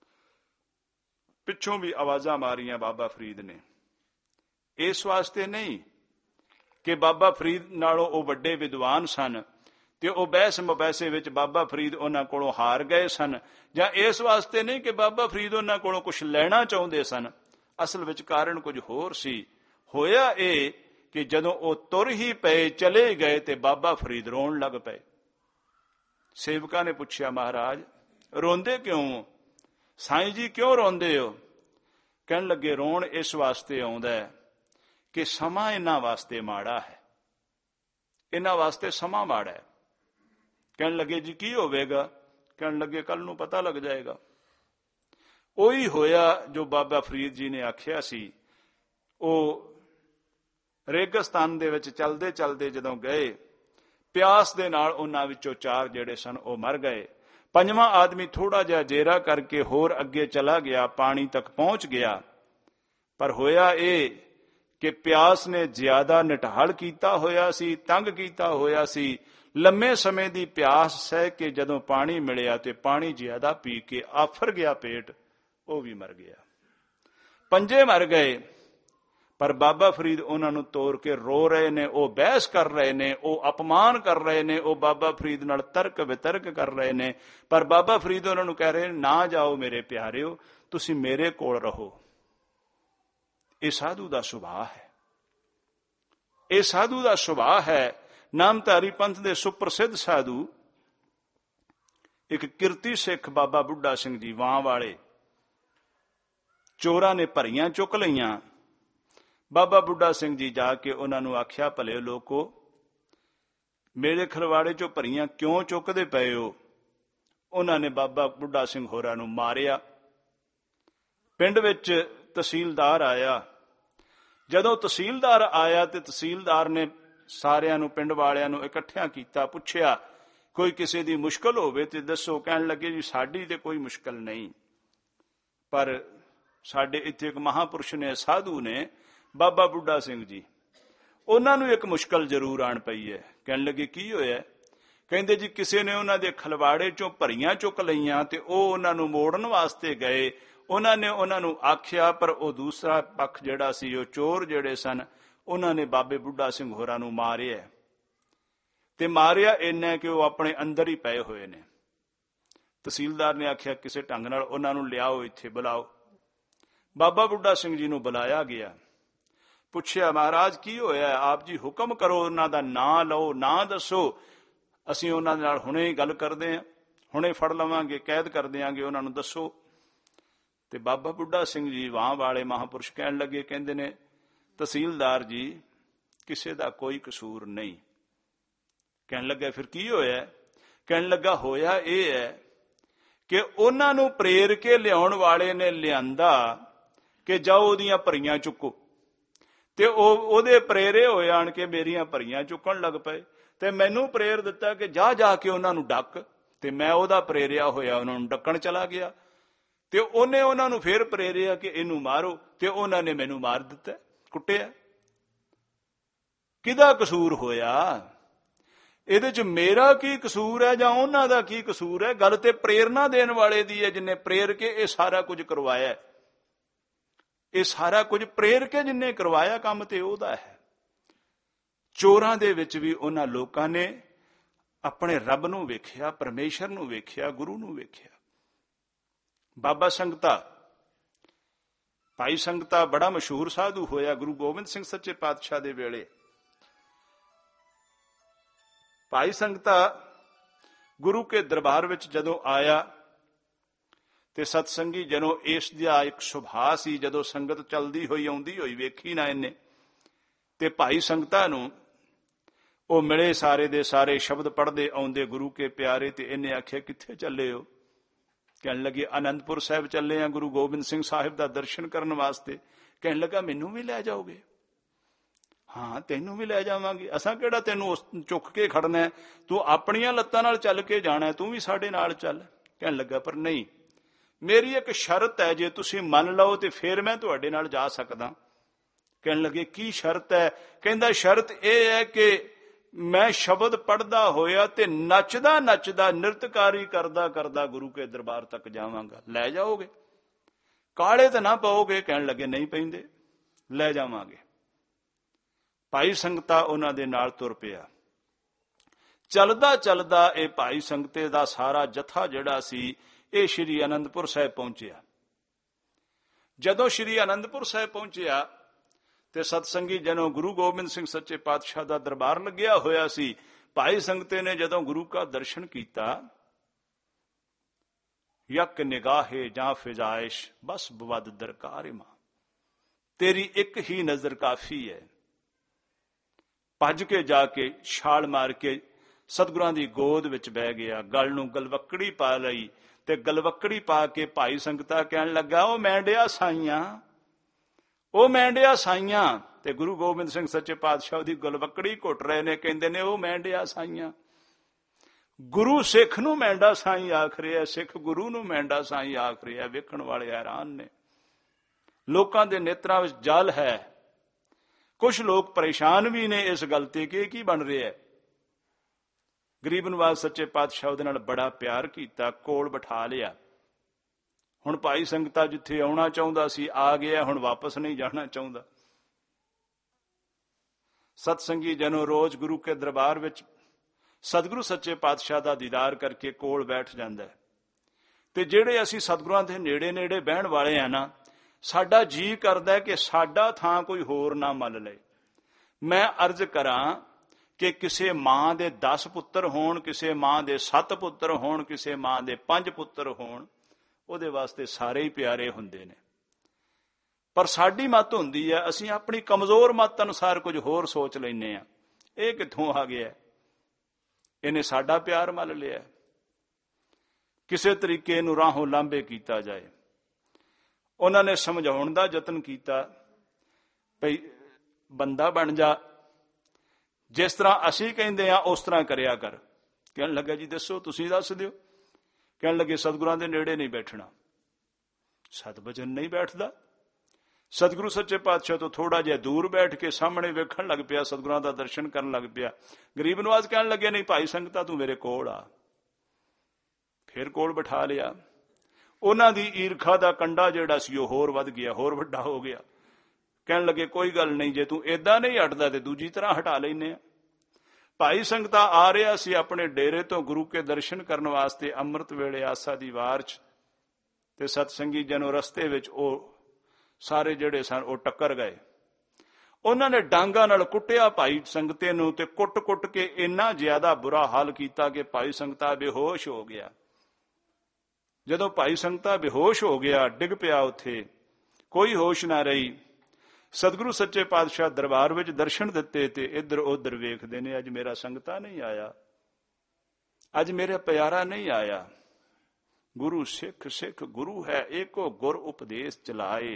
ਪਿੱਛੋਂ ਵੀ ਆਵਾਜ਼ਾਂ ਮਾਰੀਆਂ ਬਾਬਾ ਫਰੀਦ ਨੇ। ਇਸ ਵਾਸਤੇ ਨਹੀਂ ਕਿ ਬਾਬਾ ਫਰੀਦ ਨਾਲੋਂ ਉਹ ਵੱਡੇ ਵਿਦਵਾਨ ਸਨ ਤੇ ਉਹ ਬਹਿਸ ਮੁਬੈਸੇ ਵਿੱਚ ਬਾਬਾ ਫਰੀਦ ਉਹਨਾਂ ਕੋਲੋਂ ਹਾਰ ਗਏ ਸਨ, ਜਾਂ ਇਸ ਵਾਸਤੇ ਨਹੀਂ ਕਿ ਬਾਬਾ ਫਰੀਦ ਉਹਨਾਂ ਕੋਲੋਂ ਕੁਝ ਲੈਣਾ ਚਾਹੁੰਦੇ ਸਨ। ਅਸਲ ਵਿੱਚ ਕਾਰਨ ਕੁਝ ਹੋਰ ਸੀ। ਹੋਇਆ ਇਹ ਕਿ ਜਦੋਂ ਉਹ ਤੁਰ ਹੀ ਪਏ, ਚਲੇ ਗਏ, ਤੇ ਬਾਬਾ ਫਰੀਦ ਰੋਣ ਲੱਗ ਪਏ। ਸੇਵਕਾਂ ਨੇ ਪੁੱਛਿਆ, ਮਹਾਰਾਜ ਰੋਂਦੇ ਕਿਉਂ? ਸਾਈਂ ਜੀ ਕਿਉਂ ਰੋਂਦੇ ਹੋ? ਕਹਿਣ ਲੱਗੇ, ਰੋਣ ਇਸ ਵਾਸਤੇ ਆਉਂਦਾ ਹੈ ਕਿ ਸਮਾਂ ਇਹਨਾਂ ਵਾਸਤੇ ਮਾੜਾ ਹੈ, ਇਹਨਾਂ ਵਾਸਤੇ ਸਮਾਂ ਮਾੜਾ ਹੈ। ਕਹਿਣ ਲੱਗੇ, ਜੀ ਕੀ ਹੋਵੇਗਾ? ਕਹਿਣ ਲੱਗੇ, ਕੱਲ ਨੂੰ ਪਤਾ ਲੱਗ ਜਾਏਗਾ। ਉਹੀ ਹੋਇਆ ਜੋ ਬਾਬਾ ਫਰੀਦ ਜੀ ਨੇ ਆਖਿਆ ਸੀ। ਉਹ ਰੇਗਿਸਤਾਨ ਦੇ ਵਿੱਚ ਚਲਦੇ ਚਲਦੇ ਜਦੋਂ ਗਏ, ਪਿਆਸ ਦੇ ਨਾਲ ਉਹਨਾਂ ਵਿੱਚੋਂ 4 ਜਿਹੜੇ ਸਨ ਉਹ ਮਰ ਗਏ। 5ਵਾਂ ਆਦਮੀ ਥੋੜਾ ਜਿਹਾ ਜੇਰਾ ਕਰਕੇ ਹੋਰ ਅੱਗੇ ਚਲਾ ਗਿਆ, ਪਾਣੀ ਤੱਕ ਪਹੁੰਚ ਗਿਆ। ਪਰ ਹੋਇਆ ਇਹ ਕਿ ਪਿਆਸ ਨੇ ਜ਼ਿਆਦਾ ਨਿਟਹਾਲ ਕੀਤਾ ਹੋਇਆ ਸੀ, ਤੰਗ ਕੀਤਾ ਹੋਇਆ ਸੀ। ਲੰਮੇ ਸਮੇਂ ਦੀ ਪਿਆਸ ਸਹਿ ਕੇ ਜਦੋਂ ਪਾਣੀ ਮਿਲਿਆ ਤੇ ਪਾਣੀ ਜ਼ਿਆਦਾ ਪੀ ਕੇ ਆਫਰ ਗਿਆ ਪੇਟ, ਉਹ ਵੀ ਮਰ ਗਿਆ। 5 ਮਰ ਗਏ। ਪਰ ਬਾਬਾ ਫਰੀਦ ਉਹਨਾਂ ਨੂੰ ਤੋੜ ਕੇ ਰੋ ਰਹੇ ਨੇ, ਉਹ ਬਹਿਸ ਕਰ ਰਹੇ ਨੇ, ਉਹ ਅਪਮਾਨ ਕਰ ਰਹੇ ਨੇ, ਉਹ ਬਾਬਾ ਫਰੀਦ ਨਾਲ ਤਰਕ ਵਿਤਰਕ ਕਰ ਰਹੇ ਨੇ। ਪਰ ਬਾਬਾ ਫਰੀਦ ਉਹਨਾਂ ਨੂੰ ਕਹਿ ਰਹੇ, ਨਾ ਜਾਓ ਮੇਰੇ ਪਿਆਰਿਓ, ਤੁਸੀਂ ਮੇਰੇ ਕੋਲ ਰਹੋ। ਇਹ ਸਾਧੂ ਦਾ ਸੁਭਾਅ ਹੈ, ਇਹ ਸਾਧੂ ਦਾ ਸੁਭਾਅ ਹੈ। ਨਾਮਧਾਰੀ ਪੰਥ ਦੇ ਸੁਪ੍ਰਸਿੱਧ ਸਾਧੂ ਇੱਕ ਕਿਰਤੀ ਸਿੱਖ ਬਾਬਾ ਬੁੱਢਾ ਸਿੰਘ ਜੀ ਵਾਂ ਵਾਲੇ, ਚੋਰਾਂ ਨੇ ਭਰੀਆਂ ਚੁੱਕ ਲਈਆਂ। ਬਾਬਾ ਬੁੱਢਾ ਸਿੰਘ ਜੀ ਜਾ ਕੇ ਉਹਨਾਂ ਨੂੰ ਆਖਿਆ, ਭਲੇ ਲੋਕੋ, ਮੇਰੇ ਖਲਵਾੜੇ ਚੋਂ ਭਰੀਆਂ ਕਿਉਂ ਚੁੱਕਦੇ ਪਏ ਹੋ? ਉਹਨਾਂ ਨੇ ਬਾਬਾ ਬੁੱਢਾ ਸਿੰਘ ਹੋਰਾਂ ਨੂੰ ਮਾਰਿਆ। ਪਿੰਡ ਵਿੱਚ ਤਹਿਸੀਲਦਾਰ ਆਇਆ। ਜਦੋਂ ਤਹਿਸੀਲਦਾਰ ਆਇਆ ਤੇ ਤਹਿਸੀਲਦਾਰ ਨੇ ਸਾਰਿਆਂ ਨੂੰ, ਪਿੰਡ ਵਾਲਿਆਂ ਨੂੰ ਇਕੱਠਿਆਂ ਕੀਤਾ, ਪੁੱਛਿਆ ਕੋਈ ਕਿਸੇ ਦੀ ਮੁਸ਼ਕਲ ਹੋਵੇ ਤੇ ਦੱਸੋ। ਕਹਿਣ ਲੱਗੇ, ਜੀ ਸਾਡੀ ਤੇ ਕੋਈ ਮੁਸ਼ਕਲ ਨਹੀਂ, ਪਰ ਸਾਡੇ ਇੱਥੇ ਇੱਕ ਮਹਾਂਪੁਰਸ਼ ਨੇ, ਸਾਧੂ ਨੇ, ਬਾਬਾ ਬੁੱਢਾ ਸਿੰਘ ਜੀ, ਉਹਨਾਂ ਨੂੰ ਇੱਕ ਮੁਸ਼ਕਲ ਜ਼ਰੂਰ ਆਣ ਪਈ ਹੈ। ਕਹਿਣ ਲੱਗੇ, ਕੀ ਹੋਇਆ? ਕਹਿੰਦੇ, ਜੀ ਕਿਸੇ ਨੇ ਉਹਨਾਂ ਦੇ ਖਲਵਾੜੇ ਚੋਂ ਭਰੀਆਂ ਚੁੱਕ ਲਈਆਂ ਤੇ ਉਹ ਉਹਨਾਂ ਨੂੰ ਮੋੜਨ ਵਾਸਤੇ ਗਏ। ਉਹਨਾਂ ਨੇ ਉਹਨਾਂ ਨੂੰ ਆਖਿਆ, ਪਰ ਉਹ ਦੂਸਰਾ ਪੱਖ ਜਿਹੜਾ ਸੀ, ਉਹ ਚੋਰ ਜਿਹੜੇ ਸਨ, ਉਹਨਾਂ ਨੇ ਬਾਬੇ ਬੁੱਢਾ ਸਿੰਘ ਹੋਰਾਂ ਨੂੰ ਮਾਰਿਆ। ਤੇ ਮਾਰਿਆ ਇੰਨਾ ਕਿ ਉਹ ਆਪਣੇ ਅੰਦਰ ਹੀ ਪਏ ਹੋਏ ਨੇ। ਤਹਿਸੀਲਦਾਰ ਨੇ ਆਖਿਆ, ਕਿਸੇ ਢੰਗ ਨਾਲ ਉਹਨਾਂ ਨੂੰ ਲਿਆਓ, ਇੱਥੇ ਬੁਲਾਓ। ਬਾਬਾ ਬੁੱਢਾ ਸਿੰਘ ਜੀ ਨੂੰ ਬੁਲਾਇਆ ਗਿਆ। ਪੁੱਛਿਆ, ਮਹਾਰਾਜ ਕੀ ਹੋਇਆ? ਆਪ ਜੀ ਹੁਕਮ ਕਰੋ, ਉਹਨਾਂ ਦਾ ਨਾਂ ਲਓ, ਨਾਂ ਦੱਸੋ, ਅਸੀਂ ਉਹਨਾਂ ਨਾਲ ਹੁਣੇ ਹੀ ਗੱਲ ਕਰਦੇ ਹਾਂ, ਹੁਣੇ ਫੜ ਲਵਾਂਗੇ, ਕੈਦ ਕਰ ਦਿਆਂਗੇ, ਉਹਨਾਂ ਨੂੰ ਦੱਸੋ। ਤੇ ਬਾਬਾ ਬੁੱਢਾ ਸਿੰਘ ਜੀ ਵਾਂ ਵਾਲੇ ਮਹਾਂਪੁਰਸ਼ ਕਹਿਣ ਲੱਗੇ, ਕਹਿੰਦੇ ਨੇ, ਤਹਿਸੀਲਦਾਰ ਜੀ, ਕਿਸੇ ਦਾ ਕੋਈ ਕਸੂਰ ਨਹੀਂ। ਕਹਿਣ ਲੱਗਾ, ਫਿਰ ਕੀ ਹੋਇਆ? ਕਹਿਣ ਲੱਗਾ, ਹੋਇਆ ਇਹ ਹੈ ਕਿ ਉਹਨਾਂ ਨੂੰ ਪ੍ਰੇਰ ਕੇ ਲਿਆਉਣ ਵਾਲੇ ਨੇ ਲਿਆਂਦਾ ਕਿ ਜਾਓ ਉਹਦੀਆਂ ਭਰੀਆਂ ਚੁੱਕੋ, ਤੇ ਉਹਦੇ ਪ੍ਰੇਰੇ ਹੋਏ ਆਣ ਕੇ ਮੇਰੀਆਂ ਭਰੀਆਂ ਚੁੱਕਣ ਲੱਗ ਪਏ। ਤੇ ਮੈਨੂੰ ਪ੍ਰੇਰ ਦਿੱਤਾ ਕਿ ਜਾ ਜਾ ਕੇ ਉਹਨਾਂ ਨੂੰ ਡੱਕ, ਤੇ ਮੈਂ ਉਹਦਾ ਪ੍ਰੇਰਿਆ ਹੋਇਆ ਉਹਨਾਂ ਨੂੰ ਡੱਕਣ ਚਲਾ ਗਿਆ। ਤੇ ਉਹਨੇ ਉਹਨਾਂ ਨੂੰ ਫੇਰ ਪ੍ਰੇਰਿਆ ਕਿ ਇਹਨੂੰ ਮਾਰੋ, ਤੇ ਉਹਨਾਂ ਨੇ ਮੈਨੂੰ ਮਾਰ ਦਿੱਤਾ, ਕੁੱਟਿਆ। ਕਿਹਦਾ ਕਸੂਰ ਹੋਇਆ ਇਹਦੇ ਚ? ਮੇਰਾ ਕੀ ਕਸੂਰ ਹੈ ਜਾਂ ਉਹਨਾਂ ਦਾ ਕੀ ਕਸੂਰ ਹੈ? ਗੱਲ ਤੇ ਪ੍ਰੇਰਨਾ ਦੇਣ ਵਾਲੇ ਦੀ ਹੈ, ਜਿਨੇ ਪ੍ਰੇਰ ਕੇ ਇਹ ਸਾਰਾ ਕੁਝ ਕਰਵਾਇਆ। ਇਹ ਸਾਰਾ ਕੁਝ ਪ੍ਰੇਰ ਕੇ ਜਿਨੇ ਕਰਵਾਇਆ ਕੰਮ ਤੇ ਉਹਦਾ ਹੈ। ਚੋਰਾਂ ਦੇ ਵਿੱਚ ਵੀ ਉਹਨਾਂ ਲੋਕਾਂ ਨੇ ਆਪਣੇ ਰੱਬ ਨੂੰ ਵੇਖਿਆ, ਪਰਮੇਸ਼ਰ ਨੂੰ ਵੇਖਿਆ, ਗੁਰੂ ਨੂੰ ਵੇਖਿਆ। ਬਾਬਾ ਸੰਗਤਾ, ਭਾਈ ਸੰਗਤਾ ਬੜਾ ਮਸ਼ਹੂਰ ਸਾਧੂ ਹੋਇਆ ਗੁਰੂ ਗੋਬਿੰਦ ਸਿੰਘ ਸੱਚੇ ਪਾਤਸ਼ਾਹ ਦੇ ਵੇਲੇ। ਭਾਈ ਸੰਗਤਾ ਗੁਰੂ ਕੇ ਦਰਬਾਰ ਵਿੱਚ ਜਦੋਂ ਆਇਆ ਤੇ ਸਤਸੰਗੀ ਜਦੋਂ ਇਸ ਦਾ ਇੱਕ ਸੁਭਾਅ ਸੀ, ਜਦੋਂ ਸੰਗਤ ਚਲਦੀ ਹੋਈ ਆਉਂਦੀ ਹੋਈ ਵੇਖੀ ਨਾ ਇਹਨੇ, ਤੇ ਭਾਈ ਸੰਗਤਾ ਨੂੰ ਉਹ ਮਿਲੇ, ਸਾਰੇ ਦੇ ਸਾਰੇ ਸ਼ਬਦ ਪੜ੍ਹਦੇ ਆਉਂਦੇ ਗੁਰੂ ਕੇ ਪਿਆਰੇ। ਤੇ ਇਹਨੇ ਆਖਿਆ ਕਿੱਥੇ ਚੱਲੇ ਹੋ? ਕਹਿਣ ਲੱਗੇ ਆਨੰਦਪੁਰ ਸਾਹਿਬ ਚੱਲੇ ਆ ਗੁਰੂ ਗੋਬਿੰਦ ਸਿੰਘ ਸਾਹਿਬ ਦਾ ਦਰਸ਼ਨ ਕਰਨ ਵਾਸਤੇ। ਕਹਿਣ ਲੱਗਾ ਮੈਨੂੰ ਵੀ ਲੈ ਜਾਓਗੇ? ਹਾਂ ਤੈਨੂੰ ਵੀ ਲੈ ਜਾਵਾਂਗੇ, ਅਸਾਂ ਕਿਹੜਾ ਤੈਨੂੰ ਚੁੱਕ ਕੇ ਖੜਨਾ, ਤੂੰ ਆਪਣੀਆਂ ਲੱਤਾਂ ਨਾਲ ਚੱਲ ਕੇ ਜਾਣਾ, ਤੂੰ ਵੀ ਸਾਡੇ ਨਾਲ ਚੱਲ। ਕਹਿਣ ਲੱਗਾ ਪਰ ਨਹੀਂ, ਮੇਰੀ ਇੱਕ ਸ਼ਰਤ ਹੈ, ਜੇ ਤੁਸੀਂ ਮੰਨ ਲਓ ਤੇ ਫਿਰ ਮੈਂ ਤੁਹਾਡੇ ਨਾਲ ਜਾ ਸਕਦਾ। ਕਹਿਣ ਲੱਗੇ ਕੀ ਸ਼ਰਤ ਹੈ? ਕਹਿੰਦਾ ਸ਼ਰਤ ਇਹ ਹੈ ਕਿ ਮੈਂ ਸ਼ਬਦ ਪੜ੍ਹਦਾ ਹੋਇਆ ਤੇ ਨੱਚਦਾ ਨੱਚਦਾ, ਨਿਰਤਕਾਰੀ ਕਰਦਾ ਕਰਦਾ ਗੁਰੂ ਕੇ ਦਰਬਾਰ ਤੱਕ ਜਾਵਾਂਗਾ। ਲੈ ਜਾਓਗੇ? ਕਾਲੇ ਤਾਂ ਨਾ ਪਾਓਗੇ? ਕਹਿਣ ਲੱਗੇ ਨਹੀਂ ਪੈਂਦੇ, ਲੈ ਜਾਵਾਂਗੇ। ਭਾਈ ਸੰਗਤਾ ਉਹਨਾਂ ਦੇ ਨਾਲ ਤੁਰ ਪਿਆ। ਚਲਦਾ ਚਲਦਾ ਇਹ ਭਾਈ ਸੰਗਤੇ ਦਾ ਸਾਰਾ ਜਥਾ ਜਿਹੜਾ ਸੀ ਇਹ ਸ਼੍ਰੀ ਅਨੰਦਪੁਰ ਸਾਹਿਬ ਪਹੁੰਚਿਆ। ਜਦੋਂ ਸ਼੍ਰੀ ਅਨੰਦਪੁਰ ਸਾਹਿਬ ਪਹੁੰਚਿਆ ਤੇ ਸਤਸੰਗੀ ਜਨੋ ਗੁਰੂ ਗੋਬਿੰਦ ਸਿੰਘ ਸੱਚੇ ਪਾਤਸ਼ਾਹ ਦਾ ਦਰਬਾਰ ਲੱਗਿਆ ਹੋਇਆ ਸੀ। ਭਾਈ ਸੰਗਤੇ ਨੇ ਜਦੋਂ ਗੁਰੂ ਦਾ ਦਰਸ਼ਨ ਕੀਤਾ, ਯਕ ਨਿਗਾਹੇ ਜਾਂ ਫਿਜ਼ਾਇਸ਼ ਬਸ ਬਵਦ ਦਰਕਾਰ ਮਾਂ, ਤੇਰੀ ਇੱਕ ਹੀ ਨਜ਼ਰ ਕਾਫੀ ਹੈ। ਭੱਜ ਕੇ ਜਾ ਕੇ ਛਾਲ ਮਾਰ ਕੇ ਸਤਿਗੁਰਾਂ ਦੀ ਗੋਦ ਵਿੱਚ ਬਹਿ ਗਿਆ, ਗਲ ਨੂੰ ਗਲਵੱਕੜੀ ਪਾ ਲਈ ਤੇ ਗਲਵੱਕੜੀ ਪਾ ਕੇ ਭਾਈ ਸੰਗਤਾ ਕਹਿਣ ਲੱਗਾ ਉਹ ਮੈਂਡਿਆ ਸਾਈਆਂ, ਉਹ ਮੈਂਡਿਆ ਸਾਈਆਂ। ਤੇ ਗੁਰੂ ਗੋਬਿੰਦ ਸਿੰਘ ਸੱਚੇ ਪਾਤਸ਼ਾਹ ਦੀ ਗਲਵੱਕੜੀ ਘੁੱਟ ਰਹੇ ਨੇ, ਕਹਿੰਦੇ ਨੇ ਉਹ ਮੈਂਡਿਆ ਸਾਈਆਂ। ਗੁਰੂ ਸਿੱਖ ਨੂੰ ਮੈਂਡਾ ਸਾਈ ਆਖ ਰਿਹਾ, ਸਿੱਖ ਗੁਰੂ ਨੂੰ ਮੈਂਡਾ ਸਾਈ ਆਖ ਰਿਹਾ। ਵੇਖਣ ਵਾਲੇ ਹੈਰਾਨ ਨੇ, ਲੋਕਾਂ ਦੇ ਨੇਤਰਾਂ ਵਿੱਚ ਜਲ ਹੈ। ਕੁਝ ਲੋਕ ਪਰੇਸ਼ਾਨ ਵੀ ਨੇ ਇਸ ਗੱਲ ਤੇ ਕਿ ਕੀ ਬਣ ਰਿਹਾ ਹੈ। ਗਰੀਬ ਨਵਾਜ਼ ਸੱਚੇ ਪਾਤਸ਼ਾਹ ਉਹਦੇ ਨਾਲ ਬੜਾ ਪਿਆਰ ਕੀਤਾ, ਕੋਲ ਬਿਠਾ ਲਿਆ। ਹੁਣ ਭਾਈ ਸੰਗਤਾ ਜਿੱਥੇ ਆਉਣਾ ਚਾਹੁੰਦਾ ਸੀ ਆ ਗਿਆ, ਹੁਣ ਵਾਪਸ ਨਹੀਂ ਜਾਣਾ ਚਾਹੁੰਦਾ। ਸਤਸੰਗੀ ਜਨੋ ਰੋਜ਼ ਗੁਰੂ ਕੇ ਦਰਬਾਰ ਵਿੱਚ ਸਤਿਗੁਰੂ ਸੱਚੇ ਪਾਤਸ਼ਾਹ ਦਾ ਦੀਦਾਰ ਕਰਕੇ ਕੋਲ ਬੈਠ ਜਾਂਦਾ ਹੈ। ਤੇ ਜਿਹੜੇ ਅਸੀਂ ਸਤਿਗੁਰਾਂ ਦੇ ਨੇੜੇ ਨੇੜੇ ਬਹਿਣ ਵਾਲੇ ਆ ਨਾ, ਸਾਡਾ ਜੀ ਕਰਦਾ ਕਿ ਸਾਡਾ ਥਾਂ ਕੋਈ ਹੋਰ ਨਾ ਮੰਨ ਲਏ। ਮੈਂ ਅਰਜ਼ ਕਰਾਂ ਕਿ ਕਿਸੇ ਮਾਂ ਦੇ 10 ਪੁੱਤਰ ਹੋਣ, ਕਿਸੇ ਮਾਂ ਦੇ 7 ਪੁੱਤਰ ਹੋਣ, ਕਿਸੇ ਮਾਂ ਦੇ 5 ਪੁੱਤਰ ਹੋਣ, ਉਹਦੇ ਵਾਸਤੇ ਸਾਰੇ ਹੀ ਪਿਆਰੇ ਹੁੰਦੇ ਨੇ। ਪਰ ਸਾਡੀ ਮੱਤ ਹੁੰਦੀ ਹੈ, ਅਸੀਂ ਆਪਣੀ ਕਮਜ਼ੋਰ ਮੱਤ ਅਨੁਸਾਰ ਕੁਝ ਹੋਰ ਸੋਚ ਲੈਂਦੇ ਹਾਂ। ਇਹ ਕਿੱਥੋਂ ਆ ਗਿਆ? ਇਹਨੇ ਸਾਡਾ ਪਿਆਰ ਮੱਲ ਲਿਆ। ਕਿਸੇ ਤਰੀਕੇ ਇਹਨੂੰ ਰਾਹੋਂ ਲਾਂਭੇ ਕੀਤਾ ਜਾਏ। ਉਹਨਾਂ ਨੇ ਸਮਝਾਉਣ ਦਾ ਯਤਨ ਕੀਤਾ, ਭਈ ਬੰਦਾ ਬਣ ਜਾ, ਜਿਸ ਤਰ੍ਹਾਂ ਅਸੀਂ ਕਹਿੰਦੇ ਆ ਉਸ ਤਰ੍ਹਾਂ ਕਰਿਆ ਕਰ। ਕਹਿਣ ਲੱਗਾ ਜੀ ਦੱਸੋ, ਤੁਸੀਂ ਦੱਸ ਦਿਓ। ਕਹਿਣ ਲੱਗੇ ਸਤਿਗੁਰਾਂ ਦੇ ਨੇੜੇ ਨਹੀਂ ਬੈਠਣਾ। ਸਤਿਵਚਨ ਨਹੀਂ ਬੈਠਦਾ। ਸਤਿਗੁਰੂ ਸੱਚੇ ਪਾਤਸ਼ਾਹ ਤੋਂ ਥੋੜਾ ਜਿਹਾ ਦੂਰ ਬੈਠ ਕੇ ਸਾਹਮਣੇ ਵੇਖਣ ਲੱਗ ਪਿਆ, ਸਤਿਗੁਰਾਂ ਦਾ ਦਰਸ਼ਨ ਕਰਨ ਲੱਗ ਪਿਆ। ਗਰੀਬ ਨਵਾਜ਼ ਕਹਿਣ ਲੱਗੇ ਨਹੀਂ ਭਾਈ ਸੰਗਤਾ ਤੂੰ ਮੇਰੇ ਕੋਲ ਆ। ਫਿਰ ਕੋਲ ਬਿਠਾ ਲਿਆ। ਉਹਨਾਂ ਦੀ ਈਰਖਾ ਦਾ ਕੰਡਾ ਜਿਹੜਾ ਸੀ ਉਹ ਹੋਰ ਵੱਧ ਗਿਆ, ਹੋਰ ਵੱਡਾ ਹੋ ਗਿਆ। ਕਹਿਣ ਲੱਗੇ ਕੋਈ ਗੱਲ ਨਹੀਂ, ਜੇ ਤੂੰ ਏਦਾਂ ਨਹੀਂ ਹਟਦਾ ਤੇ ਦੂਜੀ ਤਰ੍ਹਾਂ ਹਟਾ ਲੈਨੇ ਆ। ਭਾਈ ਸੰਗਤਾ ਆ ਰਿਹਾ ਸੀ ਆਪਣੇ ਡੇਰੇ ਤੋਂ ਗੁਰੂ ਕੇ ਦਰਸ਼ਨ ਕਰਨ ਵਾਸਤੇ ਅੰਮ੍ਰਿਤ ਵੇਲੇ ਆਸਾ ਦੀ ਵਾਰ 'ਚ, ਤੇ ਸਤਸੰਗੀ ਜਨੋ ਰਸਤੇ ਵਿੱਚ ਉਹ ਸਾਰੇ ਜਿਹੜੇ ਸਨ ਉਹ ਟੱਕਰ ਗਏ। ਉਹਨਾਂ ਨੇ ਡਾਂਗਾਂ ਨਾਲ ਕੁੱਟਿਆ ਭਾਈ ਸੰਗਤੇ ਨੂੰ, ਤੇ ਕੁੱਟ-ਕੁੱਟ ਕੇ ਇੰਨਾ ਜ਼ਿਆਦਾ ਬੁਰਾ ਹਾਲ ਕੀਤਾ ਕਿ ਭਾਈ ਸੰਗਤਾ ਬੇਹੋਸ਼ ਹੋ ਗਿਆ। ਜਦੋਂ ਭਾਈ ਸੰਗਤਾ ਬੇਹੋਸ਼ ਹੋ ਗਿਆ, ਡਿੱਗ ਪਿਆ ਉੱਥੇ, ਕੋਈ ਹੋਸ਼ ਨਾ ਰਹੀ। ਸਤਿਗੁਰੂ ਸੱਚੇ ਪਾਤਸ਼ਾਹ ਦਰਬਾਰ ਵਿੱਚ ਦਰਸ਼ਨ ਦਿੱਤੇ ਤੇ ਇੱਧਰ ਉੱਧਰ ਵੇਖਦੇ ਨੇ, ਅੱਜ ਮੇਰਾ ਸੰਗਤਾ ਨਹੀਂ ਆਇਆ, ਅੱਜ ਮੇਰਾ ਪਿਆਰਾ ਨਹੀਂ ਆਇਆ। ਗੁਰੂ ਸਿੱਖ ਸਿੱਖ ਗੁਰੂ ਹੈ, ਏਕੋ ਗੁਰ ਉਪਦੇਸ਼ ਚਲਾਏ।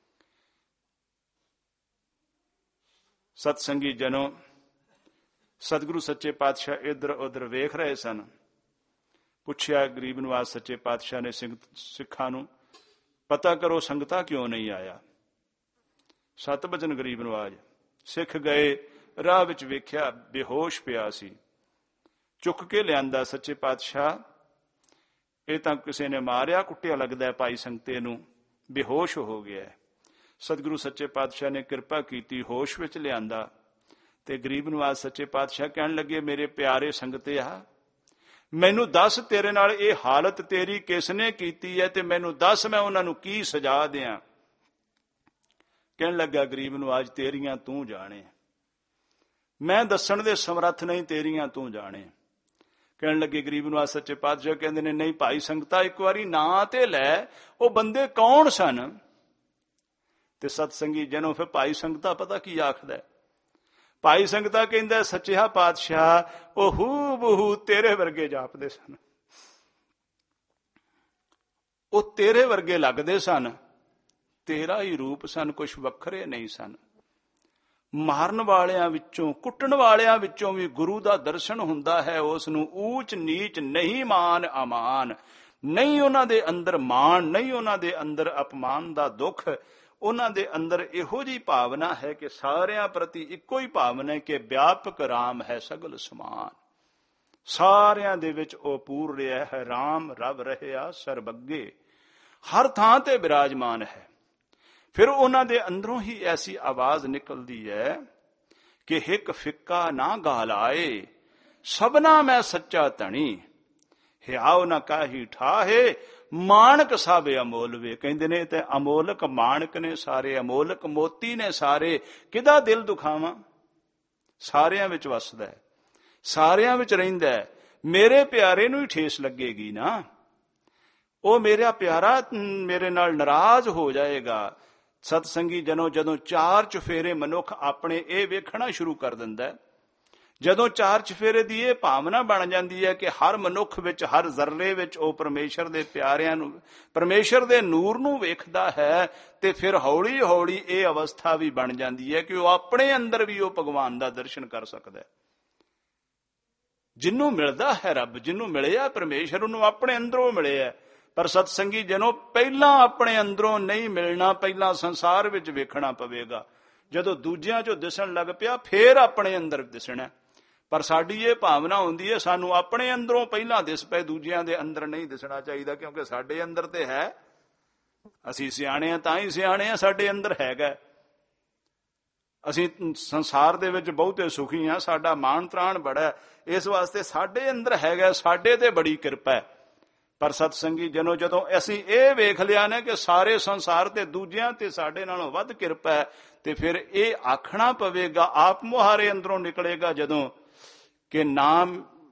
ਸਤਸੰਗੀ ਜਨੋ ਸਤਿਗੁਰੂ ਸੱਚੇ ਪਾਤਸ਼ਾਹ ਇੱਧਰ ਉੱਧਰ ਵੇਖ ਰਹੇ ਸਨ। ਪੁੱਛਿਆ ਗਰੀਬ ਨਵਾਜ਼ ਸੱਚੇ ਪਾਤਸ਼ਾਹ ਨੇ ਸਿੱਖਾਂ ਨੂੰ, ਪਤਾ ਕਰੋ ਸੰਗਤਾ ਕਿਉਂ ਨਹੀਂ ਆਇਆ। ਸਤਿਵਚਨ ਗਰੀਬ ਨਵਾਜ਼। ਸਿੱਖ ਗਏ, ਰਾਹ ਵਿੱਚ ਵੇਖਿਆ ਬੇਹੋਸ਼ ਪਿਆ ਸੀ। ਚੁੱਕ ਕੇ ਲਿਆਂਦਾ। ਸੱਚੇ ਪਾਤਸ਼ਾਹ ਇਹ ਤਾਂ ਕਿਸੇ ਨੇ ਮਾਰਿਆ ਕੁੱਟਿਆ ਲੱਗਦਾ ਭਾਈ ਸੰਗਤੇ ਨੂੰ, ਬੇਹੋਸ਼ ਹੋ ਗਿਆ। ਸਤਿਗੁਰੂ ਸੱਚੇ ਪਾਤਸ਼ਾਹ ਨੇ ਕਿਰਪਾ ਕੀਤੀ, ਹੋਸ਼ ਵਿੱਚ ਲਿਆਂਦਾ ਤੇ ਗਰੀਬ ਨਿਵਾਜ ਸੱਚੇ ਪਾਤਸ਼ਾਹ ਕਹਿਣ ਲੱਗੇ, ਮੇਰੇ ਪਿਆਰੇ ਸੰਗਤਿਆ, ਮੈਨੂੰ ਦੱਸ ਤੇਰੇ ਨਾਲ ਇਹ ਹਾਲਤ ਤੇਰੀ ਕਿਸ ਨੇ ਕੀਤੀ ਹੈ, ਤੇ ਮੈਨੂੰ ਦੱਸ ਮੈਂ ਉਹਨਾਂ ਨੂੰ ਕੀ ਸਜ਼ਾ ਦਿਆਂ। ਕਹਿਣ ਲੱਗਾ ਗਰੀਬ ਨਿਵਾਜ, ਤੇਰੀਆਂ ਤੂੰ ਜਾਣੇ, ਮੈਂ ਦੱਸਣ ਦੇ ਸਮਰੱਥ ਨਹੀਂ, ਤੇਰੀਆਂ ਤੂੰ ਜਾਣੇ। ਕਹਿਣ ਲੱਗੇ ਗਰੀਬ ਨਿਵਾਜ ਸੱਚੇ ਪਾਤਸ਼ਾਹ ਕਹਿੰਦੇ ਨੇ, ਨਹੀਂ ਭਾਈ ਸੰਗਤਾ, ਇੱਕ ਵਾਰੀ ਨਾਂ ਤੇ ਲੈ, ਉਹ ਬੰਦੇ ਕੌਣ ਸਨ? ਤੇ ਸਤਸੰਗੀ ਜਨੋ ਫਿਰ ਭਾਈ ਸੰਗਤਾ ਪਤਾ ਕੀ ਆਖਦਾ? ਭਾਈ ਸੰਗਤਾ ਕਹਿੰਦਾ, ਸੱਚਿਆ ਪਾਤਸ਼ਾਹ, ਉਹ ਹੂ ਬਹੂ ਤੇਰੇ ਵਰਗੇ ਜਾਪਦੇ ਸਨ, ਉਹ ਤੇਰੇ ਵਰਗੇ ਲੱਗਦੇ ਸਨ, ਤੇਰਾ ਹੀ ਰੂਪ ਸਨ, ਕੁਛ ਵੱਖਰੇ ਨਹੀਂ ਸਨ। ਮਾਰਨ ਵਾਲਿਆਂ ਵਿੱਚੋਂ, ਕੁੱਟਣ ਵਾਲਿਆਂ ਵਿੱਚੋਂ ਵੀ ਗੁਰੂ ਦਾ ਦਰਸ਼ਨ ਹੁੰਦਾ ਹੈ, ਉਸ ਨੂੰ ਊਚ ਨੀਚ ਨਹੀਂ, ਮਾਨ ਅਮਾਨ ਨਹੀਂ, ਉਹਨਾਂ ਦੇ ਅੰਦਰ ਮਾਣ ਨਹੀਂ, ਉਹਨਾਂ ਦੇ ਅੰਦਰ ਅਪਮਾਨ ਦਾ ਦੁੱਖ, ਉਹਨਾਂ ਦੇ ਅੰਦਰ ਇਹੋ ਜਿਹੀ ਭਾਵਨਾ ਹੈ ਕਿ ਸਾਰਿਆਂ ਪ੍ਰਤੀ ਇੱਕੋ ਹੀ ਭਾਵਨਾ ਹੈ ਕਿ ਵਿਆਪਕ ਰਾਮ ਹੈ ਸਗਲ ਸਮਾਨ। ਸਾਰਿਆਂ ਦੇ ਵਿੱਚ ਉਹ ਪੂਰ ਰਿਹਾ ਹੈ, ਰਾਮ ਰਵ ਰਹਿਆ ਸਰਬੱਗੇ, ਹਰ ਥਾਂ ਤੇ ਬਿਰਾਜਮਾਨ ਹੈ। ਫਿਰ ਉਹਨਾਂ ਦੇ ਅੰਦਰੋਂ ਹੀ ਐਸੀ ਆਵਾਜ਼ ਨਿਕਲਦੀ ਹੈ ਕਿ ਹਿੱਕ ਫਿੱਕਾ ਨਾ ਗਾਲ ਆਏ, ਸਭਨਾ ਮੈਂ ਸੱਚਾ ਧਣੀ, ਹਿਆਉ ਨਾ ਕਾਹੀ ਠਾਹੇ, ਮਾਣਕ ਸਭ ਅਮੋਲ ਵੇ। ਕਹਿੰਦੇ ਨੇ ਤੇ ਅਮੋਲਕ ਮਾਣਕ ਨੇ ਸਾਰੇ, ਅਮੋਲਕ ਮੋਤੀ ਨੇ ਸਾਰੇ, ਕਿਹਦਾ ਦਿਲ ਦੁਖਾਵਾਂ? ਸਾਰਿਆਂ ਵਿੱਚ ਵਸਦਾ ਹੈ, ਸਾਰਿਆਂ ਵਿੱਚ ਰਹਿੰਦਾ ਹੈ। ਮੇਰੇ ਪਿਆਰੇ ਨੂੰ ਹੀ ਠੇਸ ਲੱਗੇਗੀ ਨਾ, ਉਹ ਮੇਰਾ ਪਿਆਰਾ ਮੇਰੇ ਨਾਲ ਨਾਰਾਜ਼ ਹੋ ਜਾਏਗਾ। ਸਤਸੰਗੀ ਜਨੋ, ਜਦੋਂ ਚਾਰ ਚੁਫੇਰੇ ਮਨੁੱਖ ਆਪਣੇ ਇਹ ਵੇਖਣਾ ਸ਼ੁਰੂ ਕਰ ਦਿੰਦਾ, ਜਦੋਂ ਚਾਰ ਚੁਫੇਰੇ ਦੀ ਇਹ ਭਾਵਨਾ ਬਣ ਜਾਂਦੀ ਹੈ ਕਿ ਹਰ ਮਨੁੱਖ ਵਿੱਚ, ਹਰ ਜ਼ਰਰੇ ਵਿੱਚ ਉਹ ਪਰਮੇਸ਼ਰ ਦੇ ਪਿਆਰਿਆਂ ਨੂੰ, ਪਰਮੇਸ਼ਰ ਦੇ ਨੂਰ ਨੂੰ ਵੇਖਦਾ ਹੈ, ਤੇ ਫਿਰ ਹੌਲੀ ਹੌਲੀ ਇਹ ਅਵਸਥਾ ਵੀ ਬਣ ਜਾਂਦੀ ਹੈ ਕਿ ਉਹ ਆਪਣੇ ਅੰਦਰ ਵੀ ਉਹ ਭਗਵਾਨ ਦਾ ਦਰਸ਼ਨ ਕਰ ਸਕਦਾ ਹੈ। ਜਿਹਨੂੰ ਮਿਲਦਾ ਹੈ ਰੱਬ, ਜਿਹਨੂੰ ਮਿਲਿਆ ਪਰਮੇਸ਼ਰ, ਉਹਨੂੰ ਆਪਣੇ ਅੰਦਰੋਂ ਮਿਲਿਆ। ਪਰ ਸਤਸੰਗੀ ਜਨੋ, ਪਹਿਲਾਂ ਆਪਣੇ ਅੰਦਰੋਂ ਨਹੀਂ ਮਿਲਣਾ, ਪਹਿਲਾਂ ਸੰਸਾਰ ਵਿੱਚ ਵੇਖਣਾ ਪਵੇਗਾ। ਜਦੋਂ ਦੂਜਿਆਂ ਚੋਂ ਦਿਸਣ ਲੱਗ ਪਿਆ, ਫੇਰ ਆਪਣੇ ਅੰਦਰ ਦਿਸਣਾ। ਪਰ ਸਾਡੀ ਇਹ ਭਾਵਨਾ ਹੁੰਦੀ ਹੈ, ਸਾਨੂੰ ਆਪਣੇ ਅੰਦਰੋਂ ਪਹਿਲਾਂ ਦਿਸ ਪਏ, ਦੂਜਿਆਂ ਦੇ ਅੰਦਰ ਨਹੀਂ ਦਿਸਣਾ ਚਾਹੀਦਾ, ਕਿਉਂਕਿ ਸਾਡੇ ਅੰਦਰ ਤੇ ਹੈ। ਅਸੀਂ ਸਿਆਣੇ ਆ ਤਾਂ ਹੀ ਸਿਆਣੇ ਆ, ਸਾਡੇ ਅੰਦਰ ਹੈਗਾ। ਅਸੀਂ ਸੰਸਾਰ ਦੇ ਵਿੱਚ ਬਹੁਤੇ ਸੁਖੀ ਆ, ਸਾਡਾ ਮਾਣ ਤਰਾਣ ਬੜਾ, ਇਸ ਵਾਸਤੇ ਸਾਡੇ ਅੰਦਰ ਹੈਗਾ, ਸਾਡੇ ਤੇ ਬੜੀ ਕਿਰਪਾ ਹੈ। ਪਰ ਸਤਸੰਗੀ ਜਨੋ, ਜਦੋਂ ਅਸੀਂ ਇਹ ਵੇਖ ਲਿਆ ਨਾ ਕਿ ਸਾਰੇ ਸੰਸਾਰ ਤੇ ਦੂਜਿਆਂ ਤੇ ਸਾਡੇ ਨਾਲੋਂ ਵੱਧ ਕਿਰਪਾ ਹੈ, ਤੇ ਫਿਰ ਇਹ ਆਖਣਾ ਪਵੇਗਾ, ਆਪ ਮੁਹਾਰੇ ਅੰਦਰੋਂ ਨਿਕਲੇਗਾ ਜਦੋਂ, ਕਿ ਨਾ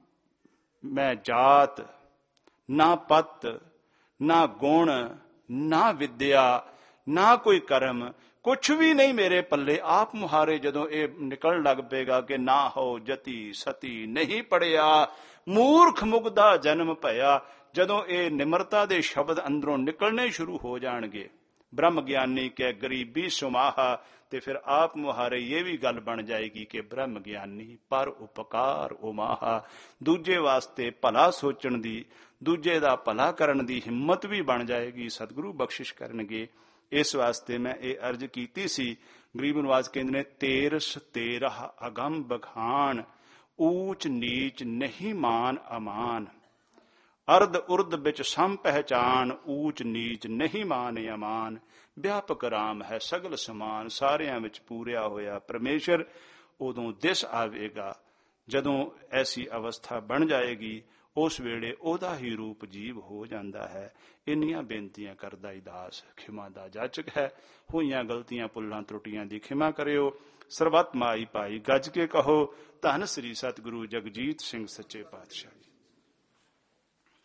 ਮੈਂ ਜਾਤ, ਨਾ ਪਤ, ਨਾ ਗੁਣ, ਨਾ ਵਿਦਿਆ, ਨਾ ਕੋਈ ਕਰਮ, ਕੁਛ ਵੀ ਨਹੀਂ ਮੇਰੇ ਪੱਲੇ। ਆਪ ਮੁਹਾਰੇ ਜਦੋਂ ਇਹ ਨਿਕਲਣ ਲੱਗ ਪਏਗਾ ਕਿ ਨਾ ਹੋ ਜਤੀ ਸਤੀ ਨਹੀਂ ਪੜਿਆ, ਮੂਰਖ ਮੁਗਦਾ ਜਨਮ ਭਇਆ, ਜਦੋਂ ਇਹ ਨਿਮਰਤਾ ਦੇ ਸ਼ਬਦ ਅੰਦਰੋਂ ਨਿਕਲਣੇ ਸ਼ੁਰੂ ਹੋ ਜਾਣਗੇ, ਬ੍ਰਹਮ ਗਿਆਨੀ ਕਹਿ ਗਰੀਬੀ ਸੁਮਾਹਾ, ਤੇ ਫਿਰ ਆਪ ਮੁਹਾਰੇ ਇਹ ਵੀ ਗੱਲ ਬਣ ਜਾਏਗੀ ਕਿ ਬ੍ਰਹਮ ਗਿਆਨੀ ਪਰ ਉਪਕਾਰ ਉਮਾਹਾ। ਦੂਜੇ ਵਾਸਤੇ ਭਲਾ ਸੋਚਣ ਦੀ, ਦੂਜੇ ਦਾ ਭਲਾ ਕਰਨ ਦੀ ਹਿੰਮਤ ਵੀ ਬਣ ਜਾਏਗੀ। ਸਤਿਗੁਰੂ ਬਖਸ਼ਿਸ਼ ਕਰਨਗੇ। ਇਸ ਵਾਸਤੇ ਮੈਂ ਇਹ ਅਰਜ਼ ਕੀਤੀ ਸੀ। ਗਰੀਬ ਨਿਵਾਜ ਕਹਿੰਦੇ ਨੇ, ਤੇਰਸ ਤੇਰਾ ਅਗੰਮ ਬਖਾਨ, ਊਚ ਨੀਚ ਨਹੀਂ ਮਾਨ ਅਮਾਨ, ਅਰਧ ਉਰਧ ਵਿੱਚ ਸਮ ਪਹਿਚਾਨ, ਊਚ ਨੀਚ ਨਹੀਂ ਮਾਨ ਅਮਾਨ। ਵਿਆਪਕ ਰਾਮ ਹੈ ਸਗਲ ਸਮਾਨ, ਸਾਰਿਆਂ ਵਿੱਚ ਪੂਰਿਆ ਹੋਇਆ ਪਰਮੇਸ਼ਰ ਉਦੋਂ ਦਿਸ ਆਵੇਗਾ ਜਦੋਂ ਐਸੀ ਅਵਸਥਾ ਬਣ ਜਾਏਗੀ। ਉਸ ਵੇਲੇ ਉਹਦਾ ਹੀ ਰੂਪ ਜੀਵ ਹੋ ਜਾਂਦਾ ਹੈ। ਇੰਨੀਆਂ ਬੇਨਤੀਆਂ ਕਰਦਾ ਹੀ ਦਾਸ ਖਿਮਾ ਦਾ ਜਾਚਕ ਹੈ। ਹੋਈਆਂ ਗਲਤੀਆਂ ਭੁੱਲਾਂ ਤਰੁੱਟੀਆਂ ਦੀ ਖਿਮਾ ਕਰਿਓ। ਸਰਬੱਤ ਮਾਈ ਭਾਈ ਗੱਜ ਕੇ ਕਹੋ, ਧੰਨ ਸ੍ਰੀ ਸਤਿਗੁਰੂ ਜਗਜੀਤ ਸਿੰਘ ਸੱਚੇ ਪਾਤਸ਼ਾਹ ਜੀ।